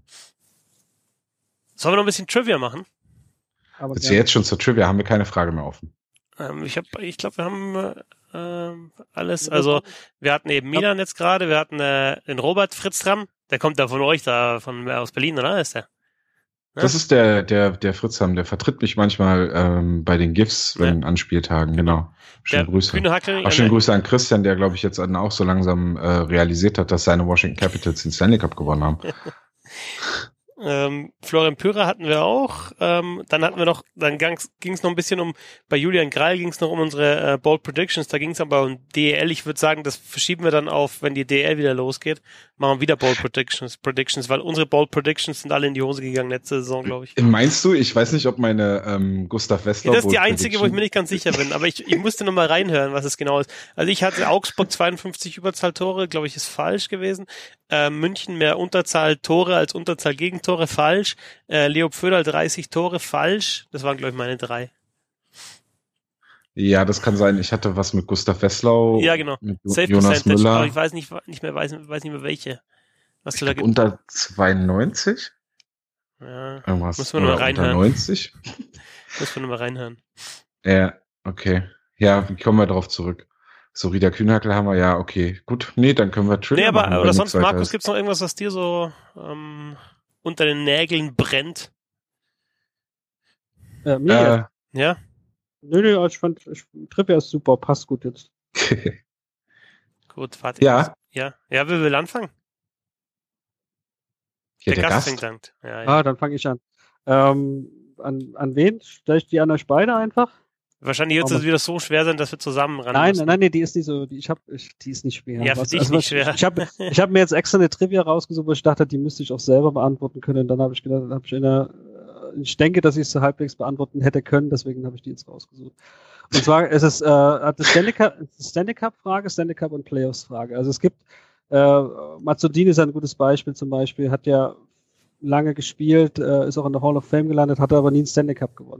Sollen wir noch ein bisschen Trivia machen? Willst du jetzt schon zur Trivia? Haben wir keine Frage mehr offen? Ich glaube, wir haben alles. Also wir hatten eben Milan jetzt gerade, wir hatten den Robert Fritzram, der kommt da von euch, aus Berlin, oder? Ist der? Ja? Das ist der Fritzram, der vertritt mich manchmal bei den GIFs an Spieltagen, genau. Schöne Grüße. Auch schöne Grüße an Christian, der, glaube ich, jetzt auch so langsam realisiert hat, dass seine Washington Capitals den Stanley Cup gewonnen haben. Florian Pürer hatten wir auch. Dann ging es noch ein bisschen bei Julian Greil ging es noch um unsere Bold Predictions. Da ging es aber um DEL. Ich würde sagen, das verschieben wir dann auf, wenn die DEL wieder losgeht. Machen wir wieder Bold Predictions, weil unsere Bold Predictions sind alle in die Hose gegangen letzte Saison, glaube ich. Meinst du? Ich weiß nicht, ob meine Gustav Wessler das ist die einzige, wo ich mir nicht ganz sicher bin. Aber ich musste noch mal reinhören, was es genau ist. Also ich hatte Augsburg 52 Überzahltore, glaube ich, ist falsch gewesen. München mehr Unterzahl Tore als Unterzahl Gegentore, falsch. Leo Pföderl 30 Tore, falsch. Das waren, glaube ich, meine 3. Ja, das kann sein. Ich hatte was mit Gustav Wesslau. Ja, genau. Mit Safe Jonas Percentage, Müller. aber ich weiß nicht mehr welche. Was du da gibt. Unter 92? Ja, Irgendwas. muss man nur mal reinhören. Unter 90? Muss man nur mal reinhören. Ja, okay. Ja, wie kommen wir darauf zurück? So, Rita Kühnhackel haben wir, ja, okay. Gut, nee, dann können wir Trivia machen. Aber sonst, Markus, gibt's noch irgendwas, was dir so unter den Nägeln brennt? Mir? Ja? Nö, ich fand Trivia ist super, passt gut jetzt. Gut, warte. Ja. Ja, wer will anfangen? Hier der der Gast Gast. fängt an. Ja. Ah, dann fange ich an. An wen? Stelle ich die an euch beide einfach? Wahrscheinlich wird es wieder so schwer sein, dass wir zusammen ran Nein, müssen. nein, die ist nicht so, die ist nicht schwer. Ja, für dich nicht schwer. Ich hab mir jetzt extra eine Trivia rausgesucht, wo ich dachte, die müsste ich auch selber beantworten können. Und dann habe ich gedacht, ich denke, dass ich es so halbwegs beantworten hätte können, deswegen habe ich die jetzt rausgesucht. Und zwar ist es Stanley Cup Frage, Stanley Cup und Playoffs Frage. Also es gibt Mazzodini ist ein gutes Beispiel zum Beispiel, hat ja lange gespielt, ist auch in der Hall of Fame gelandet, hat aber nie einen Stanley Cup gewonnen.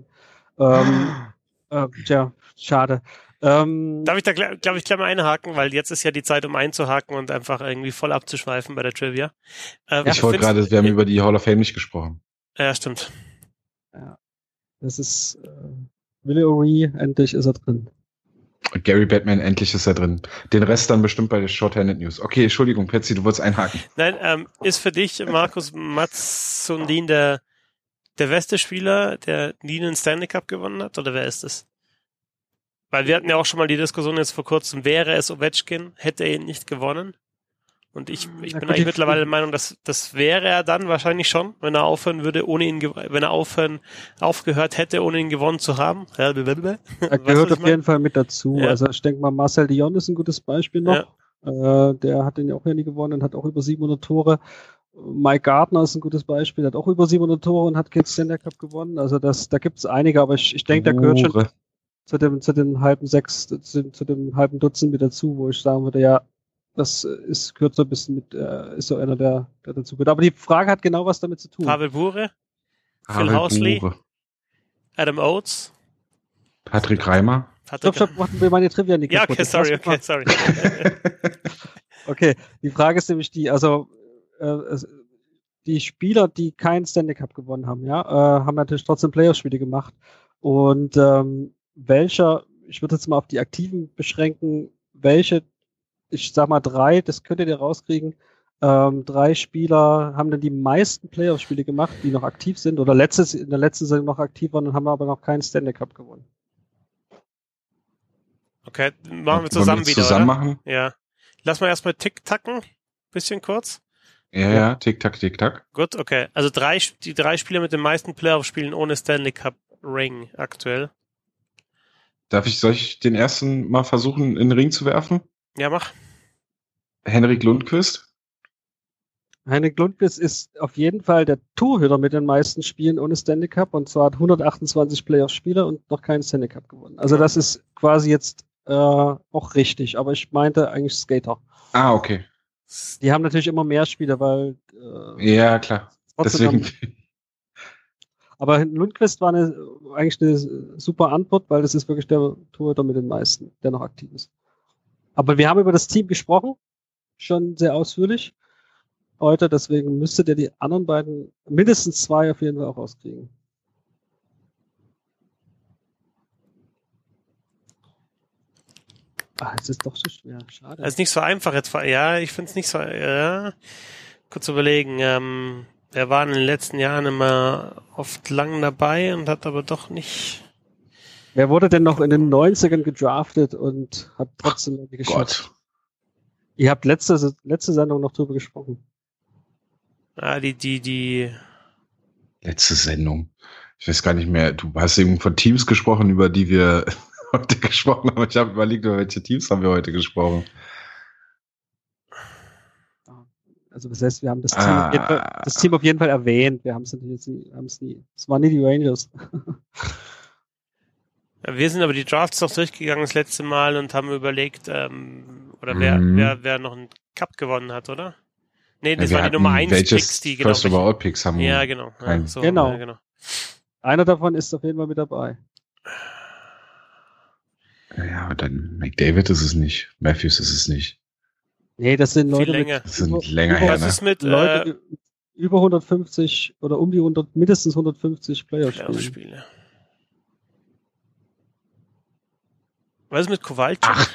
Tja, schade. Darf ich da, glaube ich, gleich mal einhaken, weil jetzt ist ja die Zeit, um einzuhaken und einfach irgendwie voll abzuschweifen bei der Trivia. Ich wollte gerade, wir haben über die Hall of Fame nicht gesprochen. Ja, stimmt. Ja, das ist Willie O'Ree, endlich ist er drin. Und Gary Batman, endlich ist er drin. Den Rest dann bestimmt bei der Shorthanded News. Okay, Entschuldigung, Patsy, du wolltest einhaken. Nein, ist für dich, Markus Mazzondin, der beste Spieler, der nie einen Stanley Cup gewonnen hat, oder wer ist es? Weil wir hatten ja auch schon mal die Diskussion jetzt vor kurzem, wäre es Ovechkin, hätte er ihn nicht gewonnen? Und ich bin eigentlich mittlerweile der Meinung, dass das wäre er dann wahrscheinlich schon, wenn er aufhören würde, wenn er aufgehört hätte, ohne ihn gewonnen zu haben. Er gehört auf jeden Fall mit dazu. Ja. Also ich denke mal, Marcel Dion ist ein gutes Beispiel noch. Ja. Der hat den ja auch nie gewonnen und hat auch über 700 Tore. Mike Gardner ist ein gutes Beispiel, hat auch über 700 Tore und hat keinen Stanley Cup gewonnen. Also da gibt es einige, aber ich denke, der gehört schon zu dem halben Dutzend mit dazu, wo ich sagen würde, ja, das gehört so ein bisschen mit, ist so einer, der dazu gehört. Aber die Frage hat genau was damit zu tun. Pavel Bure, Phil Housley, Adam Oates, Patrick Reimer. Stopp, machen wir meine Trivia nicht. Ja, okay, sorry. Okay, die Frage ist nämlich die, also die Spieler, die keinen Stanley Cup gewonnen haben, ja, haben natürlich trotzdem Playoff-Spiele gemacht. Und ich würde jetzt mal auf die Aktiven beschränken, ich sag mal 3, das könnt ihr rauskriegen, 3 Spieler haben dann die meisten Playoff-Spiele gemacht, die noch aktiv sind oder in der letzten Saison noch aktiv waren und haben aber noch keinen Stanley Cup gewonnen. Okay, machen wir zusammen wieder, zusammen oder? Machen? Ja. Lass mal erstmal tick-tacken, bisschen kurz. Ja, tick-tack, tick-tack. Gut, okay. Also die 3 Spieler mit den meisten Playoff-Spielen ohne Stanley Cup Ring aktuell. Soll ich den ersten mal versuchen, in den Ring zu werfen? Ja, mach. Henrik Lundqvist. Henrik Lundqvist ist auf jeden Fall der Torhüter mit den meisten Spielen ohne Stanley Cup und zwar hat 128 Playoff-Spiele und noch keinen Stanley Cup gewonnen. Also das ist quasi jetzt auch richtig, aber ich meinte eigentlich Skater. Ah, okay. Die haben natürlich immer mehr Spiele, weil ja, klar. Deswegen. Aber Lundqvist war eigentlich eine super Antwort, weil das ist wirklich der Torhüter mit den meisten, der noch aktiv ist. Aber wir haben über das Team gesprochen, schon sehr ausführlich heute, deswegen müsstet ihr die anderen beiden, mindestens 2 auf jeden Fall auch rauskriegen. Es ist doch so schwer, schade. Es ist nicht so einfach jetzt. Ja, ich finde es nicht so. Ja. Kurz überlegen. Er war in den letzten Jahren immer oft lang dabei und hat aber doch nicht. Wer wurde denn noch in den 90ern gedraftet und hat trotzdem nicht geschafft? Ihr habt letzte Sendung noch drüber gesprochen. Ah, die Letzte Sendung. Ich weiß gar nicht mehr. Du hast eben von Teams gesprochen, über die wir heute gesprochen haben. Ich habe überlegt, über welche Teams haben wir heute gesprochen. Also das heißt, wir haben das Team auf jeden Fall erwähnt. Wir haben es nie. Es waren nie die Rangers. Ja, wir sind aber die Drafts noch durchgegangen das letzte Mal und haben überlegt, wer noch einen Cup gewonnen hat, oder? Nee, das waren die Nummer 1 Picks, die First Overall Picks haben. Ja, genau. Ja, so, genau. Ja, genau. Einer davon ist auf jeden Fall mit dabei. Ja, dann McDavid ist es nicht. Matthews ist es nicht. Nee, das sind Leute länger her, Was ist mit Leute über 150 oder um die mindestens 150 Playoff-Spiele. Was ist mit Kowalczyk?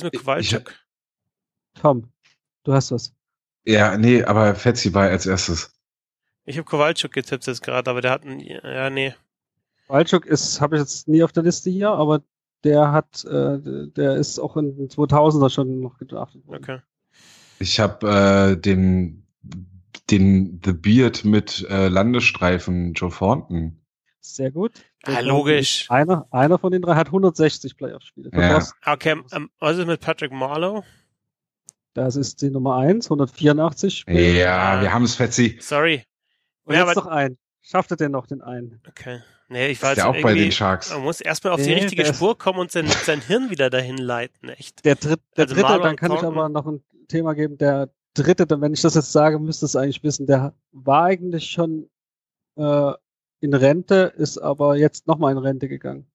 Tom, du hast was. Ja, nee, aber Fetzi war als erstes. Ich habe Kowalczyk getippt jetzt gerade, aber der hat nee. Kowalczyk habe ich jetzt nie auf der Liste hier, aber der ist auch in den 2000er schon noch gedraftet worden. Okay. Ich habe den The Beard mit Landesstreifen, Joe Thornton. Sehr gut. Logisch. Einer von den drei hat 160 Playoff-Spiele. Ja. Okay, was ist mit Patrick Marleau? Das ist die Nummer 1, 184 Spiele. Ja, wir haben es, Fetzi. Sorry. Und jetzt noch einen. Schafft er denn noch den einen? Okay. Nee, ich war jetzt auch bei den Sharks. Man muss erstmal auf die richtige Spur kommen und sein Hirn wieder dahin leiten, echt. Der dritte, dann kann ich aber noch ein Thema geben. Der dritte, wenn ich das jetzt sage, müsste es eigentlich wissen, der war eigentlich schon in Rente, ist aber jetzt nochmal in Rente gegangen.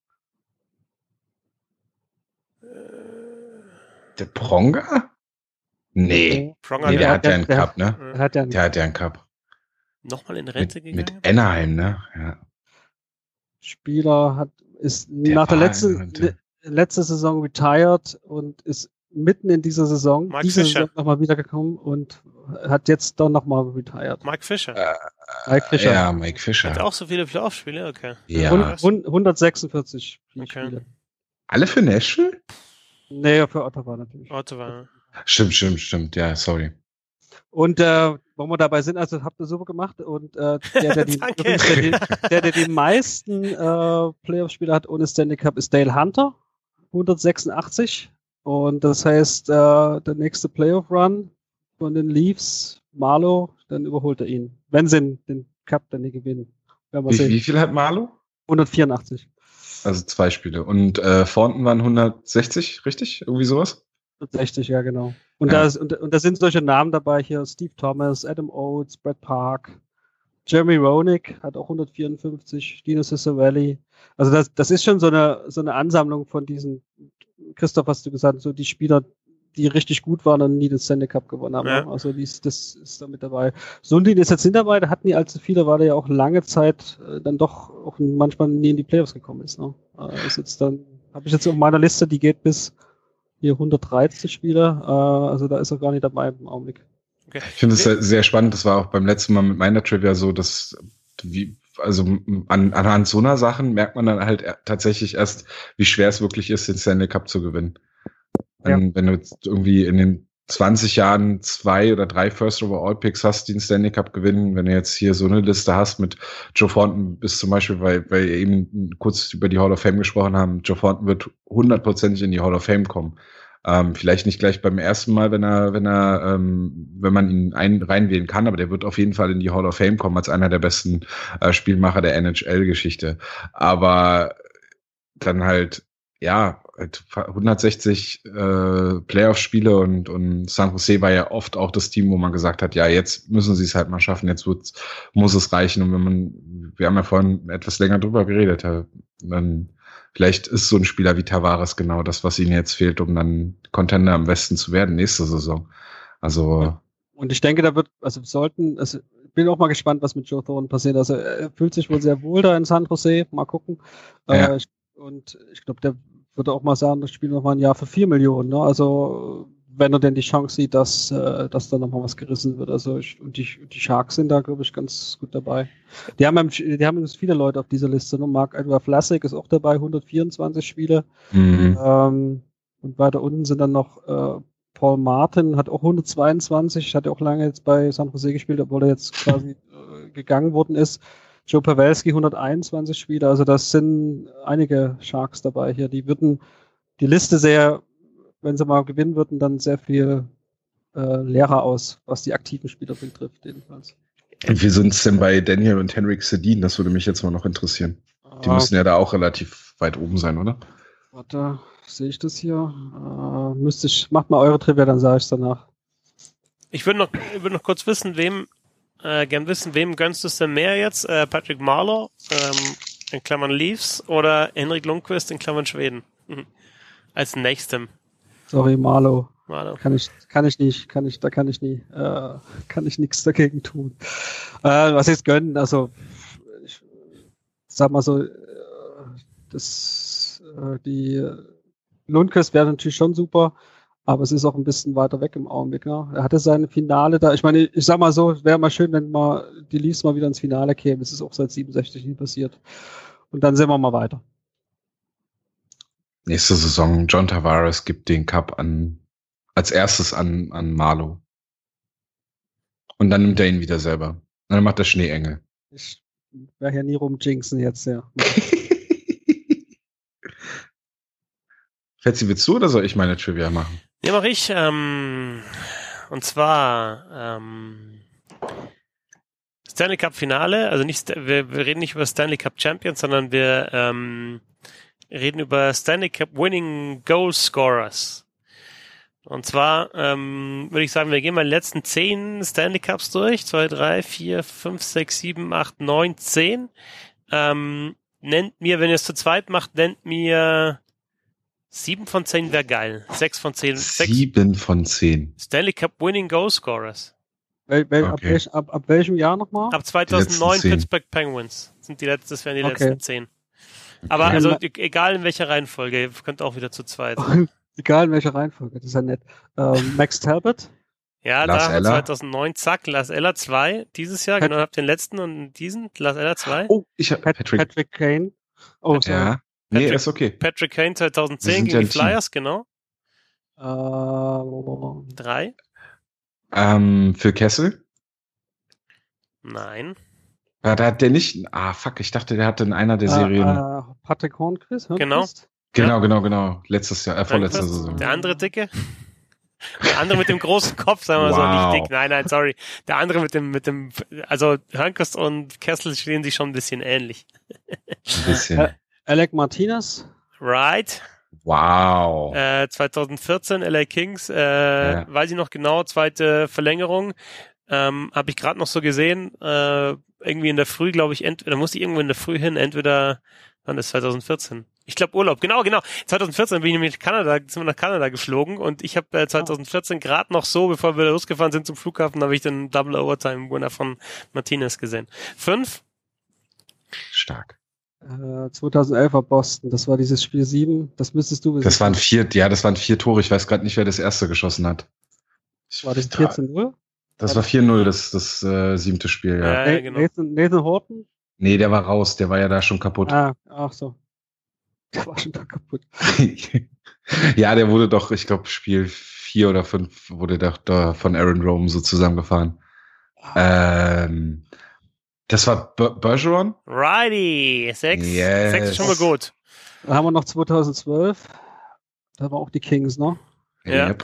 Der Pronger? Nee. Pronger, der hat ja einen Cup, ne? Der hat ja einen Cup. Nochmal in Rente gegangen? Mit Anaheim, ne? Ja. Spieler ist nach der letzte Saison retired und ist mitten in dieser Saison, Saison nochmal wiedergekommen und hat jetzt dann nochmal retired. Mike Fisher. Ja, Mike Fisher. Hat auch so viele Playoff-Spiele? Okay. Ja. 146 Spiele. Okay. Alle für Nashville? Nee, für Ottawa natürlich. Ottawa. Stimmt. Ja, sorry. Und wo wir dabei sind, also habt ihr super gemacht und der die meisten Playoff-Spiele hat ohne Stanley Cup ist Dale Hunter, 186. Und das heißt, der nächste Playoff-Run von den Leafs, Marleau, dann überholt er ihn. Wenn sie den Cup dann nicht gewinnen. Wie viel hat Marleau? 184. Also 2 Spiele. Und Thornton waren 160, richtig? Irgendwie sowas? 160, ja, genau. Und da sind solche Namen dabei hier, Steve Thomas, Adam Oates, Brett Park, Jeremy Roenick hat auch 154, Dino Ciccarelli. Also das ist schon so eine Ansammlung von diesen, Christoph, hast du gesagt, so die Spieler, die richtig gut waren und nie den Stanley Cup gewonnen haben. Ja. Also das ist da mit dabei. Sundin ist jetzt nicht dabei, da hatten nie allzu viele, weil er ja auch lange Zeit dann doch auch manchmal nie in die Playoffs gekommen ist. Ne? Ist jetzt dann, habe ich jetzt auf meiner Liste, die geht bis hier 113 Spieler, also da ist er gar nicht dabei im Augenblick. Okay. Ich finde es sehr spannend, das war auch beim letzten Mal mit meiner Trivia so, dass anhand so einer Sachen merkt man dann halt tatsächlich erst, wie schwer es wirklich ist, den Stanley Cup zu gewinnen. Wenn du jetzt irgendwie in den 20 Jahren 2 oder 3 First Overall Picks hast, die den Stanley Cup gewinnen, wenn du jetzt hier so eine Liste hast mit Joe Thornton, bis zum Beispiel, weil wir eben kurz über die Hall of Fame gesprochen haben, Joe Thornton wird 100% in die Hall of Fame kommen. Vielleicht nicht gleich beim ersten Mal, wenn man ihn reinwählen kann, aber der wird auf jeden Fall in die Hall of Fame kommen als einer der besten Spielmacher der NHL-Geschichte. Aber dann halt, 160 Playoff-Spiele und San Jose war ja oft auch das Team, wo man gesagt hat, ja, jetzt müssen sie es halt mal schaffen, jetzt muss es reichen. Und wir haben ja vorhin etwas länger drüber geredet, dann vielleicht ist so ein Spieler wie Tavares genau das, was ihnen jetzt fehlt, um dann Contender am Westen zu werden nächste Saison. Also. Und ich denke, ich bin auch mal gespannt, was mit Joe Thornton passiert. Also er fühlt sich wohl sehr wohl da in San Jose. Mal gucken. Ja. Und ich glaube, der würde auch mal sagen, das Spiel noch mal ein Jahr für 4 Millionen. Ne? Also wenn er denn die Chance sieht, dass da noch mal was gerissen wird. Also die Sharks sind da, glaube ich, ganz gut dabei. Die haben jetzt viele Leute auf dieser Liste. Ne? Marc-Edouard Vlasic ist auch dabei, 124 Spiele. Mhm. Und weiter unten sind dann noch Paul Martin, hat auch 122, hat ja auch lange jetzt bei San Jose gespielt, obwohl er jetzt quasi gegangen worden ist. Joe Pavelski 121 Spiele, also das sind einige Sharks dabei hier. Die würden die Liste sehr, wenn sie mal gewinnen würden, dann sehr viel leerer aus, was die aktiven Spieler betrifft, jedenfalls. Und wie sind es denn bei Daniel und Henrik Sedin? Das würde mich jetzt mal noch interessieren. Die müssen ja da auch relativ weit oben sein, oder? Warte, sehe ich das hier? Macht mal eure Trivia, dann sage ich es danach. Ich würde noch kurz wissen, wem gönnst du es denn mehr jetzt? Patrick Marleau, in Klammern Leafs, oder Henrik Lundqvist in Klammern Schweden? Als nächstem. Sorry, Marleau. Marleau. Kann ich nichts dagegen tun. Was jetzt gönnen, also ich sag mal so, die Lundqvist wäre natürlich schon super, aber es ist auch ein bisschen weiter weg im Augenblick. Ne? Er hatte sein Finale da. Ich meine, ich sag mal so, es wäre mal schön, wenn mal die Leafs mal wieder ins Finale kämen. Es ist auch seit 67 nie passiert. Und dann sehen wir mal weiter. Nächste Saison, John Tavares gibt den Cup als erstes an Marleau. Und dann nimmt er ihn wieder selber. Und dann macht er Schneeengel. Ich werde hier nie rumjinxen jetzt, ja. Fetzi, willst du oder soll ich meine Trivia machen? Ja, mache ich. Und zwar Stanley Cup Finale, also wir reden nicht über Stanley Cup Champions, sondern wir reden über Stanley Cup Winning Goal Scorers. Und zwar würde ich sagen, wir gehen mal die letzten 10 Stanley Cups durch. 2, 3, 4, 5, 6, 7, 8, 9, 10. Nennt mir, wenn ihr es zu zweit macht, nennt mir 7 von 10 wäre geil. 6 von 10. 7 von 10. Stanley Cup Winning Goal Scorers. Okay. Ab welchem Jahr nochmal? Ab 2009 Pittsburgh Penguins. Das wären die letzten 10. Aber Okay. also egal in welcher Reihenfolge, ihr könnt auch wieder zu zweit. Egal in welcher Reihenfolge, das ist ja nett. Max Talbot? Ja, Lars da Eller. 2009, zack, Lars Eller 2 dieses Jahr, genau, habt den letzten und diesen, Lars Eller 2. Oh, ich habe Patrick Kane. Oh, sorry. Ja. Nee, ist okay. Patrick Kane 2010 Wir sind gegen ja die ein Team. Flyers, genau. 3. Für Kessel? Nein. Ja, da hat der nicht. Ich dachte, der hatte in einer der Serien. Patrick Hornquist? Genau. Genau. Letztes Jahr, vorletzte Saison. Der andere Dicke. Der andere mit dem großen Kopf, sagen wir so, nicht dick. Nein, sorry. Der andere mit dem, also Hörnquist und Kessel stehen sich schon ein bisschen ähnlich. Ein bisschen. Alec Martinez? Right. Wow. 2014 LA Kings, weiß ich noch genau, zweite Verlängerung. Habe ich gerade noch so gesehen, irgendwie in der Früh, glaube ich, da musste ich irgendwo in der Früh hin, entweder, wann ist 2014? Ich glaube Urlaub, genau. 2014 bin ich nämlich sind wir nach Kanada geflogen und ich habe 2014 gerade noch so, bevor wir losgefahren sind zum Flughafen, habe ich den Double Overtime Winner von Martinez gesehen. 5. Stark. 2011er Boston, das war dieses Spiel 7, das müsstest du wissen. Das waren 4 Tore, ich weiß gerade nicht, wer das erste geschossen hat. War das 14-0? Das war 4-0, das 7. Spiel, ja. Ja, genau. Nathan Horton? Nee, der war raus, der war ja da schon kaputt. Ach so. Der war schon da kaputt. Ja, der wurde doch, ich glaube, Spiel 4 oder 5 wurde da von Aaron Rome so zusammengefahren. Das war Bergeron? Righty. 6. Yes. 6 ist schon mal gut. Dann haben wir noch 2012. Da waren auch die Kings, ne? Ja. Yep.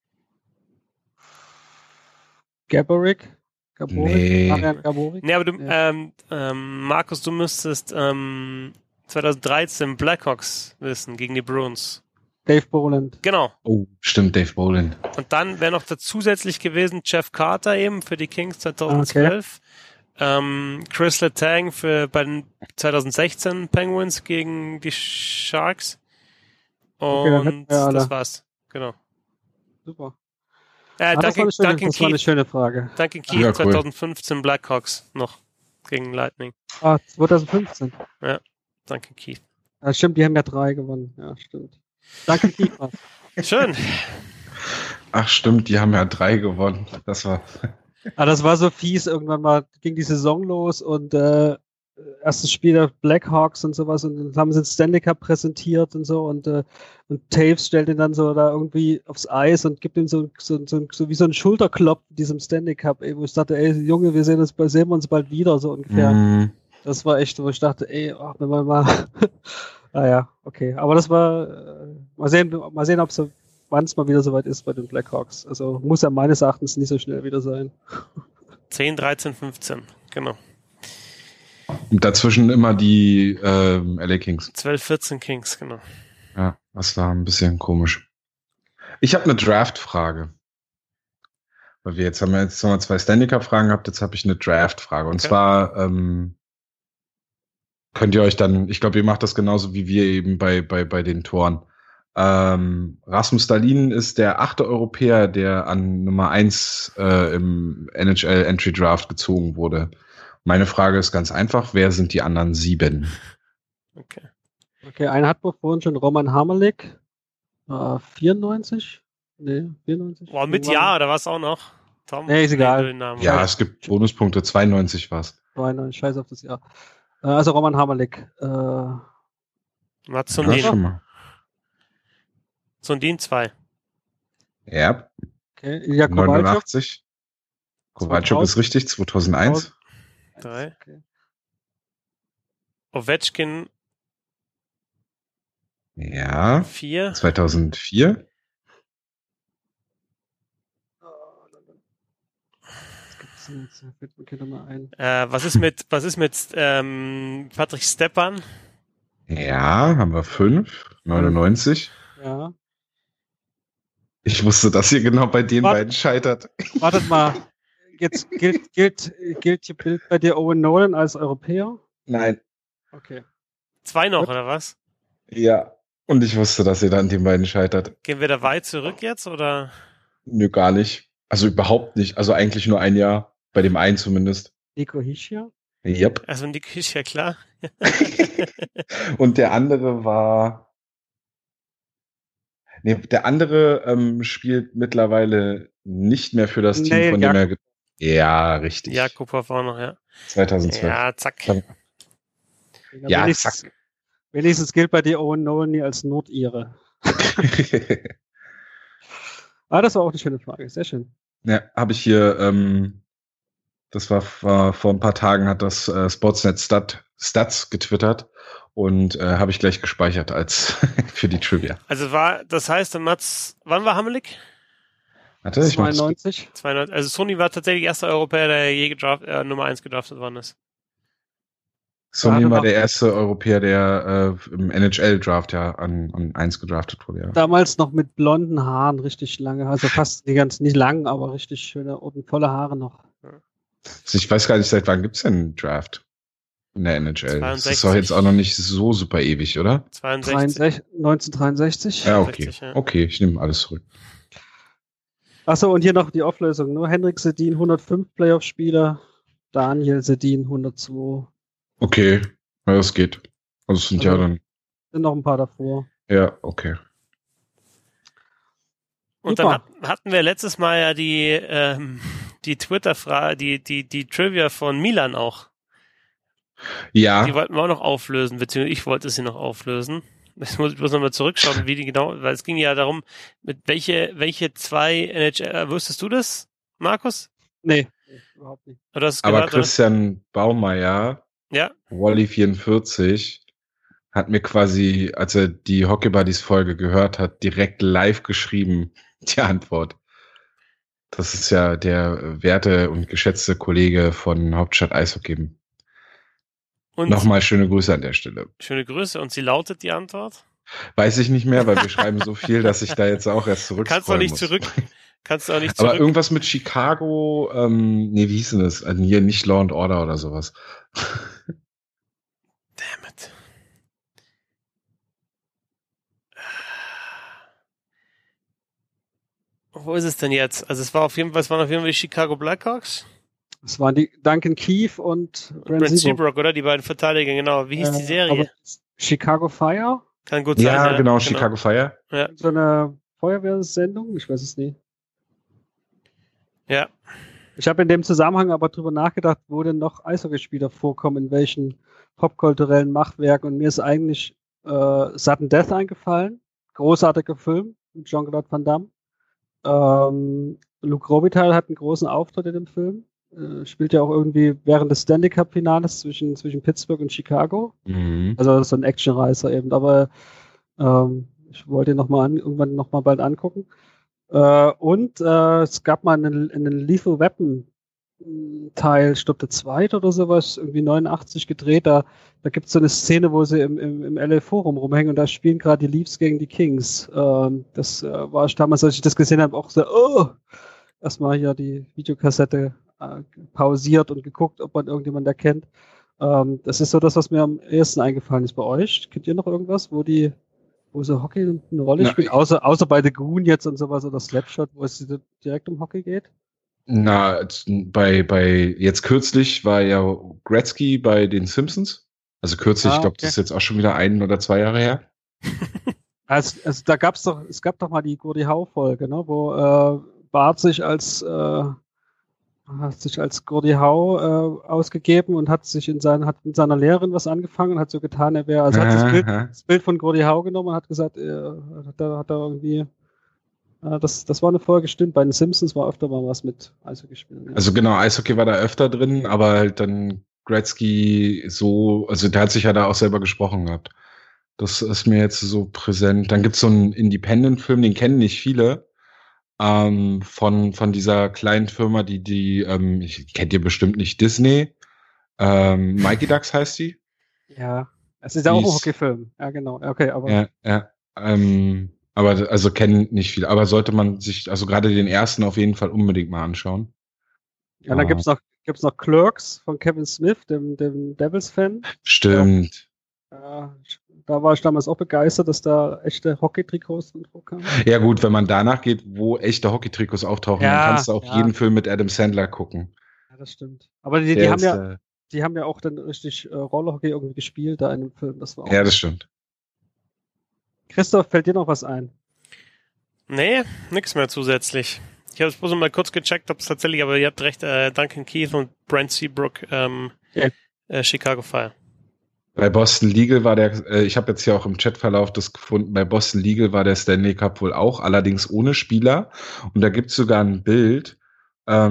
Gaborik? Nee. Marian Gaborik? Nee, aber du, Ja. Markus, du müsstest 2013 Blackhawks wissen gegen die Bruins. Dave Boland. Genau. Oh, stimmt, Dave Boland. Und dann wäre noch da zusätzlich gewesen Jeff Carter eben für die Kings 2012. Chris Letang bei den 2016 Penguins gegen die Sharks. Und das war's. Genau. Super. Duncan Das war eine Keith. schöne Frage. Duncan Keith, Ja, cool. 2015 Blackhawks noch gegen Lightning. 2015. Duncan Keith. Ja, stimmt, die haben ja 3 gewonnen. Ja, stimmt. Danke, Keith. Schön. Ach stimmt, die haben ja 3 gewonnen. Das war so fies. Irgendwann mal ging die Saison los und erstes Spiel der Blackhawks und sowas und dann haben sie den Stanley Cup präsentiert und so und Taves stellt ihn dann so da irgendwie aufs Eis und gibt ihm so wie so einen Schulterklopf in diesem Stanley Cup, wo ich dachte, ey Junge, wir sehen uns bald wieder, so ungefähr. Das war echt, wo ich dachte, ey, ach, wenn man mal. Naja, okay. Aber das war, mal sehen, wann es mal wieder soweit ist bei den Blackhawks. Also muss ja meines Erachtens nicht so schnell wieder sein. 10, 13, 15, genau. Und dazwischen immer die LA Kings. 12, 14 Kings, genau. Ja, das war ein bisschen komisch. Ich habe eine Draft-Frage. Weil jetzt haben wir 2 Stanley Cup-Fragen gehabt, jetzt habe ich eine Draft-Frage. Und zwar könnt ihr euch dann, ich glaube, ihr macht das genauso wie wir eben bei den Toren. Rasmus Dahlin ist der 8. Europäer, der an Nummer 1 im NHL Entry Draft gezogen wurde. Meine Frage ist ganz einfach, wer sind die anderen 7? Okay, einen hatten wir vorhin schon, Roman Hamrlik, 94? Nee, 94? Boah, mit Ja, oder was auch noch? Tom? Nee, ist egal. Ja, es gibt Bonuspunkte, 92 war's. 92, scheiß auf das Jahr. Also Roman Hamrlik. Mats Sundin. Ja, Sundin 2. Ja. Okay, Ilya 89. Kowalczyk ist richtig, 2001. 3. Okay. Ovechkin. Ja. 4. 2004. Was ist mit Patrick Stepan? Ja, haben wir 5. 99. Ja. Ich wusste, dass ihr genau bei den beiden scheitert. Wartet mal. Jetzt gilt ihr Bild bei dir Owen Nolan als Europäer? Nein. Okay. 2 noch, oder was? Ja. Und ich wusste, dass ihr dann den beiden scheitert. Gehen wir da weit zurück jetzt, oder? Nö, gar nicht. Also überhaupt nicht. Also eigentlich nur ein Jahr. Bei dem einen zumindest. Nico Hischier? Yep. Also Nico Hischier, klar. Und der andere war... Nee, der andere spielt mittlerweile nicht mehr für das Team, von dem er... Ja, richtig. Jakubov auch noch, ja. 2012. Ja, zack. Ja, zack. Wenigstens gilt bei dir Owen Nolan nie als Nordire. Das war auch eine schöne Frage. Sehr schön. Ja, habe ich hier... das war vor ein paar Tagen, hat das Sportsnet Stats getwittert und habe ich gleich gespeichert als für die Trivia. Also das heißt, Mats, wann war Hamrlik? Warte, 92. 92. Also Sony war tatsächlich der erste Europäer, der je Nummer 1 gedraftet worden ist. Sony war der erste Europäer, der im NHL-Draft ja an 1 gedraftet wurde. Ja. Damals noch mit blonden Haaren, richtig lange, also fast nicht lang, aber richtig schöne, volle Haare noch. Ich weiß gar nicht, seit wann gibt's denn einen Draft in der NHL? 62. Das ist doch jetzt auch noch nicht so super ewig, oder? 1963. Ja, okay. 60, ja. Okay, ich nehme alles zurück. Achso, und hier noch die Auflösung. Nur Henrik Sedin, 105 Playoff-Spieler, Daniel Sedin, 102. Okay, ja, das geht. Also es sind ja dann... Sind noch ein paar davor. Ja, okay. Und dann hatten wir letztes Mal ja die Twitter-Frage, die Trivia von Milan auch. Ja. Die wollten wir auch noch auflösen, beziehungsweise ich wollte sie noch auflösen. Jetzt muss ich bloß nochmal zurückschauen, wie die genau, weil es ging ja darum, mit welche 2 NHL, wusstest du das, Markus? Nee, überhaupt nicht. Oder hast du Aber gehört, Christian Baumeier, ja? Wally 44, hat mir quasi, als er die Hockey Buddies Folge gehört hat, direkt live geschrieben, die Antwort. Das ist ja der werte und geschätzte Kollege von Hauptstadt Eishockey. Und nochmal schöne Grüße an der Stelle. Schöne Grüße. Und sie lautet die Antwort? Weiß ich nicht mehr, weil wir schreiben so viel, dass ich da jetzt auch erst zurück Kannst du auch nicht zurück. Aber irgendwas mit Chicago, nee, wie hieß denn das? Also hier nicht Law and Order oder sowas. Damn it. Wo ist es denn jetzt? Also es waren auf jeden Fall die Chicago Blackhawks. Es waren die Duncan Keith und Brent Seabrook, oder? Die beiden Verteidiger, genau. Wie hieß die Serie? Chicago Fire? Kann gut sein. Ja, genau, Chicago Fire. Ja. So eine Feuerwehrsendung? Ich weiß es nicht. Ja. Ich habe in dem Zusammenhang aber drüber nachgedacht, wo denn noch Eishockeyspieler vorkommen, in welchen popkulturellen Machwerken. Und mir ist eigentlich Sudden Death eingefallen. Großartiger Film mit Jean-Claude Van Damme. Luc Robitaille hat einen großen Auftritt in dem Film. spielt ja auch irgendwie während des Stanley Cup Finales zwischen Pittsburgh und Chicago. Mhm. Also so ein Actionreißer eben, aber ich wollte ihn irgendwann noch mal bald angucken. Und es gab mal einen Lethal Weapon Teil, ich glaube der zweite oder sowas, irgendwie 89 gedreht, da gibt es so eine Szene, wo sie im LA Forum rumhängen und da spielen gerade die Leafs gegen die Kings. Das war damals, als ich das gesehen habe, auch so, erstmal hier die Videokassette pausiert und geguckt, ob man irgendjemand erkennt. Das ist so das, was mir am ersten eingefallen ist bei euch. Kennt ihr noch irgendwas, wo so Hockey eine Rolle spielt? Außer bei The Goon jetzt und sowas oder Slapshot, wo es direkt um Hockey geht? Na, bei jetzt kürzlich war ja Gretzky bei den Simpsons. Also kürzlich, ich glaube, das ist jetzt auch schon wieder 1 oder 2 Jahre her. Also da es gab doch mal die Gordie Howe-Folge, ne, wo Bart sich als Gordie Howe ausgegeben und hat mit seiner Lehrerin was angefangen und hat so getan, er wäre, also hat das Bild von Gordie Howe genommen und hat gesagt, hat er irgendwie das war eine Folge, stimmt. Bei den Simpsons war öfter mal was mit Eishockey spielen. Ja. Also genau, Eishockey war da öfter drin, aber halt dann Gretzky also der hat sich ja da auch selber gesprochen gehabt. Das ist mir jetzt so präsent. Dann gibt's so einen Independent-Film, den kennen nicht viele, von dieser kleinen Firma, kennt ihr bestimmt nicht, Disney. Mighty Ducks heißt die. Ja, es ist ja auch ein Hockeyfilm. Ja, genau. Okay, aber. Ja. Aber also kennen nicht viele. Aber sollte man sich, also gerade den ersten auf jeden Fall unbedingt mal anschauen. Ja, dann gibt's noch Clerks von Kevin Smith, dem Devils-Fan. Stimmt. Da war ich damals auch begeistert, dass da echte Hockey-Trikots drin vorkamen. Ja gut, wenn man danach geht, wo echte Hockey-Trikots auftauchen, dann kannst du auch jeden Film mit Adam Sandler gucken. Ja, das stimmt. Aber die haben ja auch dann richtig Rollerhockey irgendwie gespielt da in dem Film. Das war auch das stimmt. Christoph, fällt dir noch was ein? Nee, nix mehr zusätzlich. Ich habe es bloß mal kurz gecheckt, ob es tatsächlich, aber ihr habt recht, Duncan Keith und Brent Seabrook, Chicago Fire. Bei Boston Legal war ich habe jetzt hier auch im Chatverlauf das gefunden, bei Boston Legal war der Stanley Cup wohl auch, allerdings ohne Spieler. Und da gibt's sogar ein Bild, das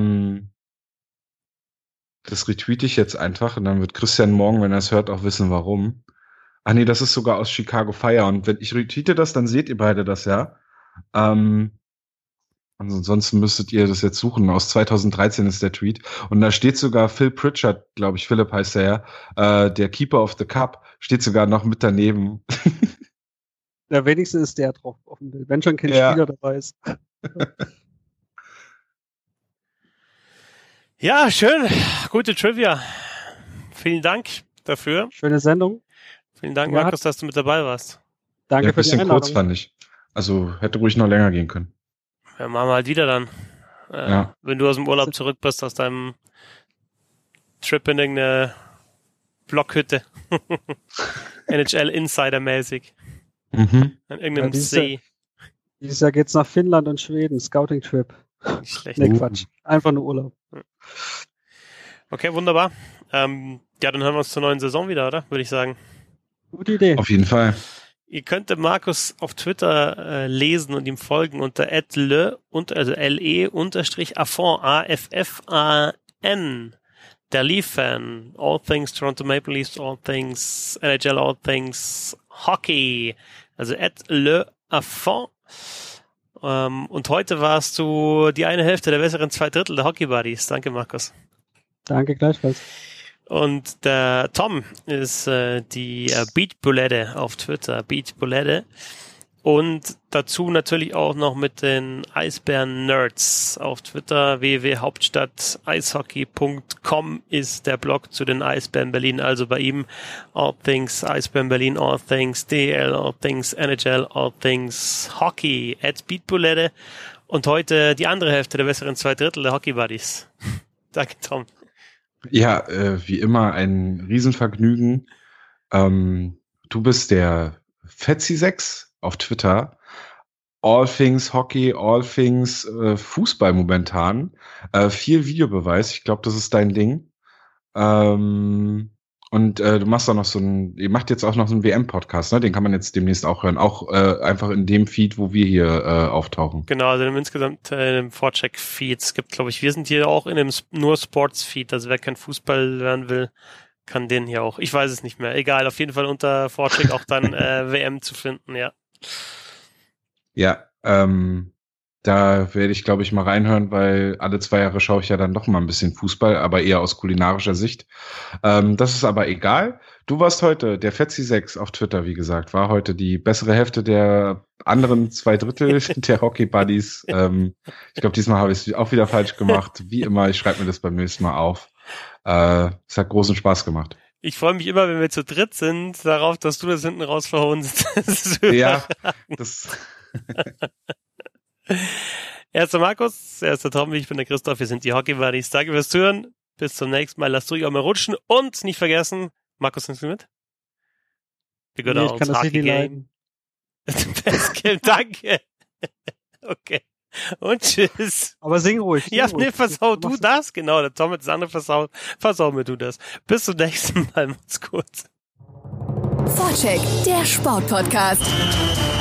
retweete ich jetzt einfach und dann wird Christian morgen, wenn er es hört, auch wissen, warum. Ach nee, das ist sogar aus Chicago Fire. Und wenn ich retweete das, dann seht ihr beide das, ja. Ansonsten müsstet ihr das jetzt suchen. Aus 2013 ist der Tweet. Und da steht sogar Phil Pritchard, glaube ich, Philipp heißt er ja, der Keeper of the Cup, steht sogar noch mit daneben. Ja, wenigstens ist der drauf auf dem Bild, wenn schon kein Spieler dabei ist. Ja, schön. Gute Trivia. Vielen Dank dafür. Schöne Sendung. Vielen Dank, Markus, dass du mit dabei warst. Danke für die Einladung. Ein bisschen kurz, fand ich. Also hätte ruhig noch länger gehen können. Ja, machen wir halt wieder dann. Wenn du aus dem Urlaub zurück bist, aus deinem Trip in irgendeine Blockhütte. NHL Insider-mäßig. Mhm. An irgendeinem See. Dieses Jahr geht's nach Finnland und Schweden. Scouting-Trip. Nicht schlecht. Nee, Quatsch. Einfach nur Urlaub. Okay, wunderbar. Dann hören wir uns zur neuen Saison wieder, oder? Würde ich sagen. Gute Idee. Auf jeden Fall. Ihr könnt Markus auf Twitter lesen und ihm folgen unter @le_affan, AFFAN. Der Leaf-Fan. All things Toronto Maple Leafs, all things NHL, all things Hockey. Also @le_affan. Und heute warst du die eine Hälfte der besseren 2/3 der Hockey Buddies. Danke, Markus. Danke, gleichfalls. Und der Tom ist die Beat Bulette auf Twitter, Beat Bulette. Und dazu natürlich auch noch mit den Eisbären Nerds auf Twitter. www.hauptstadteishockey.com ist der Blog zu den Eisbären Berlin. Also bei ihm all things Eisbären Berlin, all things DL, all things NHL, all things Hockey @BeatBulette. Und heute die andere Hälfte der besseren 2/3 der Hockey Buddies. Danke, Tom. Ja, wie immer ein Riesenvergnügen. Du bist der Fetzi6 auf Twitter. All things Hockey, all things Fußball momentan. Viel Videobeweis, ich glaube, das ist dein Ding. Und Und du machst ihr macht jetzt auch noch so einen WM-Podcast, ne? Den kann man jetzt demnächst auch hören. Auch einfach in dem Feed, wo wir hier auftauchen. Genau, also insgesamt im Vorcheck-Feed. Es gibt, glaube ich, wir sind hier auch in dem nur Sports-Feed. Also wer kein Fußball hören will, kann den hier auch. Ich weiß es nicht mehr. Egal, auf jeden Fall unter Vorcheck auch dann WM zu finden, ja. Ja, da werde ich, glaube ich, mal reinhören, weil alle 2 Jahre schaue ich ja dann doch mal ein bisschen Fußball, aber eher aus kulinarischer Sicht. Das ist aber egal. Du warst heute, der Fetzi6 auf Twitter, wie gesagt, war heute die bessere Hälfte der anderen 2/3 der Hockey-Buddies. Ich glaube, diesmal habe ich es auch wieder falsch gemacht. Wie immer, ich schreibe mir das beim nächsten Mal auf. Es hat großen Spaß gemacht. Ich freue mich immer, wenn wir zu dritt sind, darauf, dass du das hinten raus verhunzt. Ja, das... Er ist der Markus, er ist der Tom, ich bin der Christoph, wir sind die Hockey Buddies. Danke fürs Zuhören, bis zum nächsten Mal, lasst ruhig auch mal rutschen und nicht vergessen, Markus, nimmst du mit? Ich kann das nicht leiden. Best Game, danke. Okay. Und tschüss. Aber sing ruhig. Ja, nee, versau du das, genau, der Tom hat das andere versaut, versau mir du das. Bis zum nächsten Mal, macht's gut. Vorcheck, der Sportpodcast.